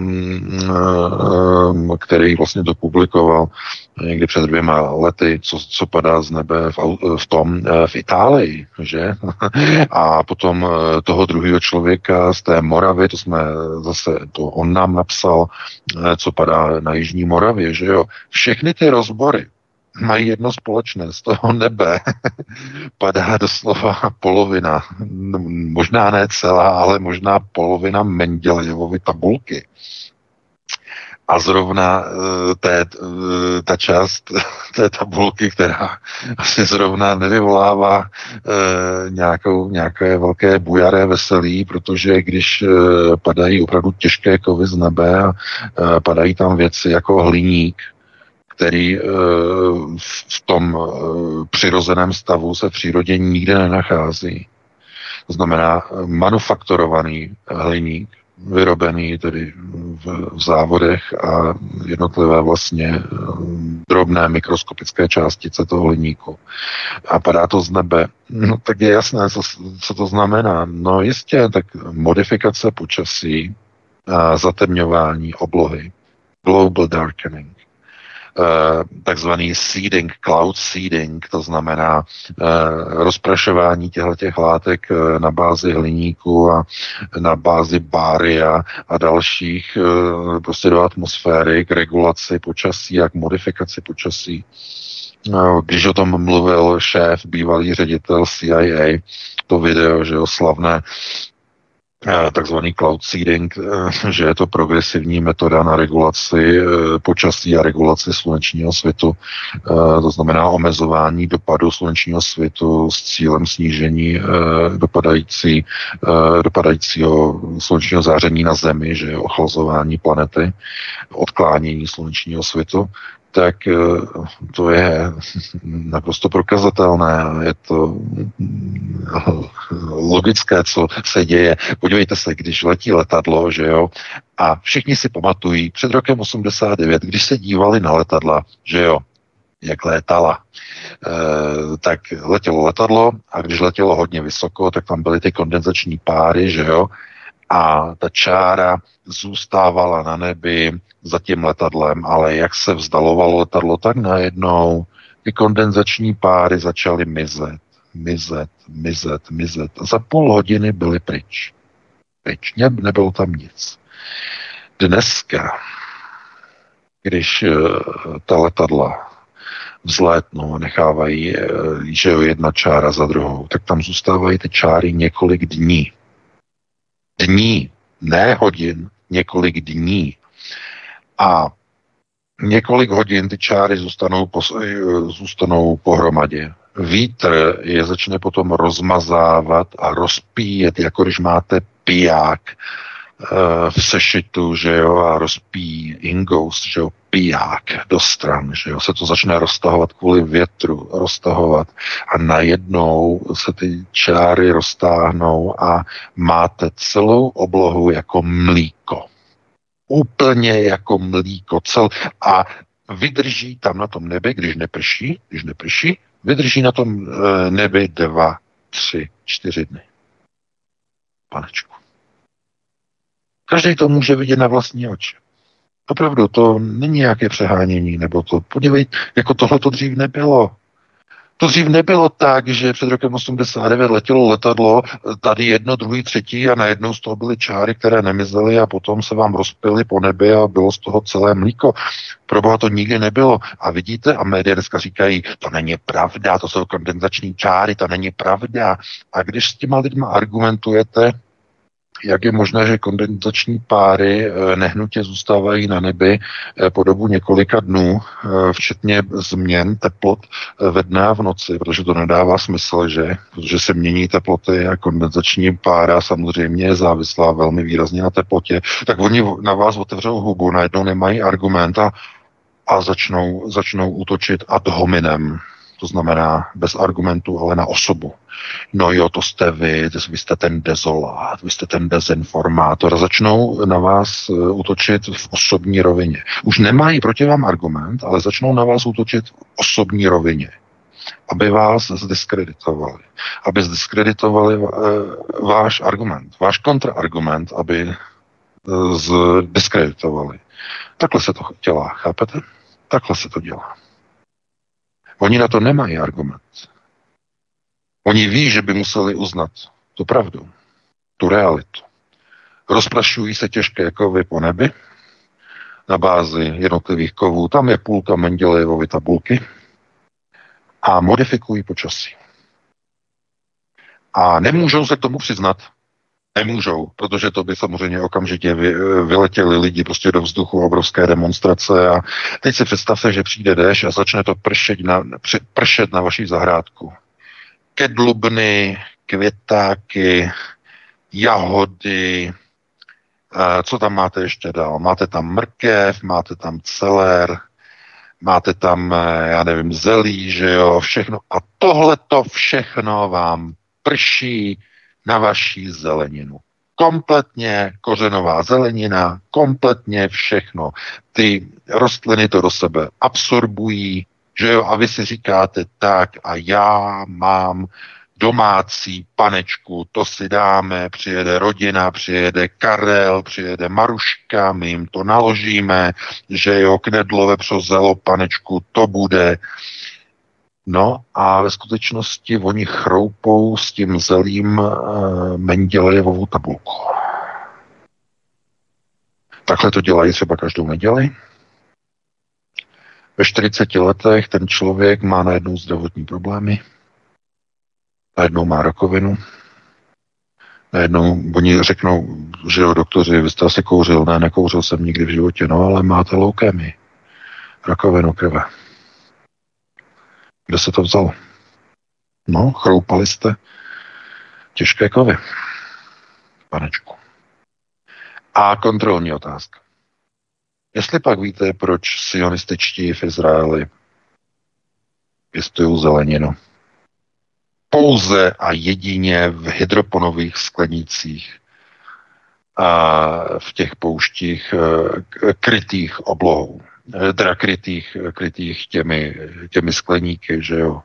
který vlastně to publikoval někdy před dvěma lety, co, co padá z nebe v, v tom, v Itálii, že? A potom toho druhého člověka z té Moravy, to jsme zase, to on nám napsal, co padá na Jižní Moravě, že jo? Všechny ty rozbory mají jedno společné, z toho nebe padá doslova polovina, možná ne celá, ale možná polovina Mendelejevovy tabulky. A zrovna té, ta část té tabulky, která asi zrovna nevyvolává nějakou, nějaké velké bujaré veselí, protože když padají opravdu těžké kovy z nebe a padají tam věci jako hliník, který v tom přirozeném stavu se v přírodě nikde nenachází. To znamená manufakturovaný hliník, vyrobený tedy v, v závodech a jednotlivé vlastně drobné mikroskopické částice toho hliníku. A padá to z nebe. No tak je jasné, co, co to znamená. No jistě, tak modifikace počasí, a zatemňování oblohy, global darkening, takzvaný seeding, cloud seeding, to znamená rozprašování těchto látek na bázi hliníku a na bázi bária a dalších prostě do atmosféry k regulaci počasí a k modifikaci počasí. Když o tom mluvil šéf, bývalý ředitel C I A, to video, že jo, slavné, takzvaný cloud seeding, že je to progresivní metoda na regulaci počasí a regulaci slunečního svitu. To znamená omezování dopadu slunečního svitu s cílem snížení dopadající, dopadajícího slunečního záření na Zemi, že je ochlazování planety, odklánění slunečního svitu. Tak to je naprosto prokazatelné. Je to logické, co se děje. Podívejte se, když letí letadlo, že jo, a všichni si pamatují před rokem osmdesát devět, když se dívali na letadla, že jo, jak létala, e, tak letělo letadlo a když letělo hodně vysoko, tak tam byly ty kondenzační páry, že jo, a ta čára zůstávala na nebi za tím letadlem, ale jak se vzdalovalo letadlo, tak najednou ty kondenzační páry začaly mizet, mizet, mizet, mizet. A za půl hodiny byly pryč. Pryč. Ne, nebylo tam nic. Dneska, když ta letadla vzlétnou a nechávají, že jo, jedna čára za druhou, tak tam zůstávají ty čáry několik dní. Dní, ne hodin, několik dní. A několik hodin ty čáry zůstanou, po, zůstanou pohromadě. Vítr je začne potom rozmazávat a rozpíjet, jako když máte piják v sešitu, že jo, a rozpíjí ingoust, že jo, piják do stran, že jo, se to začne roztahovat kvůli větru, roztahovat a najednou se ty čáry roztáhnou a máte celou oblohu jako mlíko. Úplně jako mlíko. Cel, a vydrží tam na tom nebi, když neprší, když neprší, vydrží na tom e, nebi dva, tři, čtyři dny. Panečku. Každý to může vidět na vlastní oči. Opravdu, to není nějaké přehánění, nebo to, podívejte, jako tohle to dřív nebylo. To dřív nebylo tak, že před rokem osmdesát devět letělo letadlo, tady jedno, druhý, třetí a najednou z toho byly čáry, které nemizely a potom se vám rozpily po nebi a bylo z toho celé mlíko. Proboha, to nikdy nebylo. A vidíte, a média dneska říkají, to není pravda, to jsou kondenzační čáry, to není pravda. A když s těma lidma argumentujete, jak je možné, že kondenzační páry nehnutě zůstávají na nebi po dobu několika dnů, včetně změn teplot ve dne a v noci, protože to nedává smysl, že? Protože se mění teploty a kondenzační pára samozřejmě je závislá velmi výrazně na teplotě, tak oni na vás otevřou hubu, najednou nemají argument a, a začnou, začnou útočit ad hominem. To znamená bez argumentu, ale na osobu. No jo, to jste vy, vy jste ten dezolát, vy jste ten dezinformátor. Začnou na vás útočit v osobní rovině. Už nemají proti vám argument, ale začnou na vás útočit v osobní rovině. Aby vás zdiskreditovali. Aby zdiskreditovali váš argument, váš kontraargument, aby zdiskreditovali. Takhle se to dělá, chápete? Takhle se to dělá. Oni na to nemají argument. Oni ví, že by museli uznat tu pravdu, tu realitu. Rozprašují se těžké kovy po nebi na bázi jednotlivých kovů. Tam je půlka Mendelejevovy tabulky a modifikují počasí. A nemůžou se k tomu přiznat. Nemůžou, protože to by samozřejmě okamžitě vy, vyletěli lidi prostě do vzduchu, obrovské demonstrace a teď si představte, že přijde déšť a začne to pršet na, pršet na vaší zahrádku. Kedlubny, květáky, jahody, co tam máte ještě dál? Máte tam mrkev, máte tam celer, máte tam, já nevím, zelí, že jo, všechno. A tohle to všechno vám prší na vaší zeleninu. Kompletně kořenová zelenina, kompletně všechno. Ty rostliny to do sebe absorbují, že jo, a vy si říkáte tak a já mám domácí panečku, to si dáme, přijede rodina, přijede Karel, přijede Maruška, my jim to naložíme, že jo, knedlo, vepřo, zelo, panečku, to bude. No a ve skutečnosti oni chroupou s tím zelím e, Mendelejevovou tabulku. Takhle to dělají třeba každou neděli. Ve čtyřiceti letech ten člověk má najednou zdravotní problémy, najednou má rakovinu, najednou oni řeknou, že jo, doktoři, vy jste asi kouřil, ne, nekouřil jsem nikdy v životě, no, ale máte leukémii, rakovinu krve. Kde se to vzalo? No, chroupali jste těžké kovy, panečku. A kontrolní otázka. Jestli pak víte, proč sionističtí v Izraeli pěstují zeleninu, pouze a jedině v hydroponových sklenících a v těch pouštích krytých oblohou, teda krytých, krytých těmi, těmi skleníky, že jo.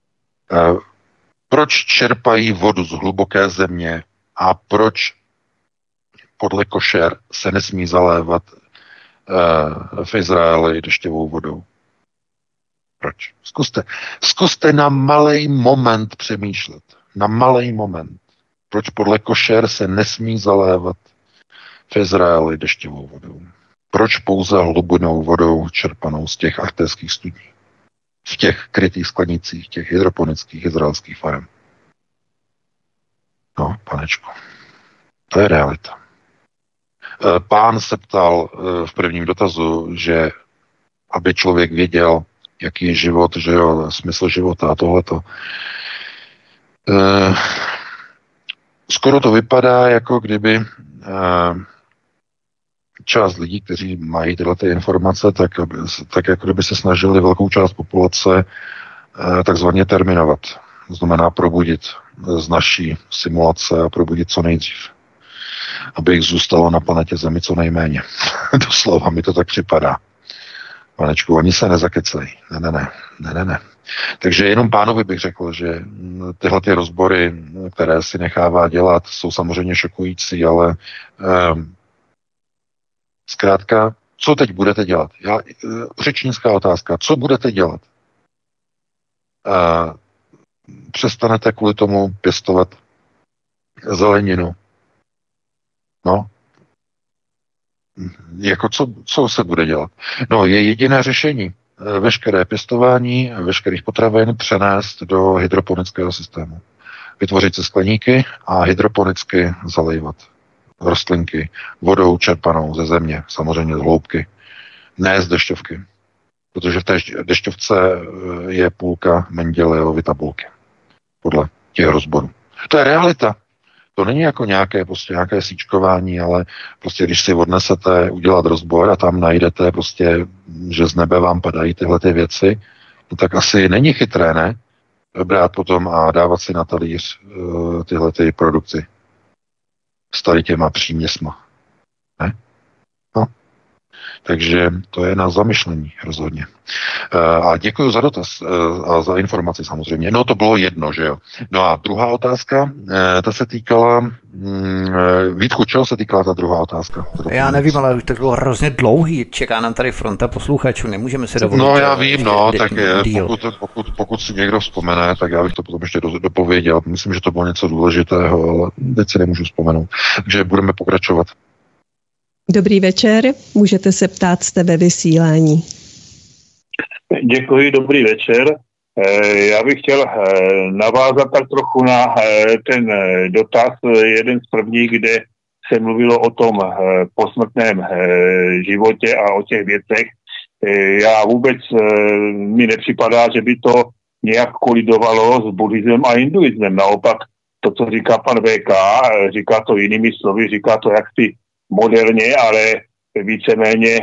Proč čerpají vodu z hluboké země a proč podle košer se nesmí zalévat v Izraeli dešťovou vodou? Proč? Zkuste, zkuste na malej moment přemýšlet. Na malej moment. Proč podle košer se nesmí zalévat v Izraeli dešťovou vodou? Proč pouze hlubinnou vodou čerpanou z těch artéských studní? v těch krytých skladnicích, těch hydroponických izraelských farem. No, panečku. To je realita. Pán se ptal v prvním dotazu, že aby člověk věděl, jaký je život, že jo, smysl života a tohleto. Skoro to vypadá, jako kdyby část lidí, kteří mají tyhle ty informace, tak, tak jako kdyby se snažili velkou část populace takzvaně terminovat. To znamená probudit z naší simulace a probudit co nejdřív. Aby jich zůstalo na planetě Zemi co nejméně. Doslova mi to tak připadá. Panečku, oni se nezakecají. Ne, ne, ne, ne, ne, ne. Takže jenom pánovi bych řekl, že tyhle ty rozbory, které si nechává dělat, jsou samozřejmě šokující, ale eh, zkrátka, co teď budete dělat? Já, eh, řečnická otázka, co budete dělat? Eh, přestanete kvůli tomu pěstovat zeleninu? No, jako co, co se bude dělat? No, je jediné řešení. Veškeré pěstování, veškerých potravin přenést do hydroponického systému. Vytvořit si skleníky a hydroponicky zalejvat rostlinky vodou čerpanou ze země, samozřejmě z hloubky, ne z dešťovky. Protože v té dešťovce je půlka Mendelejevovy tabulky. Podle těch rozborů. To je realita. To není jako nějaké, prostě nějaké síčkování, ale prostě když si odnesete udělat rozbor a tam najdete prostě, že z nebe vám padají tyhle ty věci, no tak asi není chytré, ne? Brát potom a dávat si na talíř uh, tyhle ty produkty s tady těma příměsma. Ne? No. Takže to je na zamyšlení rozhodně. Uh, a děkuji za dotaz uh, a za informaci samozřejmě. No to bylo jedno, že jo. No a druhá otázka, uh, ta se týkala, um, Vítku, čeho se týkala ta druhá otázka? Já nevím, ale to bylo hrozně dlouhý. Čeká nám tady fronta posluchačů, nemůžeme si dovolit. No já vím, no, tak je, pokud, pokud, pokud si někdo vzpomene, tak já bych to potom ještě dopověděl. Myslím, že to bylo něco důležitého, ale teď si nemůžu vzpomenout. Takže budeme pokračovat. Dobrý večer, můžete se ptát, jste ve vysílání. Děkuji, dobrý večer. Já bych chtěl navázat tak trochu na ten dotaz, jeden z prvních, kde se mluvilo o tom posmrtném životě a o těch věcech. Já vůbec mi nepřipadá, že by to nějak kolidovalo s buddhismem a hinduismem. Naopak to, co říká pan V K, říká to jinými slovy, říká to jaksi moderně, ale víceméně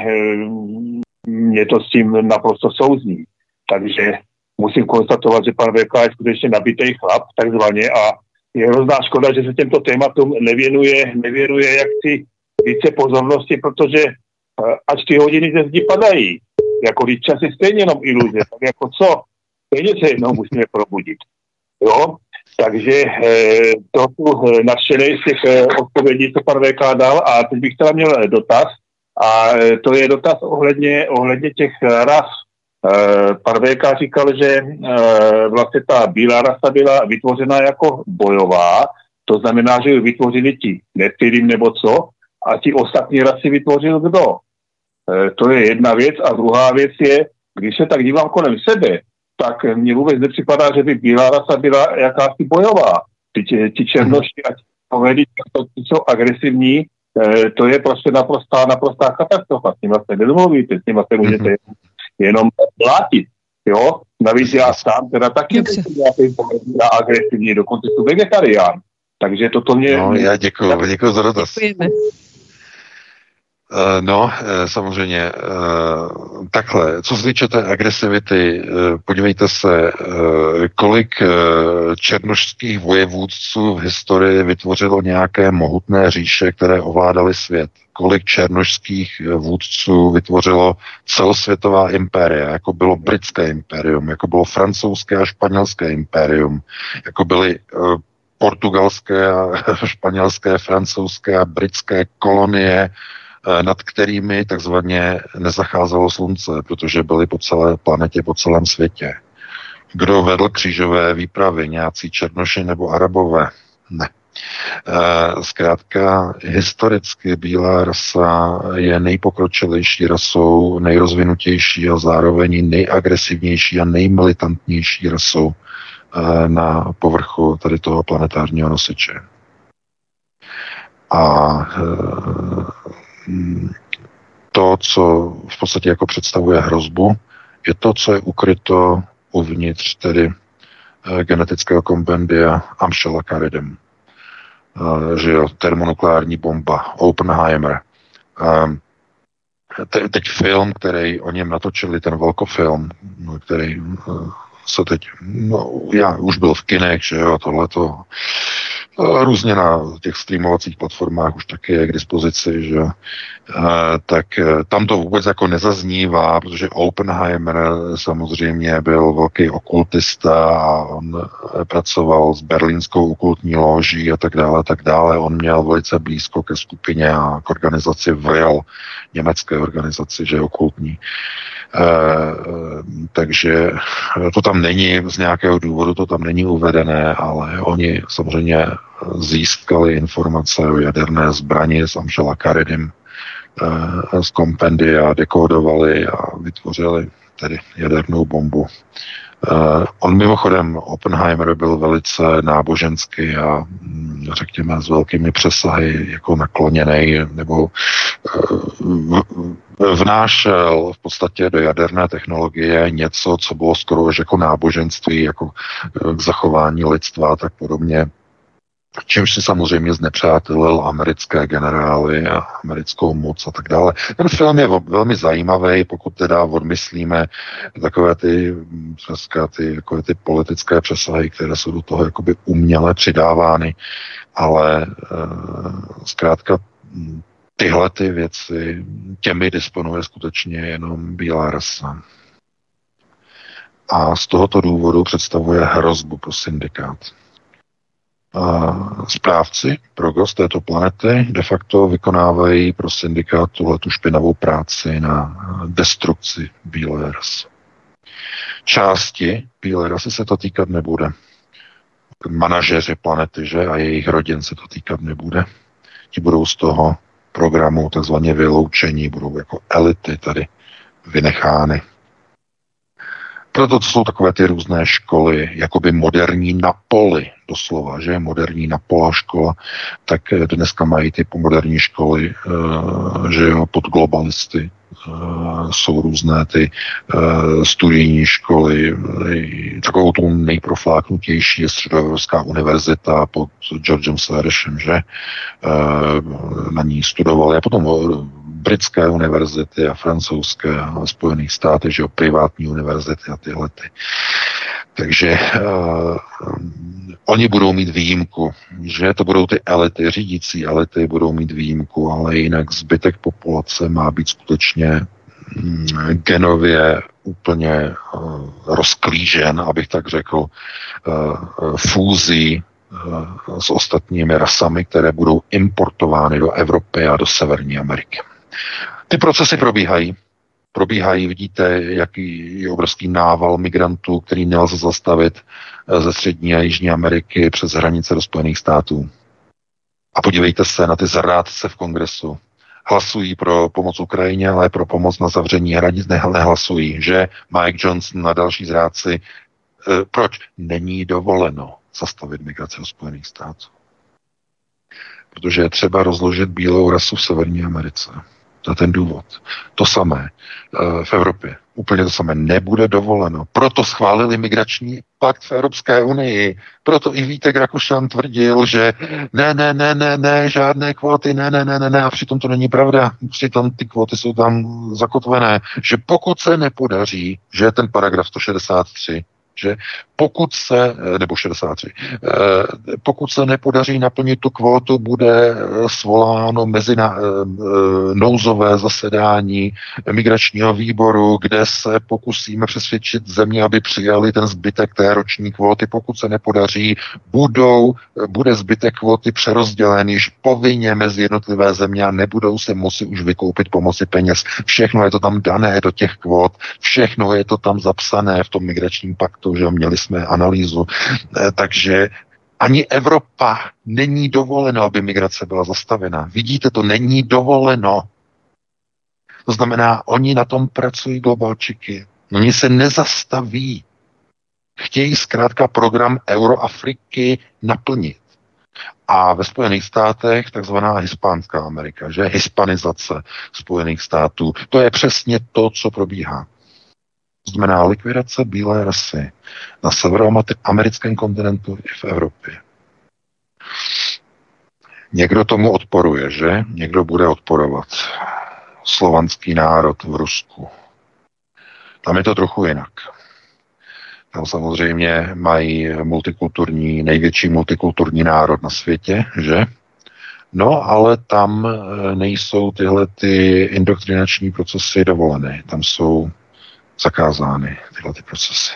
mě to s tím naprosto souzní. Takže musím konstatovat, že pan V K je skutečně nabitý chlap, takzvaně, a je hrozná škoda, že se těmto tématům nevěnuje, nevěnuje jaksi více pozornosti, protože až ty hodiny ze zdi padají, jako když čas je stejně jenom iluze, tak jako co? Stejně se jednou musíme probudit. Jo? Takže eh, to tu nadšenej z těch eh, odpovědí, co pan V K dal, a teď bych teda měl dotaz, a eh, to je dotaz ohledně, ohledně těch ras. Eh, pan V K říkal, že eh, vlastně ta bílá rasa byla vytvořena jako bojová, to znamená, že ji vytvořili ti Nefilim nebo co, a ti ostatní rasy vytvořil kdo? Eh, to je jedna věc, a druhá věc je, když se tak dívám kolem sebe, tak mně vůbec nepřipadá, že by bílá rasa byla jakási bojová. Ty, ti černoši a ti povedy, ti jsou agresivní, eh, to je prostě naprostá, naprostá katastrofa. S nimi se nedomluvíte, s nimi se můžete jenom plátit. Jo? Navíc já sám teda taky nejsem agresivní, dokonce jsou vegetarián. Takže toto mě... No, já děkuji, děkuji za dotaz. Děkujeme. No, samozřejmě, takhle, co se týče té agresivity, podívejte se, kolik černošských vojevůdců v historii vytvořilo nějaké mohutné říše, které ovládaly svět. Kolik černošských vůdců vytvořilo celosvětová impéria, jako bylo britské impérium, jako bylo francouzské a španělské impérium, jako byly portugalské a španělské, francouzské a britské kolonie, nad kterými takzvaně nezacházelo slunce, protože byly po celé planetě, po celém světě. Kdo vedl křížové výpravy, nějací černoši nebo Arabové? Ne. Zkrátka, historicky bílá rasa je nejpokročilejší rasou, nejrozvinutější a zároveň nejagresivnější a nejmilitantnější rasou na povrchu tady toho planetárního nosiče. A to, co v podstatě jako představuje hrozbu, je to, co je ukryto uvnitř tedy genetického kompendia Amschela Caridem. Že jo, termonukleární bomba, Oppenheimer. Te, teď film, který o něm natočili, ten velkofilm, který se teď, no, já už byl v kinech, že jo, tohleto, různě na těch streamovacích platformách už taky je k dispozici, že tak tam to vůbec jako nezaznívá, protože Oppenheimer samozřejmě byl velký okultista a on pracoval s berlínskou okultní loží a tak dále, tak dále. On měl velice blízko ke skupině a k organizaci V R I L, německé organizaci, že okultní. E, takže to tam není, z nějakého důvodu to tam není uvedené, ale oni samozřejmě získali informace o jaderné zbrani s Amschela Caridem e, z kompendia, dekodovali a vytvořili tedy jadernou bombu. Uh, on mimochodem, Oppenheimer, byl velice náboženský a řekněme s velkými přesahy jako nakloněný, nebo uh, vnášel v podstatě do jaderné technologie něco, co bylo skoro až jako náboženství, jako k zachování lidstva a tak podobně. Čímž si samozřejmě znepřátelil americké generály a americkou moc a tak dále. Ten film je velmi zajímavý, pokud teda odmyslíme takové ty, ty, jako ty politické přesahy, které jsou do toho jakoby uměle přidávány, ale e, zkrátka tyhle ty věci, těmi disponuje skutečně jenom bílá rasa. A z tohoto důvodu představuje hrozbu pro syndikát. Správci progres této planety de facto vykonávají pro syndikát tuhletu špinavou práci na destrukci bílé rasy. Části bílé rasy se to týkat nebude. Manažeři planety, že, a jejich rodin se to týkat nebude. Ti budou z toho programu takzvaně vyloučení, budou jako elity tady vynechány. Proto to jsou takové ty různé školy, jakoby moderní na poli, doslova, že je moderní na pola škola, tak dneska mají ty moderní školy, že jo, pod globalisty. Jsou různé ty studijní školy, takovou tu nejprofláknutější je Středoevropská univerzita pod Georgem Sorosem, že na ní studovali a potom britské univerzity a francouzské a Spojených státech, že jo, privátní univerzity a tyhle ty. Takže uh, oni budou mít výjimku, že to budou ty elity, řídící elity budou mít výjimku, ale jinak zbytek populace má být skutečně mm, genově úplně uh, rozklížen, abych tak řekl, uh, fúzí uh, s ostatními rasami, které budou importovány do Evropy a do Severní Ameriky. Ty procesy probíhají. Probíhají, vidíte, jaký je obrovský nával migrantů, který nelze zastavit ze Střední a Jižní Ameriky přes hranice do Spojených států. A podívejte se na ty zrádce v kongresu. Hlasují pro pomoc Ukrajině, ale pro pomoc na zavření hranic nehlasují, že Mike Johnson a další zrádci. E, proč? Není dovoleno zastavit migraci do Spojených států. Protože je třeba rozložit bílou rasu v Severní Americe. To je ten důvod. To samé v Evropě. Úplně to samé. Nebude dovoleno. Proto schválili migrační pakt v Evropské unii. Proto i Vítek Rakušan tvrdil, že ne, ne, ne, ne, ne, žádné kvóty, ne, ne, ne, ne, ne. A přitom to není pravda. Přitom ty kvóty jsou tam zakotvené. Že pokud se nepodaří, že je ten paragraf sto šedesát tři, že pokud se, nebo šedesát tři, pokud se nepodaří naplnit tu kvótu, bude svoláno mezina, nouzové zasedání migračního výboru, kde se pokusíme přesvědčit země, aby přijali ten zbytek té roční kvóty. Pokud se nepodaří, budou, bude zbytek kvóty přerozdělen již povinně mezi jednotlivé země a nebudou se moci už vykoupit pomocí peněz. Všechno je to tam dané do těch kvót, všechno je to tam zapsané v tom migračním paktu, že měli jsme analýzu, takže Ani Evropa není dovoleno, aby migrace byla zastavena. Vidíte, to není dovoleno. To znamená, oni na tom pracují globalčiky. Oni se nezastaví. Chtějí zkrátka program Euroafriky naplnit. A ve Spojených státech takzvaná hispánská Amerika, že hispanizace Spojených států, to je přesně to, co probíhá. To znamená likvidace bílé rasy na severoamerickém kontinentu i v Evropě. Někdo tomu odporuje, že? Někdo bude odporovat. Slovanský národ v Rusku. Tam je to trochu jinak. Tam samozřejmě mají multikulturní, největší multikulturní národ na světě, že? No, ale tam nejsou tyhle ty indoktrinační procesy dovoleny. Tam jsou zakázány tyhle ty procesy.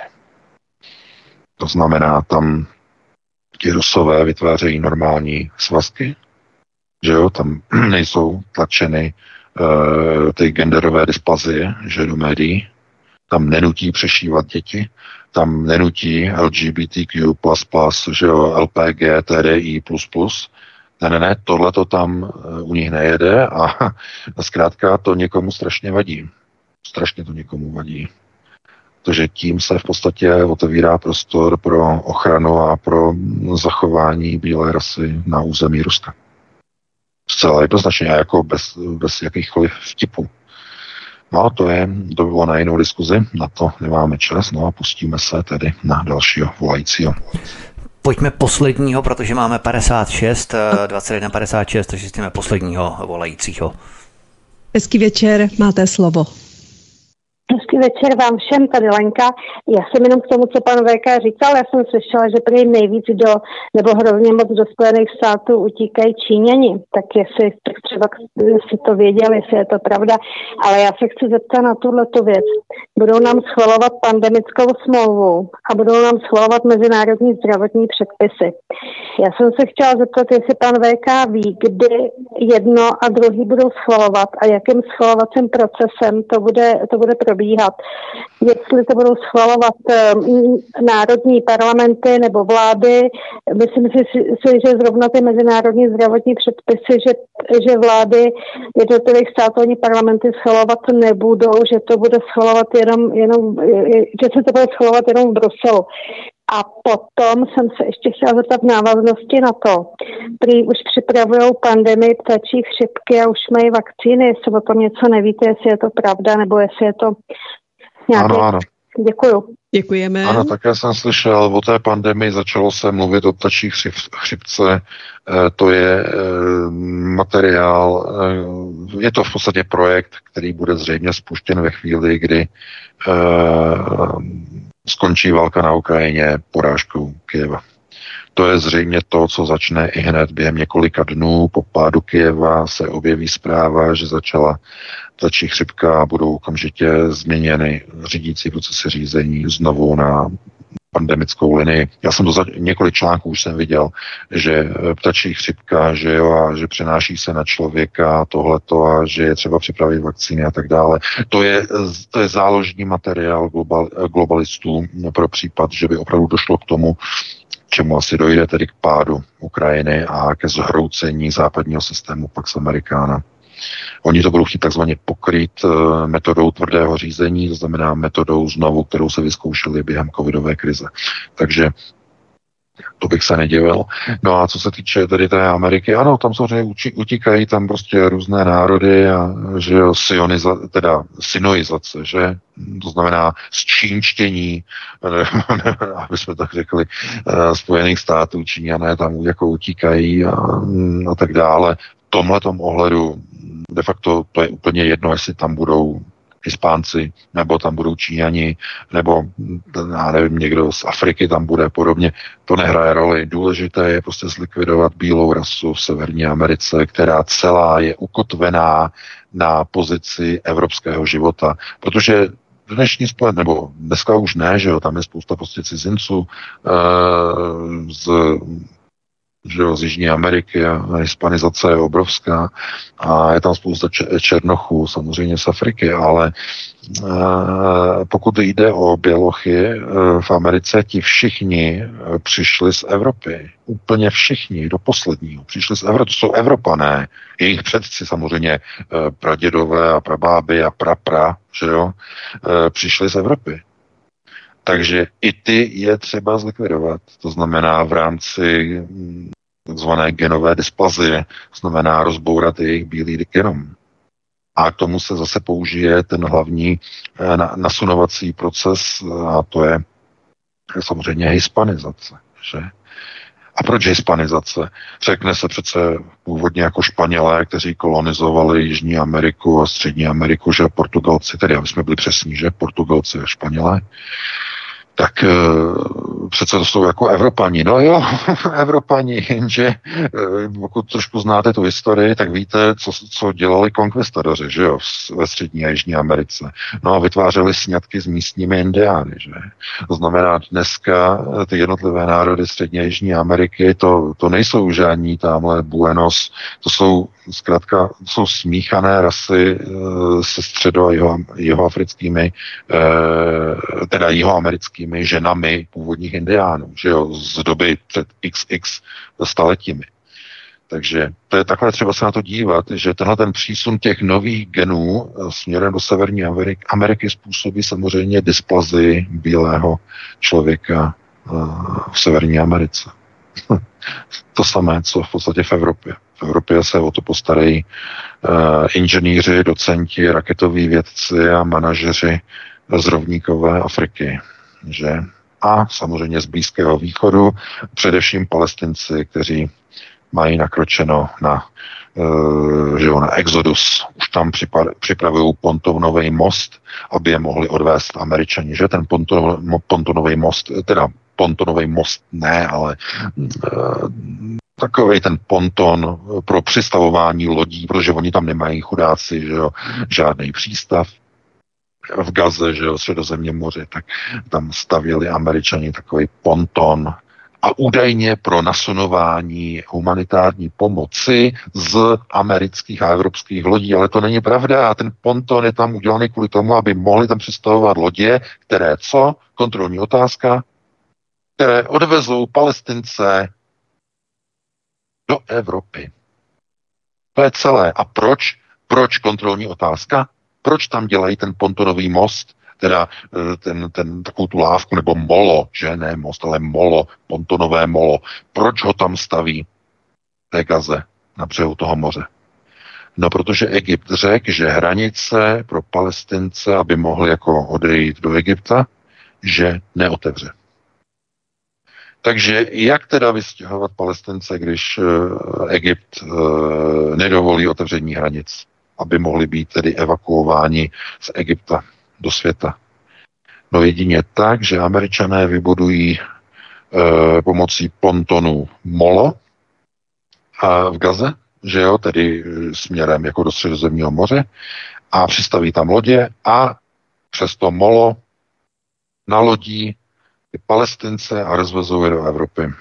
To znamená, tam ti Rusové vytvářejí normální svazky, že jo, tam nejsou tlačeny uh, ty genderové dysplazie, že do médií, tam nenutí přešívat děti, tam nenutí L G B T Q plus plus, že jo, L P G, T D I plus plus. Ne, ne, ne, tohle to tam u nich nejede a, a zkrátka to někomu strašně vadí. Strašně to někomu vadí. Protože tím se v podstatě otevírá prostor pro ochranu a pro zachování bílé rasy na území Ruska. Zcela jednoznačně, jako bez, bez jakýchkoliv vtipů. No, to je, to bylo na jinou diskuzi, na to nemáme čas, no a pustíme se tedy na dalšího volajícího. Pojďme posledního, protože máme padesát šest, dvacet jedna padesát šest, takže jsme posledního volajícího. Hezký večer, máte slovo. Hezký večer vám všem, tady Lenka. Já jsem jenom k tomu, co pan V K říkal, já jsem slyšela, že prý nejvíc do, nebo hrozně moc do Spojených států utíkají Číňani, tak jestli tak třeba si to věděli, jestli je to pravda, ale já se chci zeptat na tuhletu věc. Budou nám schvalovat pandemickou smlouvu a budou nám schvalovat mezinárodní zdravotní předpisy. Já jsem se chtěla zeptat, jestli pan V K ví, kdy jedno a druhý budou schvalovat a jakým schvalovacím procesem to bude, to bude probíhat. Jestli to budou schvalovat um, národní parlamenty nebo vlády, myslím si, si, že zrovna ty mezinárodní zdravotní předpisy, že, že vlády jednotlivých států ani parlamenty schvalovat nebudou, že to bude schvalovat jenom, jenom, že se to bude schvalovat jenom v Bruselu. A potom jsem se ještě chtěla zeptat v návaznosti na to. Prý už připravují pandemii ptačí chřipky a už mají vakcíny, jestli o tom něco nevíte, jestli je to pravda, nebo jestli je to nějaké... Ano, ano. Děkuju. Děkujeme. Ano, také jsem slyšel o té pandemii, začalo se mluvit o ptačí chřip, chřipce, to je materiál, je to v podstatě projekt, který bude zřejmě spuštěn ve chvíli, kdy skončí válka na Ukrajině porážkou Kyjeva. To je zřejmě to, co začne i hned během několika dnů po pádu Kyjeva se objeví zpráva, že začala ptačí chřipka a budou okamžitě změněny řídící procesy řízení znovu na pandemickou linii. Já jsem to za několik článků už jsem viděl, že ptačí chřipka, že jo, a že přenáší se na člověka tohleto a že je třeba připravit vakcíny a tak dále. To je, to je záložní materiál global, globalistů pro případ, že by opravdu došlo k tomu, čemu asi dojde tedy k pádu Ukrajiny a ke zhroucení západního systému Pax Americana. Oni to budou chtít takzvaně pokryt metodou tvrdého řízení, to znamená metodou znovu, kterou se vyzkoušeli během covidové krize. Takže to bych se nedivil. No a co se týče tedy té Ameriky, ano, tam samozřejmě utíkají tam prostě různé národy a že jo, sioniza, teda sinoizace, že? To znamená zčínštění, aby jsme tak řekli, Spojených států, Číňané tam jako utíkají a, a tak dále. V tomhletom ohledu de facto to je úplně jedno, jestli tam budou Hispánci, nebo tam budou Číňani, nebo já nevím, někdo z Afriky tam bude podobně. To nehraje roli. Důležité je prostě zlikvidovat bílou rasu v Severní Americe, která celá je ukotvená na pozici evropského života. Protože dnešní společnost, nebo dneska už ne, že jo, tam je spousta prostě cizinců e, z že jo, z Jižní Ameriky a hispanizace je obrovská a je tam spousta černochů, samozřejmě z Afriky, ale pokud jde o bělochy v Americe, ti všichni přišli z Evropy. Úplně všichni, do posledního. Přišli z Evropy, to jsou Evropané. Jejich předci samozřejmě, pradědové a prabáby a prapra, že jo, přišli z Evropy. Takže i ty je třeba zlikvidovat. To znamená v rámci takzvané genové dysplazie, to znamená rozbourat jejich bílý genom. A k tomu se zase použije ten hlavní nasunovací proces a to je samozřejmě hispanizace. Že? A proč hispanizace? Řekne se přece původně jako Španělé, kteří kolonizovali Jižní Ameriku a Střední Ameriku, že Portugalci, tedy aby jsme byli přesní, že Portugalci a Španělé, tak e, přece to jsou jako Evropani. No jo, Evropani, jenže e, pokud trošku znáte tu historii, tak víte, co, co dělali konkvistadoři, že jo, ve Střední a Jižní Americe. No a vytvářeli sňatky s místními indiány, že? To znamená, dneska ty jednotlivé národy Střední a Jižní Ameriky, to, to nejsou žádní tamhle Buenos, to jsou zkrátka, to jsou smíchané rasy e, se středo- a jeho, jihoafrickými, e, teda jihoamerickými ženami původních indiánů, že jo, z doby před iks iks staletími. Takže to je takhle třeba se na to dívat, že tenhle ten přísun těch nových genů směrem do Severní Ameriky, Ameriky způsobí samozřejmě dysplazii bílého člověka v Severní Americe. To samé, co v podstatě v Evropě. V Evropě se o to postarají uh, inženýři, docenti, raketoví vědci a manažeři z rovníkové Afriky. Že? A samozřejmě z Blízkého východu, především Palestinci, kteří mají nakročeno na, uh, že jo, na exodus. Už tam připravují pontonový most, aby je mohli odvést Američani. Že? Ten ponton, pontonový most, teda pontonový most ne, ale uh, takovej ten ponton pro přistavování lodí, protože oni tam nemají chudáci, že jo, žádný přístav v Gaze, že jo, Středozemním moři, tak tam stavěli Američani takový ponton a údajně pro nasunování humanitární pomoci z amerických a evropských lodí, ale to není pravda a ten ponton je tam udělaný kvůli tomu, aby mohli tam přistavovat lodě, které co? Kontrolní otázka, které odvezou Palestince do Evropy. To je celé. A proč? Proč kontrolní otázka? Proč tam dělají ten pontonový most, teda ten, ten, takovou tu lávku, nebo molo, že ne most, ale molo, pontonové molo. Proč ho tam staví v té Gaze, na břehu toho moře? No, protože Egypt řekl, že hranice pro Palestince, aby mohli jako odejít do Egypta, že neotevře. Takže jak teda vystěhovat Palestince, když Egypt nedovolí otevření hranic, aby mohli být tedy evakuováni z Egypta do světa? No jedině tak, že Američané vybudují e, pomocí pontonů molo a v Gaze, že jo, tedy směrem jako do Středozemního moře a přistaví tam lodě a přes to molo nalodí ty Palestince a rozvezou je do Evropy.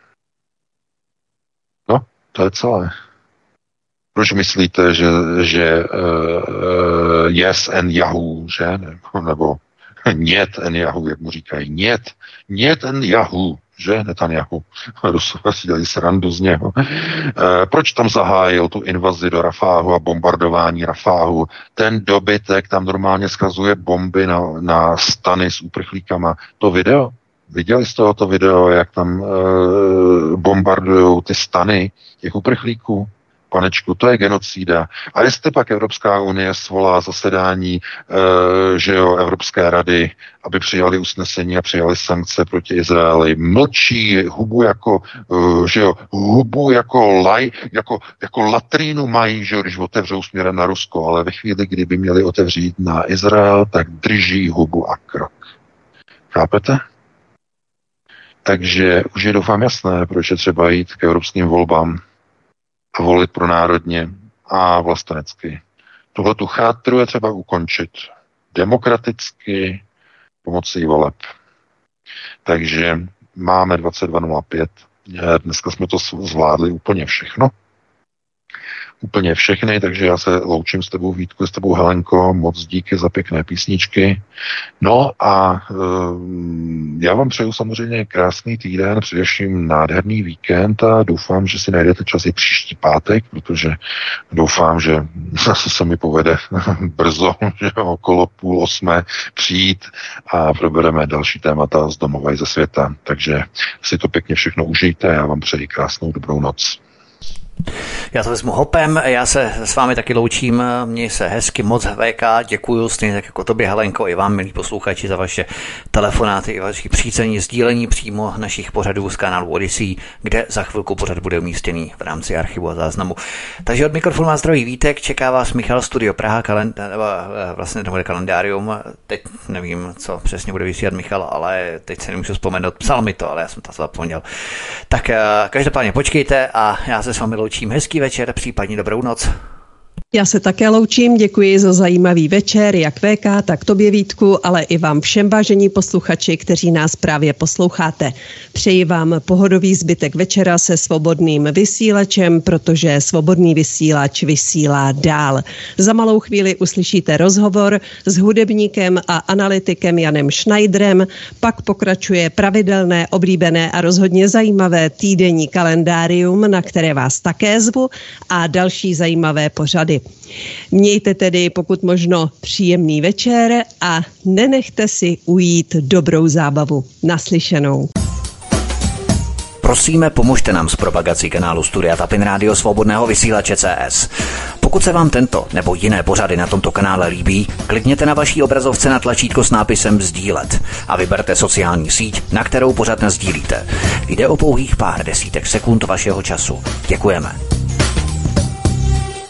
No, to je celé. Proč myslíte, že, že uh, yes and Yahoo, že? Nebo, nebo niet and Yahoo, jak mu říkají. Niet, niet and Yahoo, že? Netanyahu. Rusové si dělají srandu z něho. Uh, proč tam zahájil tu invazi do Rafáhu a bombardování Rafáhu? Ten dobytek tam normálně skazuje bomby na, na stany s uprchlíkama. To video? Viděli jste to video, jak tam uh, bombardujou ty stany těch uprchlíků? Panečku, to je genocída. A jestli pak Evropská unie svolá zasedání e, že jo, Evropské rady, aby přijali usnesení a přijali sankce proti Izraeli, mlčí, hubu jako, e, že jo, hubu jako laj, jako, jako latrínu mají, že jo, když otevřou směrem na Rusko, ale ve chvíli, kdyby měli otevřít na Izrael, tak drží hubu a krok. Chápete? Takže už je doufám jasné, proč je třeba jít k evropským volbám a volit pro národně a vlastenecky. Tuhle tu chátru je třeba ukončit demokraticky pomocí voleb. Takže máme dvacet dva nula pět Dneska jsme to zvládli úplně všechno. Úplně všechny, takže já se loučím s tebou, Vítku, s tebou, Helenko, moc díky za pěkné písničky. No a e, já vám přeju samozřejmě krásný týden, především nádherný víkend a doufám, že si najdete čas i příští pátek, protože doufám, že zase se mi povede brzo, že okolo půl osmé přijít a probereme další témata z domova i ze světa. Takže si to pěkně všechno užijte a já vám přeji krásnou dobrou noc. Já to vezmu hopem, já se s vámi taky loučím, měj se hezky, moc V K, děkuju stejně tak jako tobě, Helenko, i vám, milí posluchači, za vaše telefonáty i vaše přícení, sdílení přímo našich pořadů z kanálu Odyssey, kde za chvilku pořad bude umístěný v rámci archivu a záznamu. Takže od mikrofonu vás zdraví Vítek, čeká vás Michal, Studio Praha, kalend- vlastně to bude kalendárium, teď nevím, co přesně bude vysílat Michal, ale teď se nemůžu vzpomenout, psal mi to, ale já jsem to zapomněl. Tak každopádně počkejte a já se s vámi loučím. Hezký večer, případně dobrou noc. Já se také loučím, děkuji za zajímavý večer, jak V K, tak tobě, Vítku, ale i vám všem, vážení posluchači, kteří nás právě posloucháte. Přeji vám pohodový zbytek večera se svobodným vysílačem, protože svobodný vysílač vysílá dál. Za malou chvíli uslyšíte rozhovor s hudebníkem a analytikem Janem Schneiderem, pak pokračuje pravidelné, oblíbené a rozhodně zajímavé týdenní kalendárium, na které vás také zvu, a další zajímavé pořady. Mějte tedy pokud možno příjemný večer a nenechte si ujít dobrou zábavu. Naslyšenou. Prosíme, pomožte nám s propagací kanálu Studia Tapin Rádio Svobodného vysílače C S. Pokud se vám tento nebo jiné pořady na tomto kanále líbí, klikněte na vaší obrazovce na tlačítko s nápisem sdílet a vyberte sociální síť, na kterou pořad nasdílíte. Jde o pouhých pár desítek sekund vašeho času. Děkujeme.